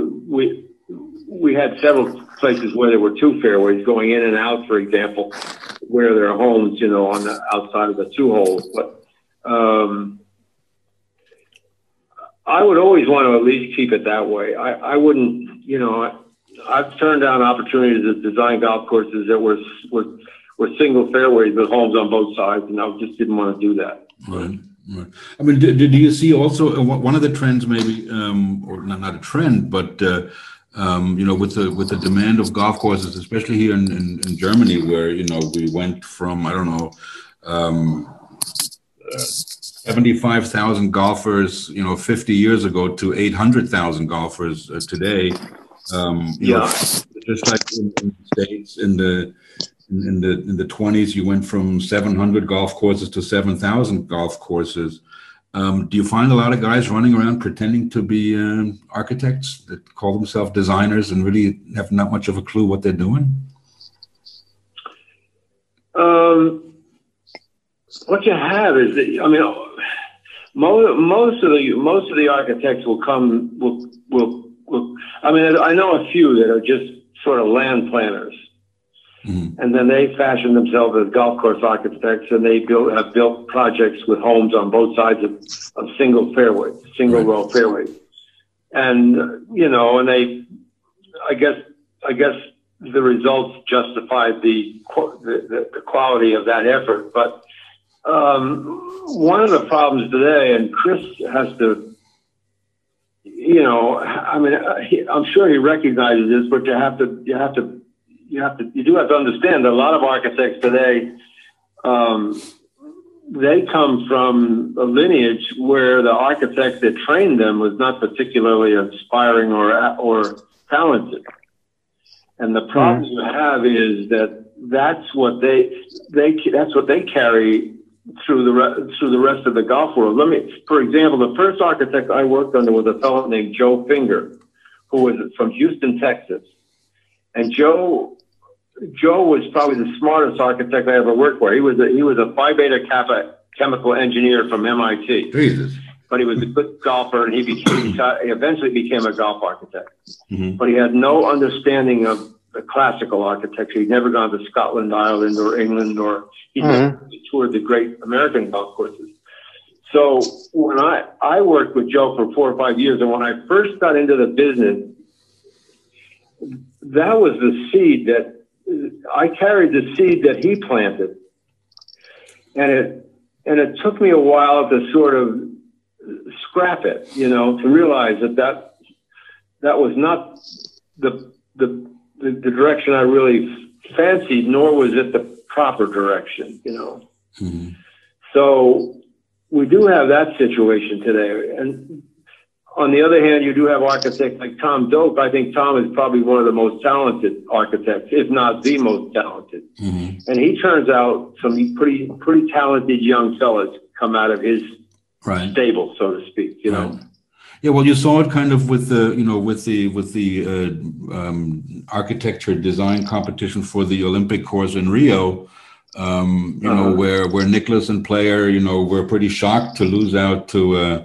we had several places where there were 2 fairways going in and out, for example, where there are homes, on the outside of the 2 holes. But I would always want to at least keep it that way. I wouldn't, I've turned down opportunities to design golf courses that were single fairways with homes on both sides, and I just didn't want to do that. Right. Do you see also one of the trends, maybe, or not a trend, but with the demand of golf courses, especially here in Germany, where we went from 75,000 golfers 50 years ago to 800,000 golfers today. Just like in the States in the 20s, you went from 700 golf courses to 7,000 golf courses. Do you find a lot of guys running around pretending to be architects that call themselves designers and really have not much of a clue what they're doing? What you have is that, most of the architects will I know a few that are just sort of land planners. Mm-hmm. And then they fashion themselves as golf course architects, and they have built projects with homes on both sides of single row fairways. And, and they, I guess the results justify the quality of that effort. But one of the problems today, and Chris has to, I'm sure he recognizes this, but you do have to understand that a lot of architects today, they come from a lineage where the architect that trained them was not particularly inspiring or talented. And the problem you have is that's what they carry through the rest of the golf world. For example, the first architect I worked under was a fellow named Joe Finger, who was from Houston, Texas. And Joe Joe was probably the smartest architect I ever worked for. He was a Phi Beta Kappa chemical engineer from MIT. Jesus. But he was a good golfer, and he eventually became a golf architect. Mm-hmm. But he had no understanding of the classical architecture. He'd never gone to Scotland, Ireland, or England, or he never toured the great American golf courses. So when I worked with Joe for 4 or 5 years, and when I first got into the business, that was the seed that I carried, the seed that he planted, and it took me a while to sort of scrap it, to realize that was not the direction I really fancied, nor was it the proper direction, Mm-hmm. So we do have that situation today. And on the other hand, you do have architects like Tom Doak. I think Tom is probably one of the most talented architects, if not the most talented. Mm-hmm. And he turns out some pretty talented young fellas come out of his stable, so to speak, Right. Yeah, well, you saw it kind of with the architecture design competition for the Olympic course in Rio, where Nicholas and Player, were pretty shocked to lose out to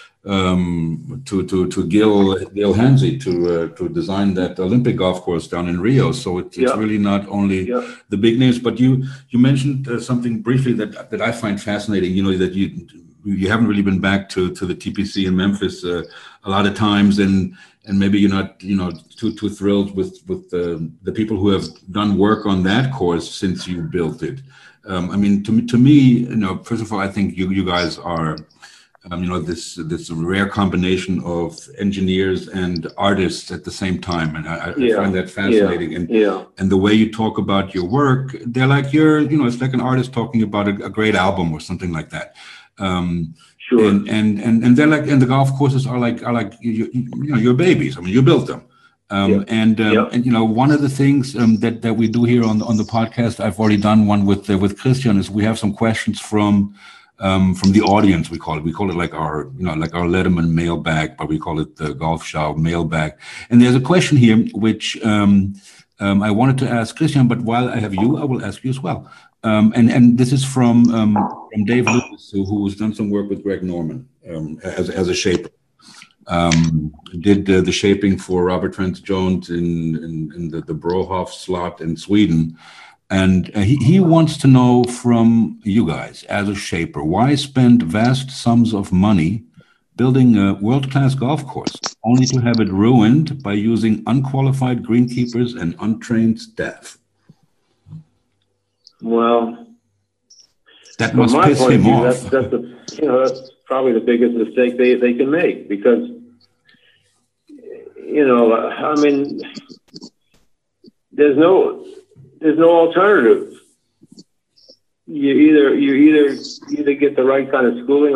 Gil Hansi to design that Olympic golf course down in Rio. So it's really not only the big names, but you mentioned something briefly that I find fascinating. That you haven't really been back to the TPC in Memphis a lot of times, and maybe you're not too thrilled with the people who have done work on that course since you built it. I mean, to me, first of all, I think you guys are this rare combination of engineers and artists at the same time, and I find that fascinating. And the way you talk about your work, they're like it's like an artist talking about a great album or something like that. Sure. And they're like, and the golf courses are like your babies. I mean, you built them. And one of the things that we do here on the podcast, I've already done one with Christian, is we have some questions from the audience. We call it like our Letterman mailbag, but we call it the Golf Show mailbag. And there's a question here which I wanted to ask Christian, but while I have you, I will ask you as well. And this is from Dave Lewis, who's done some work with Greg Norman as a shaper. Did the shaping for Robert Trent Jones in the Brohof slot in Sweden. And he wants to know from you guys, as a shaper, why spend vast sums of money building a world-class golf course only to have it ruined by using unqualified greenkeepers and untrained staff? Well, that must piss him off. That's probably the biggest mistake they can make, because I mean, there's no alternative. You either get the right kind of schooling.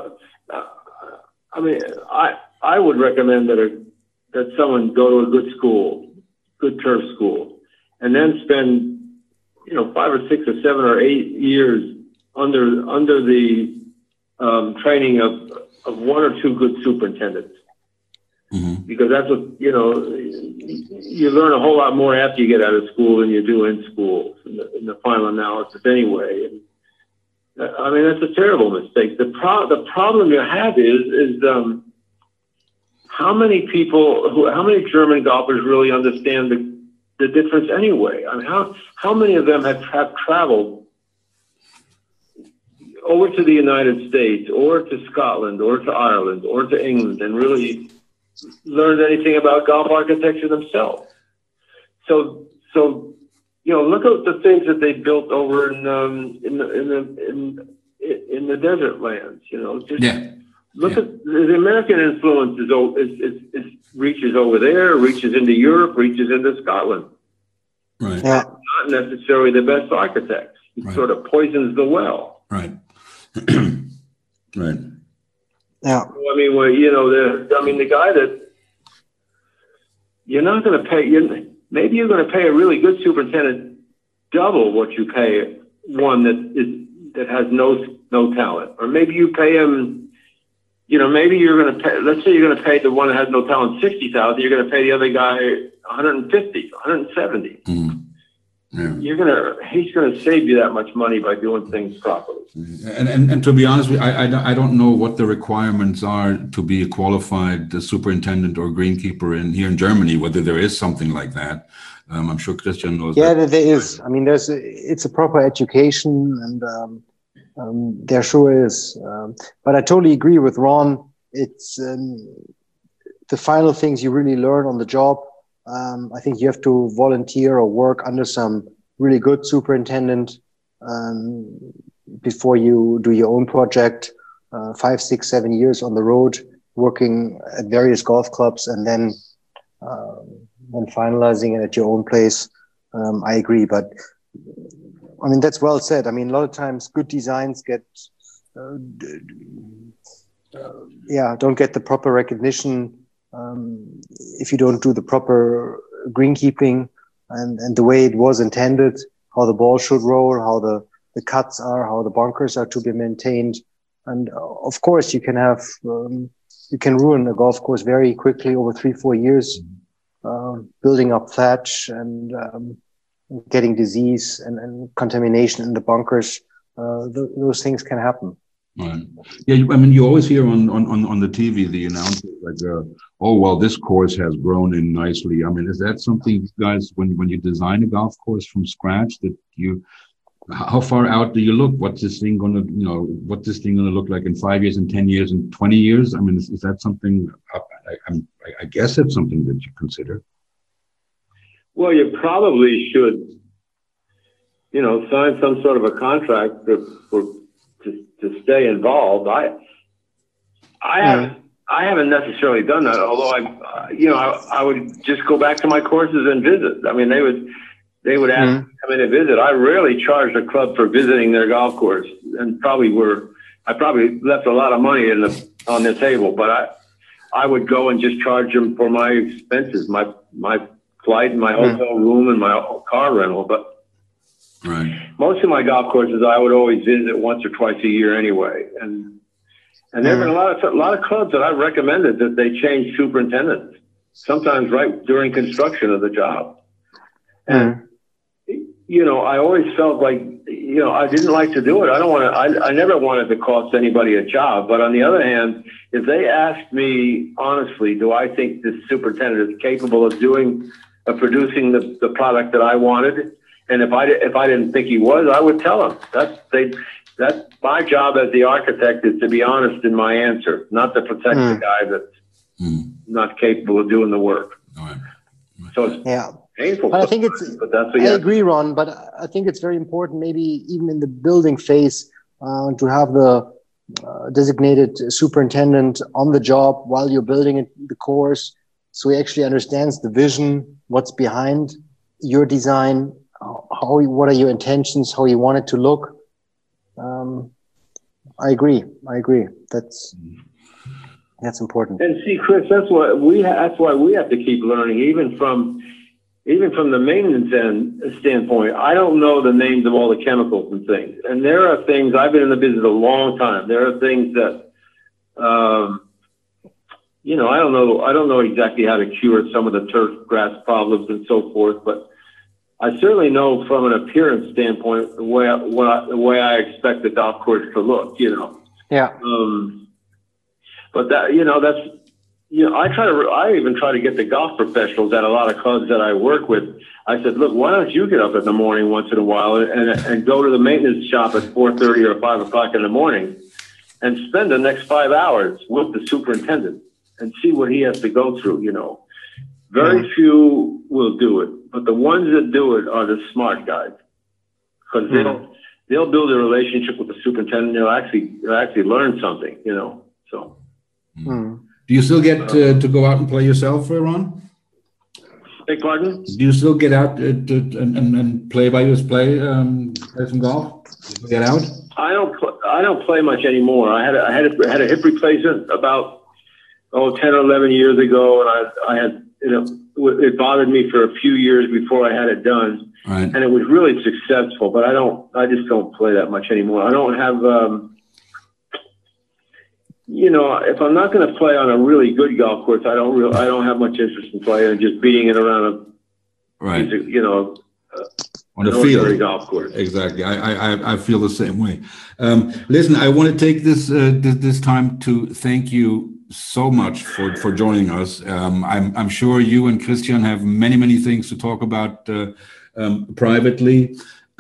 I would recommend that someone go to a good school, good turf school, and then spend 5 or 6 or 7 or 8 years under the training of 1 or 2 good superintendents. Mm-hmm. Because that's what, you learn a whole lot more after you get out of school than you do in school, in the final analysis anyway. And, that's a terrible mistake. The problem you have is how many German golfers really understand the difference anyway? I mean, how many of them have traveled over to the United States or to Scotland or to Ireland or to England and really learned anything about golf architecture themselves? So look at the things that they built over in the desert lands. Look at the American influence is reaches over there, reaches into Europe, reaches into Scotland. Right. Yeah. Not necessarily the best architects. It sort of poisons the well. Right. Right. Yeah. I mean, the guy that you're not going to pay. Maybe you're going to pay a really good superintendent double what you pay one that has no talent, or maybe you pay him. Maybe you're going to pay. Let's say you're going to pay the one that has no talent $60,000. You're going to pay the other guy $150,000, $170,000. he's gonna save you that much money by doing things properly. And to be honest with you, I don't know what the requirements are to be a qualified superintendent or greenkeeper here in Germany, whether there is something like that. I'm sure Christian knows. Yeah, there is. I mean, it's a proper education, and there sure is. But I totally agree with Ron. It's the final things you really learn on the job. I think you have to volunteer or work under some really good superintendent before you do your own project. 5, 6, 7 years on the road, working at various golf clubs, and then finalizing it at your own place. I agree, but I mean, that's well said. I mean, a lot of times good designs don't get the proper recognition if you don't do the proper greenkeeping and the way it was intended, how the ball should roll, how the cuts are, how the bunkers are to be maintained. And of course, you can ruin a golf course very quickly over 3-4 years, building up thatch and getting disease and contamination in the bunkers. Those things can happen. Right. Yeah, I mean, you always hear on the TV the announcement like, "Oh, well, this course has grown in nicely." I mean, is that something, guys, when you design a golf course from scratch, that how far out do you look? What's this thing going to look like in 5 years, and 10 years, and 20 years? I mean, is that something? I guess it's something that you consider. Well, you probably should, sign some sort of a contract to stay involved. I haven't necessarily done that, although I would just go back to my courses and visit. I mean, they would ask me to come in and visit. I rarely charged a club for visiting their golf course, and I probably left a lot of money on the table, but I would go and just charge them for my expenses, my flight and my hotel room and my car rental. But right. Most of my golf courses I would always visit once or twice a year anyway, and there have been a lot of clubs that I've recommended that they change superintendents, sometimes right during construction of the job. And I always felt like I didn't like to do it. I never wanted to cost anybody a job. But on the other hand, if they asked me honestly, do I think this superintendent is capable of producing the product that I wanted? And if I didn't think he was, I would tell them. That's my job as the architect, is to be honest in my answer, not to protect the guy that's not capable of doing the work. Right. So it's painful. But I think I agree, Ron, but I think it's very important, maybe even in the building phase, to have the designated superintendent on the job while you're building the course, so he actually understands the vision, what's behind your design, what are your intentions, how you want it to look. I agree. That's important. And see, Chris, that's why we have to keep learning, even from the maintenance standpoint. I don't know the names of all the chemicals and things. And there are things, I've been in the business a long time. There are things that, I don't know exactly how to cure some of the turf grass problems and so forth, but I certainly know from an appearance standpoint the way I expect the golf course to look, Yeah. But that, I even try to get the golf professionals at a lot of clubs that I work with. I said, look, why don't you get up in the morning once in a while and go to the maintenance shop at 4:30 or 5 o'clock in the morning and spend the next 5 hours with the superintendent and see what he has to go through, Very few will do it, but the ones that do it are the smart guys, because they'll build a relationship with the superintendent. They'll actually learn something, So, do you still get to go out and play yourself, Ron? Beg pardon? Do you still get out and play play some golf? Get out? I don't play much anymore. I had a hip replacement about 10 or 11 years ago, and I had. It bothered me for a few years before I had it done, right. And it was really successful. But I just don't play that much anymore. I don't have, if I'm not going to play on a really good golf course, I don't have much interest in playing and just beating it around right. On the Ordinary field. golf course. Exactly. I feel the same way. Listen, I want to take this time to thank you so much for joining us. I'm sure you and Christian have many things to talk about privately.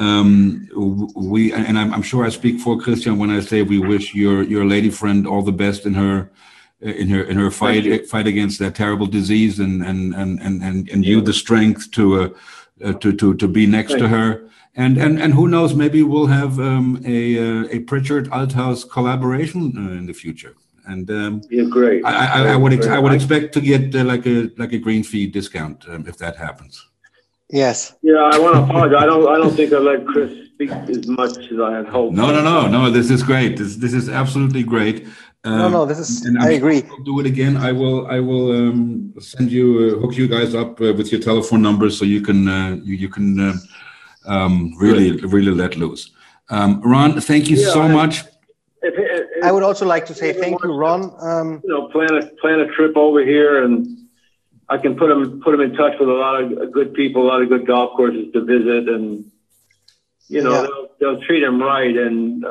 I'm sure I speak for Christian when I say we wish your lady friend all the best in her fight against that terrible disease, and you the strength to be next to her. And who knows, maybe we'll have a Pritchard Althaus collaboration in the future. And Yeah, great. I would expect to get like a green fee discount if that happens. Yes. Yeah, I want to apologize. I don't think I let Chris speak as much as I had hoped. No. This is great. This is absolutely great. This is. I agree. I'll do it again. I will send you hook you guys up with your telephone numbers so you can really let loose. Ron, thank you so much. I would also like to say thank you, Ron. Plan a trip over here, and I can put them in touch with a lot of good people, a lot of good golf courses to visit, and they'll treat them right. And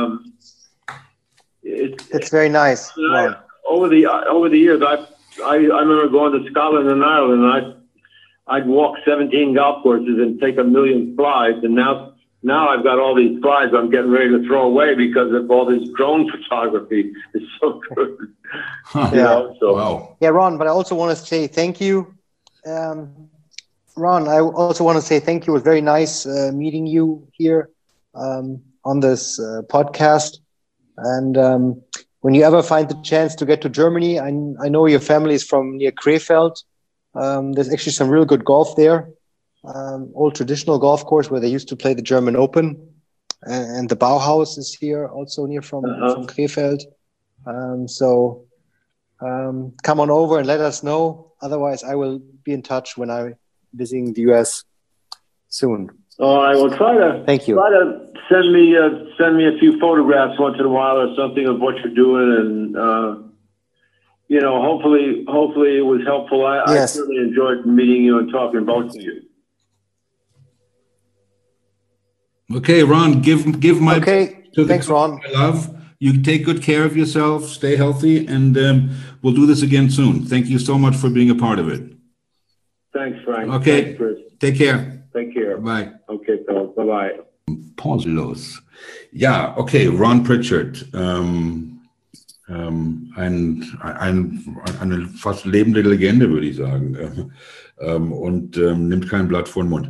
it's very nice. Ron. Over the years, I remember going to Scotland and Ireland, and I'd walk 17 golf courses and take 1 million slides, and now I've got all these slides I'm getting ready to throw away because of all this drone photography. It's so good. Wow. Yeah, Ron, but I also want to say thank you. Ron, I also want to say thank you. It was very nice meeting you here on this podcast. And when you ever find the chance to get to Germany, I know your family is from near Krefeld. There's actually some real good golf there. Old traditional golf course where they used to play the German Open, and the Bauhaus is here also near from Krefeld. So come on over and let us know. Otherwise, I will be in touch when I'm visiting the US soon. I will try to. Thank you. Try to send me a few photographs once in a while or something of what you're doing, and hopefully it was helpful. I certainly enjoyed meeting you and talking to both of you. Okay, Ron, give my thanks, Ron. I love. You take good care of yourself, stay healthy, and we'll do this again soon. Thank you so much for being a part of it. Thanks, Frank. Okay, thanks, Chris. Take care. Take care. Bye. Okay, Phil. Bye-bye. Pausenlos. Ja, okay, Ron Pritchard. Eine fast lebende Legende, würde ich sagen. Und nimmt kein Blatt vor den Mund.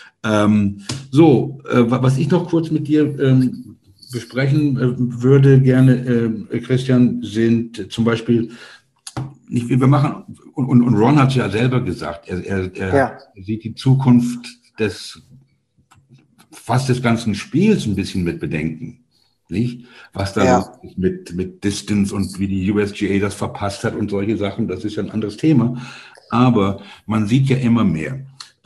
Was ich noch kurz mit dir besprechen würde gerne, Christian, sind zum Beispiel, nicht wie wir machen, und Ron hat es ja selber gesagt, er sieht die Zukunft des ganzen Spiels ein bisschen mit Bedenken, nicht? Was da ist mit Distance und wie die USGA das verpasst hat und solche Sachen, das ist ja ein anderes Thema. Aber man sieht ja immer mehr.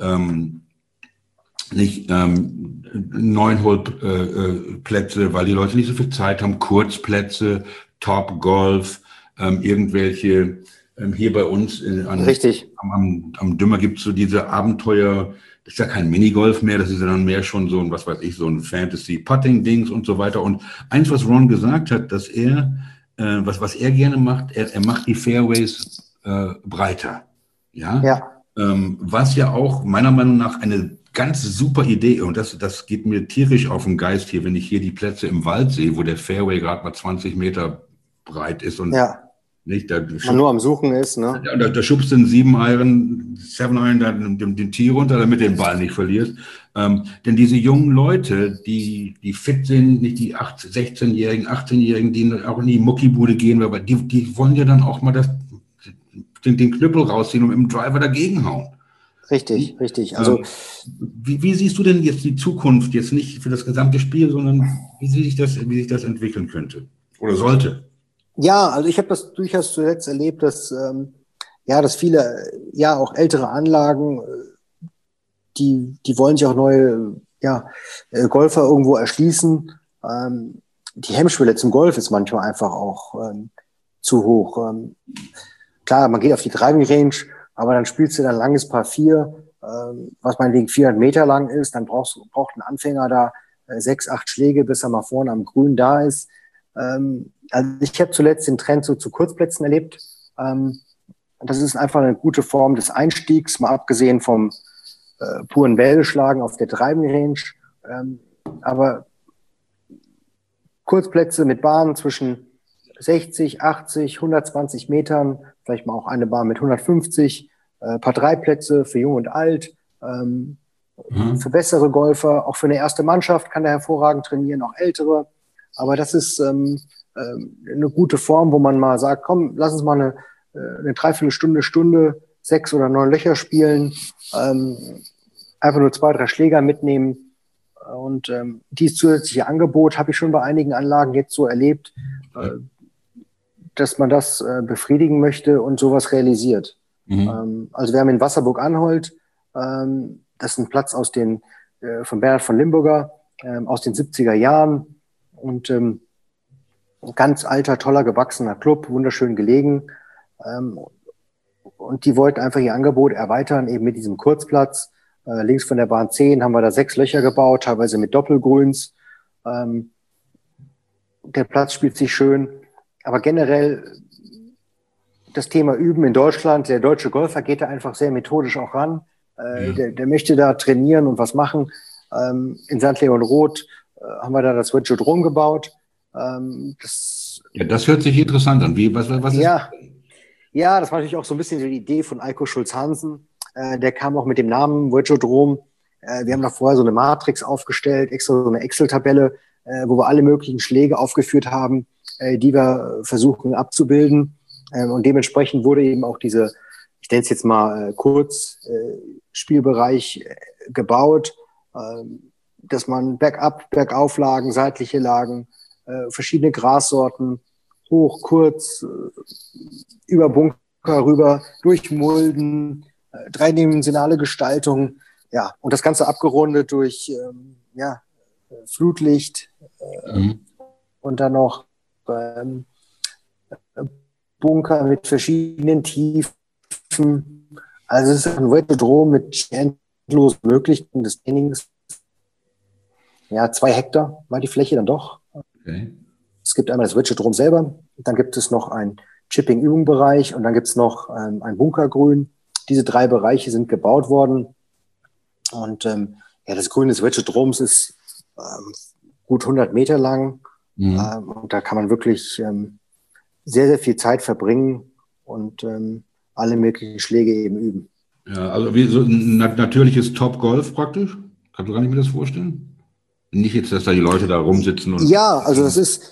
9-Hole-Plätze, weil die Leute nicht so viel Zeit haben, Kurzplätze, Top Golf, irgendwelche, hier bei uns am Dümmer gibt es so diese Abenteuer, das ist ja kein Minigolf mehr, das ist ja dann mehr schon so ein, was weiß ich, so ein Fantasy-Putting-Dings und so weiter. Und eins, was Ron gesagt hat, dass er, was er gerne macht, er macht die Fairways breiter. Was ja auch meiner Meinung nach eine ganz super Idee, und das geht mir tierisch auf den Geist hier, wenn ich hier die Plätze im Wald sehe, wo der Fairway gerade mal 20 Meter breit ist und nicht, man nur am Suchen ist, ne? Da schubst du einen 7-Iron dann den Tee runter, damit du den Ball nicht verlierst. Denn diese jungen Leute, die fit sind, nicht die 16-Jährigen, 18-Jährigen, die auch in die Muckibude gehen, aber die wollen ja dann auch mal den Knüppel rausziehen und mit dem Driver dagegen hauen. Richtig. Also, wie siehst du denn jetzt die Zukunft, jetzt nicht für das gesamte Spiel, sondern wie sich das entwickeln könnte oder sollte? Ja, also ich habe das durchaus zuletzt erlebt, dass dass viele auch ältere Anlagen, die wollen sich auch neue Golfer irgendwo erschließen. Die Hemmschwelle zum Golf ist manchmal einfach auch zu hoch. Klar, man geht auf die Driving Range, aber dann spielst du dann langes Par 4 was meinetwegen 400 Meter lang ist, dann braucht ein Anfänger da 6, 8 Schläge, bis er mal vorne am Grün da ist. Also ich habe zuletzt den Trend so zu Kurzplätzen erlebt. Das ist einfach eine gute Form des Einstiegs, mal abgesehen vom puren Bällschlagen auf der Driving Range. Aber Kurzplätze mit Bahnen zwischen 60, 80, 120 Metern, vielleicht mal auch eine Bahn mit 150, paar Dreiplätze für Jung und Alt, für bessere Golfer, auch für eine erste Mannschaft kann der hervorragend trainieren, auch ältere. Aber das ist eine gute Form, wo man mal sagt, komm, lass uns mal eine Dreiviertelstunde, 6 oder 9 Löcher spielen, einfach nur 2, 3 Schläger mitnehmen. Und dieses zusätzliche Angebot habe ich schon bei einigen Anlagen jetzt so erlebt, dass man das befriedigen möchte und sowas realisiert. Also wir haben in Wasserburg-Anholt, das ist ein Platz von Bernhard von Limburger, aus den 70er Jahren und ganz alter, toller, gewachsener Club, wunderschön gelegen. Und die wollten einfach ihr Angebot erweitern, eben mit diesem Kurzplatz. Links von der Bahn 10 haben wir da 6 Löcher gebaut, teilweise mit Doppelgrüns. Der Platz spielt sich schön. Aber generell das Thema Üben in Deutschland, der deutsche Golfer geht da einfach sehr methodisch auch ran. Der möchte da trainieren und was machen. In St. Leon Roth haben wir da das Wedge-Drum gebaut. Das hört sich interessant an. Was ist ja, das war natürlich auch so ein bisschen die Idee von Eiko Schulz-Hansen. Der kam auch mit dem Namen Wedge-Drum. Wir haben da vorher so eine Matrix aufgestellt, extra so eine Excel-Tabelle, wo wir alle möglichen Schläge aufgeführt haben, die wir versuchen abzubilden. Und dementsprechend wurde eben auch ich nenne es jetzt mal Kurzspielbereich gebaut, dass man Bergab, Bergauflagen, seitliche Lagen, verschiedene Grassorten, hoch, kurz, über Bunker rüber, durch Mulden, dreidimensionale Gestaltung, ja, und das Ganze abgerundet durch Flutlicht und dann noch Bunker mit verschiedenen Tiefen. Also es ist ein Wedge-Drum mit endlosen Möglichkeiten des Trainings. Ja, 2 Hektar war die Fläche dann doch. Okay. Es gibt einmal das Wedge-Drum selber, dann gibt es noch einen Chipping-Übung-Bereich und dann gibt es noch ein Bunkergrün. Diese 3 Bereiche sind gebaut worden. Und das Grün des Wedge-Drums ist gut 100 Meter lang. Und da kann man wirklich sehr, sehr viel Zeit verbringen und alle möglichen Schläge eben üben. Ja, also wie so ein natürliches Top-Golf praktisch? Kannst du gar nicht mir das vorstellen? Nicht jetzt, dass da die Leute da rumsitzen und... Ja, also das ist...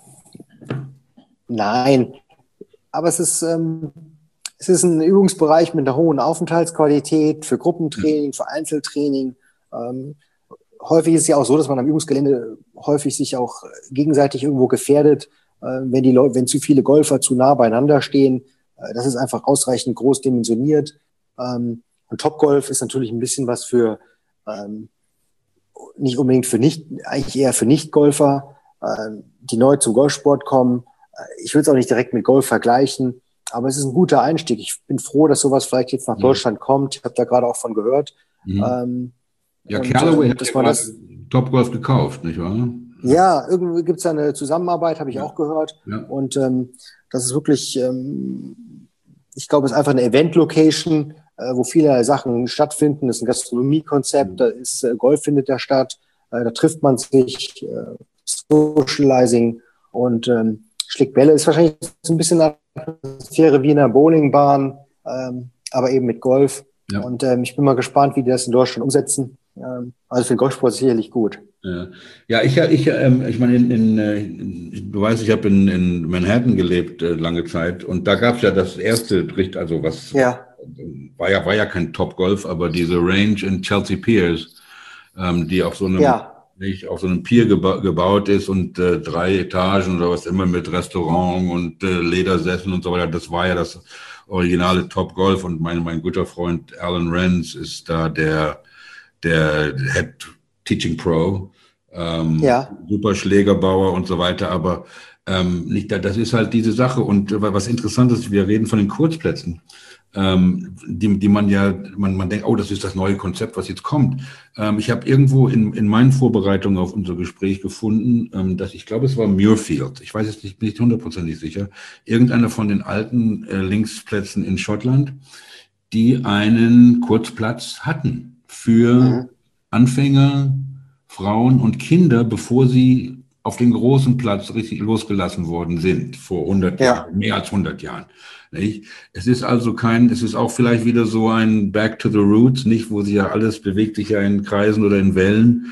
Nein, aber es ist ein Übungsbereich mit einer hohen Aufenthaltsqualität für Gruppentraining, für Einzeltraining. Häufig ist es ja auch so, dass man am Übungsgelände häufig sich auch gegenseitig irgendwo gefährdet, wenn zu viele Golfer zu nah beieinander stehen. Das ist einfach ausreichend groß dimensioniert. Und Topgolf ist natürlich ein bisschen was für nicht unbedingt eigentlich eher für Nicht-Golfer, die neu zum Golfsport kommen. Ich will es auch nicht direkt mit Golf vergleichen, aber es ist ein guter Einstieg. Ich bin froh, dass sowas vielleicht jetzt nach Deutschland kommt. Ich habe da gerade auch von gehört. Callaway hat das Topgolf gekauft, nicht wahr? Ja, irgendwie gibt es da eine Zusammenarbeit, habe ich auch gehört. Ja. Und das ist wirklich, ich glaube, es ist einfach eine Event-Location, wo viele Sachen stattfinden. Das ist ein Gastronomiekonzept, da ist Golf findet da statt, da trifft man sich, Socializing und schlägt Bälle. Ist wahrscheinlich so ein bisschen Atmosphäre wie in einer Bowlingbahn, aber eben mit Golf. Ja. Und ich bin mal gespannt, wie die das in Deutschland umsetzen. Also für den Golfsport sicherlich gut. Ja, ich meine, du weißt, ich habe in Manhattan gelebt lange Zeit und da gab es ja das erste, also was war ja kein Top-Golf, aber diese Range in Chelsea Piers, die auf so einem Pier gebaut ist und 3 Etagen oder was immer mit Restaurant und Ledersesseln und so weiter. Das war ja das originale Top-Golf und mein guter Freund Alan Renz ist da der Head Teaching Pro, super Schlägerbauer und so weiter, aber Nicht, das ist halt diese Sache. Und was interessant ist, wir reden von den Kurzplätzen, die man denkt, oh, das ist das neue Konzept, was jetzt kommt. Ich habe irgendwo in meinen Vorbereitungen auf unser Gespräch gefunden, dass ich glaube, es war Muirfield. Ich weiß jetzt nicht, bin nicht hundertprozentig sicher. Irgendeiner von den alten Linksplätzen in Schottland, die einen Kurzplatz hatten für Anfänger, Frauen und Kinder, bevor sie auf den großen Platz richtig losgelassen worden sind, vor 100 Jahren, mehr als 100 Jahren. Nicht? Es ist also es ist auch vielleicht wieder so ein Back to the Roots, nicht, wo sich ja alles bewegt sich ja in Kreisen oder in Wellen.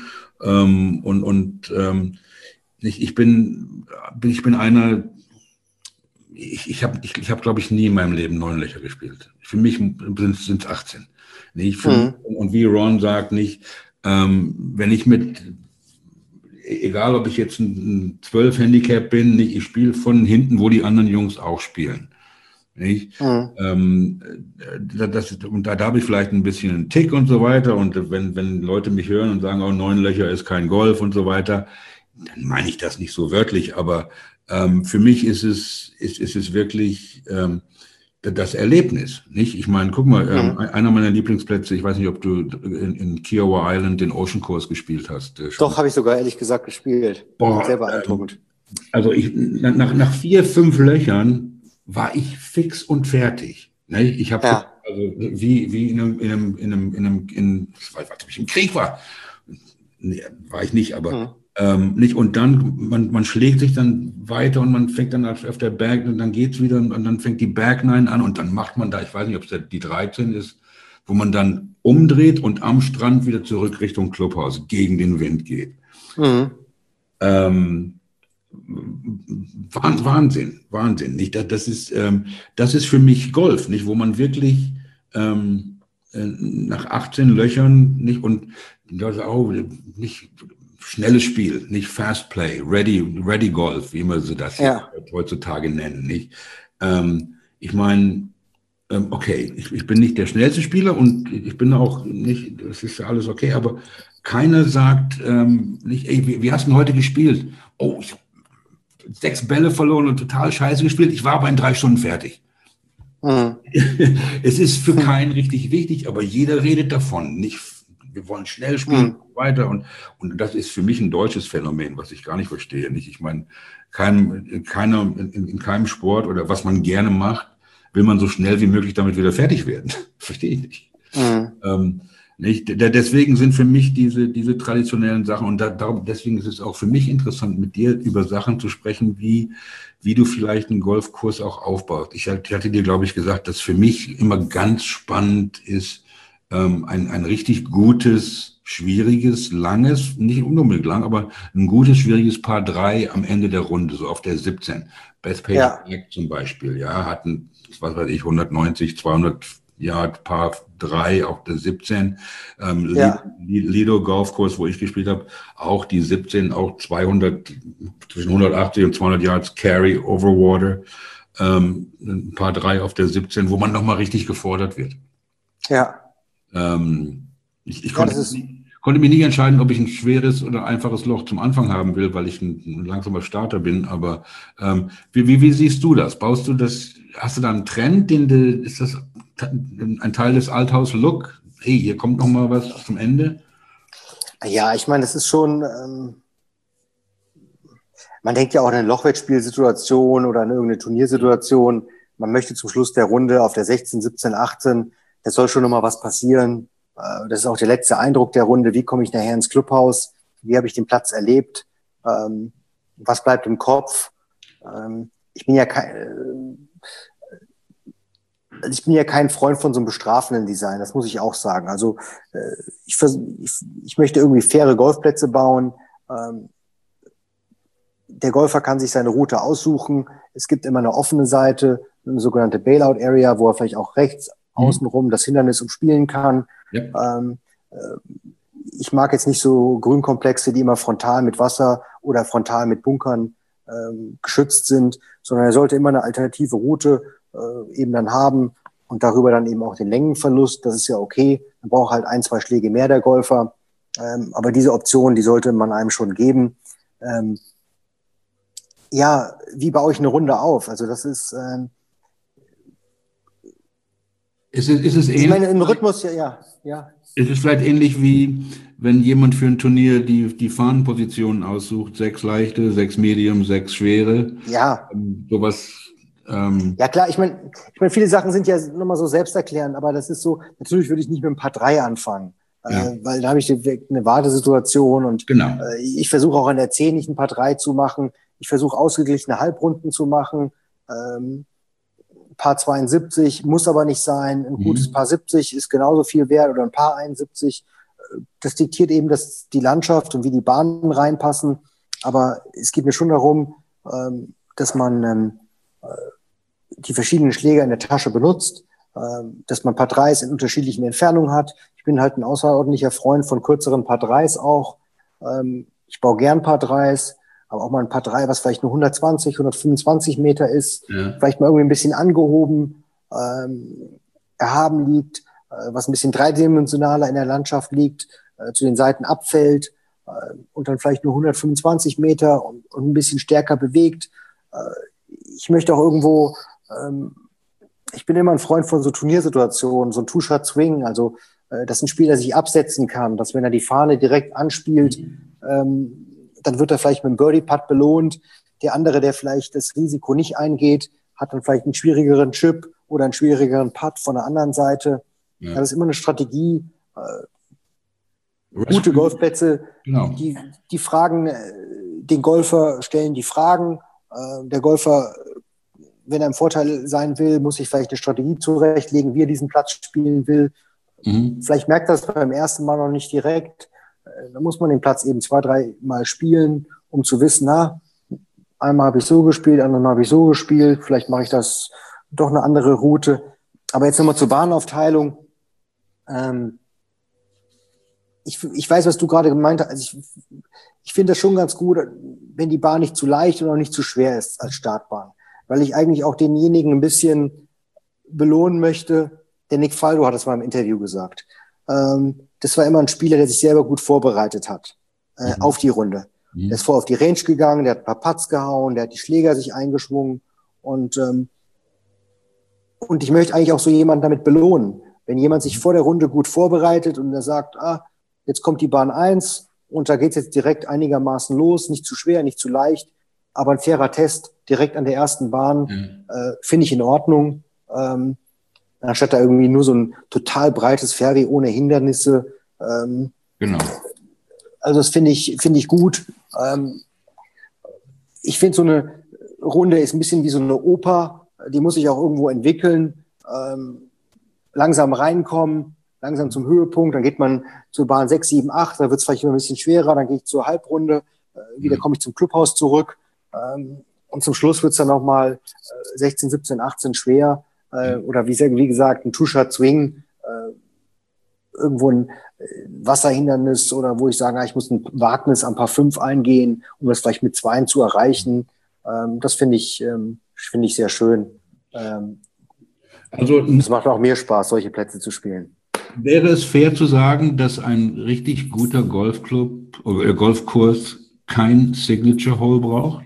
Ich bin einer, ich hab, glaube ich, nie in meinem Leben 9 Löcher gespielt. Für mich sind es 18. Nicht? Und wie Ron sagt, nicht, wenn ich egal ob ich jetzt ein 12-Handicap bin, nicht, ich spiele von hinten, wo die anderen Jungs auch spielen. Nicht? Und da habe ich vielleicht ein bisschen einen Tick und so weiter. Und wenn Leute mich hören und sagen, oh, 9 Löcher ist kein Golf und so weiter, dann meine ich das nicht so wörtlich. Aber für mich ist es wirklich das Erlebnis, nicht? Ich meine, guck mal, einer meiner Lieblingsplätze, ich weiß nicht, ob du in Kiowa Island den Ocean Course gespielt hast. Doch, habe ich sogar ehrlich gesagt gespielt. Boah, sehr beeindruckend. Also nach 4, 5 Löchern war ich fix und fertig. Ne? Ich habe also wie im Krieg war. Nee, war ich nicht, aber nicht. Und dann, man schlägt sich dann weiter und man fängt dann auf der Bag und dann geht's wieder und dann fängt die Bag 9 an und dann macht man da, ich weiß nicht, ob es die 13 ist, wo man dann umdreht und am Strand wieder zurück Richtung Clubhaus gegen den Wind geht. Wahnsinn. Nicht? Das ist für mich Golf, nicht, wo man wirklich nach 18 Löchern nicht und das auch nicht schnelles Spiel, nicht Fast Play, Ready Golf, wie man so das heutzutage nennen, nicht? Ich meine, okay, ich bin nicht der schnellste Spieler und ich bin auch nicht, das ist ja alles okay, aber keiner sagt nicht, ey, wie hast du denn heute gespielt? Oh, ich habe 6 Bälle verloren und total scheiße gespielt, ich war aber in 3 Stunden fertig. Es ist für keinen richtig wichtig, aber jeder redet davon, nicht, wir wollen schnell spielen und weiter und das ist für mich ein deutsches Phänomen, was ich gar nicht verstehe, nicht? Ich meine, in keinem Sport oder was man gerne macht, will man so schnell wie möglich damit wieder fertig werden. Verstehe ich nicht. Nicht? Deswegen sind für mich diese traditionellen Sachen und deswegen ist es auch für mich interessant, mit dir über Sachen zu sprechen, wie du vielleicht einen Golfkurs auch aufbaust. Ich hatte dir, glaube ich, gesagt, dass für mich immer ganz spannend ist, ein richtig gutes, schwieriges, langes, nicht unbedingt lang, aber ein gutes, schwieriges Par 3 am Ende der Runde, so auf der 17. Beth Page zum Beispiel, hatten, was weiß ich, 190, 200 Yard Par 3 auf der 17. Lido Golfkurs, wo ich gespielt habe, auch die 17, auch 200, zwischen 180 und 200 Yards Carry over Water. Ein Par 3 auf der 17, wo man nochmal richtig gefordert wird. Ich konnte mich nicht entscheiden, ob ich ein schweres oder einfaches Loch zum Anfang haben will, weil ich ein langsamer Starter bin. Aber wie siehst du das? Baust du das? Hast du da einen Trend? Ist das ein Teil des Althaus-Look? Hey, hier kommt noch mal was zum Ende. Ja, ich meine, das ist schon. Man denkt ja auch an eine Lochwettspielsituation oder an irgendeine Turniersituation. Man möchte zum Schluss der Runde auf der 16, 17, 18. Da soll schon noch mal was passieren. Das ist auch der letzte Eindruck der Runde. Wie komme ich nachher ins Clubhaus? Wie habe ich den Platz erlebt? Was bleibt im Kopf? Ich bin ja kein Freund von so einem bestrafenden Design. Das muss ich auch sagen. Also ich möchte irgendwie faire Golfplätze bauen. Der Golfer kann sich seine Route aussuchen. Es gibt immer eine offene Seite, eine sogenannte Bailout Area, wo er vielleicht auch rechts außenrum das Hindernis umspielen kann. Ja. Ich mag jetzt nicht so Grünkomplexe, die immer frontal mit Wasser oder frontal mit Bunkern geschützt sind, sondern er sollte immer eine alternative Route eben dann haben und darüber dann eben auch den Längenverlust. Das ist ja okay. Man braucht halt 1, 2 Schläge mehr, der Golfer. Aber diese Option, die sollte man einem schon geben. Ja, wie baue ich eine Runde auf? Also das ist, Ist es ich meine, ähnlich? im Rhythmus, ja. Ist es vielleicht ähnlich wie, wenn jemand für ein Turnier die Fahnenpositionen aussucht, 6 leichte, 6 Medium, 6 schwere, Ja, sowas, ja klar, ich meine, viele Sachen sind ja nochmal so selbsterklärend, aber das ist so, natürlich würde ich nicht mit ein paar drei anfangen, ja, weil da habe ich eine Wartesituation und genau. ich versuche auch an der 10 nicht ein paar drei zu machen. Ich versuche ausgeglichene Halbrunden zu machen. Paar 72 muss aber nicht sein. Ein gutes Mhm. Paar 70 ist genauso viel wert oder ein Paar 71. Das diktiert eben die Landschaft und wie die Bahnen reinpassen. Aber es geht mir schon darum, dass man die verschiedenen Schläger in der Tasche benutzt, dass man Paar 3s in unterschiedlichen Entfernungen hat. Ich bin halt ein außerordentlicher Freund von kürzeren Paar 3s auch. Ich baue gern Paar 3s, aber auch mal ein Paar 3, was vielleicht nur 120, 125 Meter ist, Ja. vielleicht mal irgendwie ein bisschen angehoben, erhaben liegt, was ein bisschen dreidimensionaler in der Landschaft liegt, zu den Seiten abfällt und dann vielleicht nur 125 Meter und ein bisschen stärker bewegt. Ich möchte auch irgendwo, ich bin immer ein Freund von so Turniersituationen, so ein Two-Shot-Swing, also dass ein Spieler sich absetzen kann, dass wenn er die Fahne direkt anspielt, dann wird er vielleicht mit einem Birdie-Putt belohnt. Der andere, der vielleicht das Risiko nicht eingeht, hat dann vielleicht einen schwierigeren Chip oder einen schwierigeren Putt von der anderen Seite. Ja. Das ist immer eine Strategie. Gute Golfplätze, Genau. die Fragen, den Golfer stellen die Fragen. Der Golfer, wenn er im Vorteil sein will, muss sich vielleicht eine Strategie zurechtlegen, wie er diesen Platz spielen will. Mhm. Vielleicht merkt er es beim ersten Mal noch nicht direkt. Da muss man den Platz eben 2, 3 Mal spielen, um zu wissen, na, einmal habe ich so gespielt, einmal habe ich so gespielt, vielleicht mache ich das doch eine andere Route. Aber jetzt nochmal zur Bahnaufteilung. Ich weiß, was du gerade gemeint hast. Also ich finde das schon ganz gut, wenn die Bahn nicht zu leicht und auch nicht zu schwer ist als Startbahn. Weil ich eigentlich auch denjenigen ein bisschen belohnen möchte. Der Nick Faldo hat das mal im Interview gesagt. Das war immer ein Spieler, der sich selber gut vorbereitet hat auf die Runde. Der ist vor auf die Range gegangen, der hat ein paar Putts gehauen, der hat die Schläger sich eingeschwungen und ich möchte eigentlich auch so jemanden damit belohnen. Wenn jemand sich vor der Runde gut vorbereitet und er sagt, jetzt kommt die Bahn 1 und da geht es jetzt direkt einigermaßen los, nicht zu schwer, nicht zu leicht, aber ein fairer Test direkt an der ersten Bahn finde ich in Ordnung. Anstatt da irgendwie nur so ein total breites Fairway ohne Hindernisse. Genau. Also das finde ich gut. Ich finde, so eine Runde ist ein bisschen wie so eine Oper. Die muss sich auch irgendwo entwickeln. Langsam reinkommen, langsam zum Höhepunkt. Dann geht man zur Bahn 6, 7, 8. Da wird es vielleicht immer ein bisschen schwerer. Dann gehe ich zur Halbrunde. Wieder komme ich zum Clubhaus zurück. Und zum Schluss wird es dann nochmal 16, 17, 18 schwer. Oder wie gesagt, ein Two-Shot-Swing, irgendwo ein Wasserhindernis oder wo ich sage, ich muss ein Wagnis am Par 5 eingehen, um das vielleicht mit 2 zu erreichen. Das finde ich sehr schön. Also Es macht auch mir Spaß, solche Plätze zu spielen. wäre es fair zu sagen, dass ein richtig guter Golfclub oder Golfkurs kein Signature Hole braucht?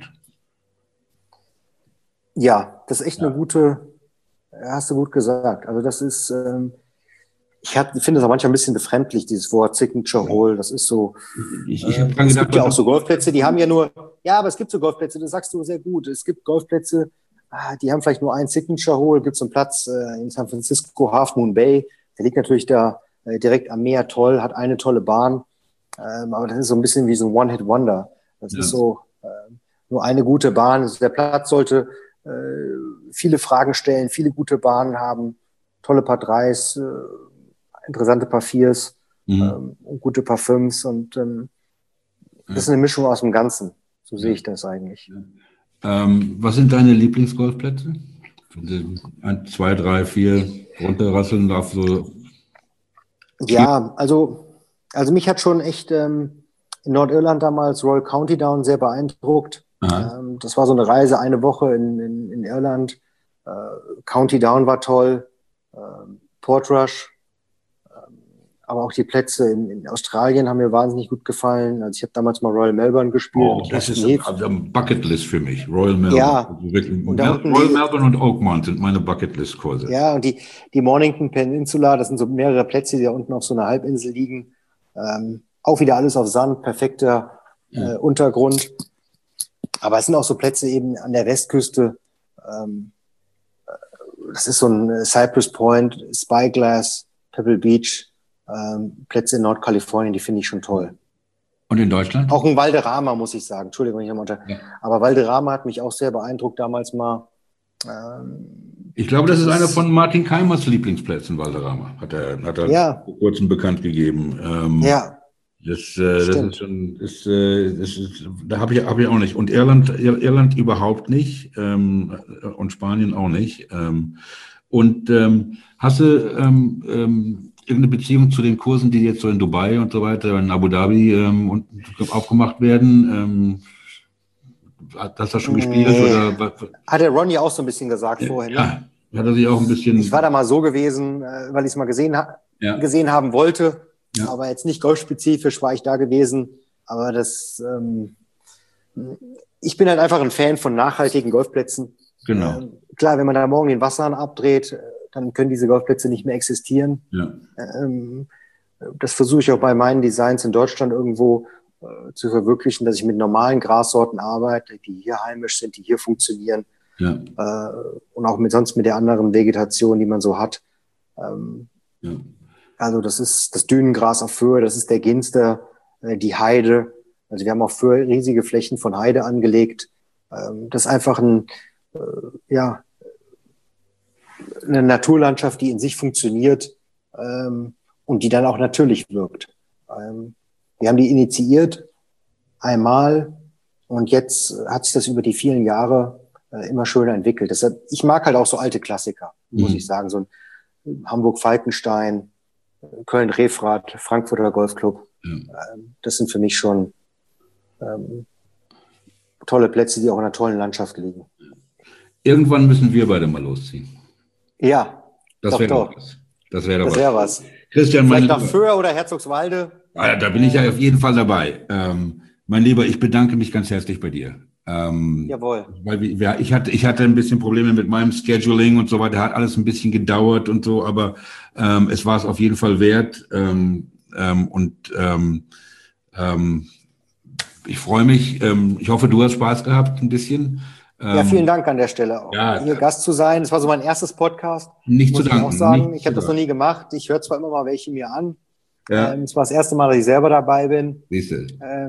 Ja, das ist echt eine gute, hast du gut gesagt. Also das ist, ich finde das auch manchmal ein bisschen befremdlich, dieses Wort Signature Hole. Das ist so, Ich habe dran es gedacht, gibt ja auch so Golfplätze, die haben ja nur, ja, aber es gibt so Golfplätze, das sagst du sehr gut. Es gibt Golfplätze, die haben vielleicht nur ein Signature Hole, gibt so einen Platz in San Francisco, Half Moon Bay. Der liegt natürlich da direkt am Meer, toll, hat eine tolle Bahn. Aber das ist so ein bisschen wie so ein One-Hit-Wonder. Das ist so nur eine gute Bahn. Also der Platz sollte viele Fragen stellen, viele gute Bahnen haben, tolle Par 3s, interessante Par 4s und gute Par 5s. Und das ist eine Mischung aus dem Ganzen. So sehe ich das eigentlich. was sind deine Lieblingsgolfplätze? 1, 2, 3, 4 runterrasseln darf so. Ja, also mich hat schon echt in Nordirland damals Royal County Down sehr beeindruckt. Das war so eine Reise, eine Woche in Irland. County Down war toll, Portrush, aber auch die Plätze in Australien haben mir wahnsinnig gut gefallen. Also ich habe damals mal Royal Melbourne gespielt. Oh, das ist also ein Bucketlist für mich. Royal Melbourne. Ja. Und Royal Melbourne und Oakmont sind meine Bucketlist-Kurse. Ja, und die Mornington Peninsula, das sind so mehrere Plätze, die da unten auf so einer Halbinsel liegen. Auch wieder alles auf Sand, perfekter Untergrund. Aber es sind auch so Plätze eben an der Westküste. Das ist so ein Cypress Point, Spyglass, Pebble Beach, Plätze in Nordkalifornien, die finde ich schon toll. Und in Deutschland? Auch in Valderrama, muss ich sagen. Entschuldigung, ich habe aber Valderrama hat mich auch sehr beeindruckt damals mal. Ich glaube, das ist einer von Martin Keimers Lieblingsplätzen, Valderrama. Hat er vor kurzem bekannt gegeben. Das ist schon, da habe ich auch nicht. Und Irland überhaupt nicht. Und Spanien auch nicht. Hast du irgendeine Beziehung zu den Kursen, die jetzt so in Dubai und so weiter, in Abu Dhabi aufgemacht werden? Hast du das schon gespielt? Oder? Hat der Ronny auch so ein bisschen gesagt vorhin. Ja, hat er sich auch ein bisschen... Ich war da mal so gewesen, weil ich es mal gesehen haben wollte. Ja. Aber jetzt nicht golfspezifisch war ich da gewesen. Aber ich bin halt einfach ein Fan von nachhaltigen Golfplätzen. Genau. Klar, wenn man da morgen den Wasserhahn abdreht, dann können diese Golfplätze nicht mehr existieren. Ja. Das versuche ich auch bei meinen Designs in Deutschland irgendwo zu verwirklichen, dass ich mit normalen Grassorten arbeite, die hier heimisch sind, die hier funktionieren. Ja. Und auch sonst mit der anderen Vegetation, die man so hat. Also das ist das Dünengras auf Föhr, das ist der Ginster, die Heide. Also wir haben auf Föhr riesige Flächen von Heide angelegt. Das ist einfach eine Naturlandschaft, die in sich funktioniert und die dann auch natürlich wirkt. Wir haben die initiiert einmal und jetzt hat sich das über die vielen Jahre immer schöner entwickelt. Deshalb, ich mag halt auch so alte Klassiker, muss ich sagen. So ein Hamburg-Falkenstein, Köln-Refrath, Frankfurter Golfclub. Das sind für mich schon tolle Plätze, die auch in einer tollen Landschaft liegen. Irgendwann müssen wir beide mal losziehen. Ja, das wäre was. Das wäre was. Christian, vielleicht nach Föhr oder Herzogswalde. Da bin ich ja auf jeden Fall dabei. Mein Lieber, ich bedanke mich ganz herzlich bei dir. Jawohl. Weil ich hatte ein bisschen Probleme mit meinem Scheduling und so weiter. Hat alles ein bisschen gedauert und so, aber es war es auf jeden Fall wert. Ich freue mich. Ich hoffe, du hast Spaß gehabt ein bisschen. Ja, vielen Dank an der Stelle, hier Gast zu sein. Das war so mein erstes Podcast. Nicht zu danken. Ich auch sagen. Ich habe das noch nie gemacht. Ich höre zwar immer mal welche mir an. Ja. Es war das erste Mal, dass ich selber dabei bin. Siehste.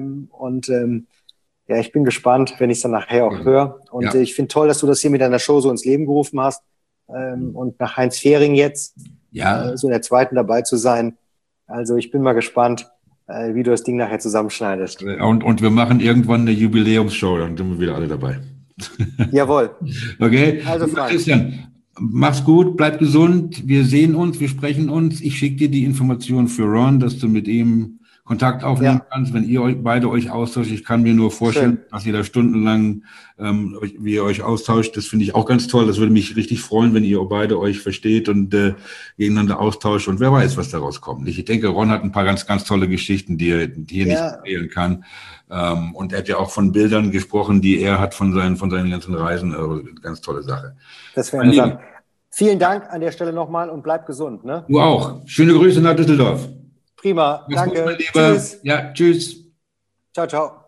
Ich bin gespannt, wenn ich es dann nachher auch höre. Und ich finde toll, dass du das hier mit deiner Show so ins Leben gerufen hast. Und nach Heinz Fehring jetzt so in der zweiten dabei zu sein. Also ich bin mal gespannt, wie du das Ding nachher zusammenschneidest. Und wir machen irgendwann eine Jubiläumsshow, dann sind wir wieder alle dabei. Jawohl. Okay. Also Frank. Christian, mach's gut, bleib gesund. Wir sehen uns, wir sprechen uns. Ich schicke dir die Informationen für Ron, dass du mit ihm Kontakt aufnehmen kannst, wenn ihr beide euch austauscht. Ich kann mir nur vorstellen, dass ihr da stundenlang wie ihr euch austauscht. Das finde ich auch ganz toll. Das würde mich richtig freuen, wenn ihr beide euch versteht und gegeneinander austauscht. Und wer weiß, was daraus kommt. Ich denke, Ron hat ein paar ganz, ganz tolle Geschichten, die er hier nicht erzählen kann. Und er hat ja auch von Bildern gesprochen, die er hat von seinen ganzen Reisen. Also ganz tolle Sache. Das wäre interessant. Vielen Dank an der Stelle nochmal und bleib gesund. Ne? Du auch. Schöne Grüße nach Düsseldorf. Prima. Mach's Danke. Gut, mein Lieber. Tschüss. Ja, tschüss. Ciao, ciao.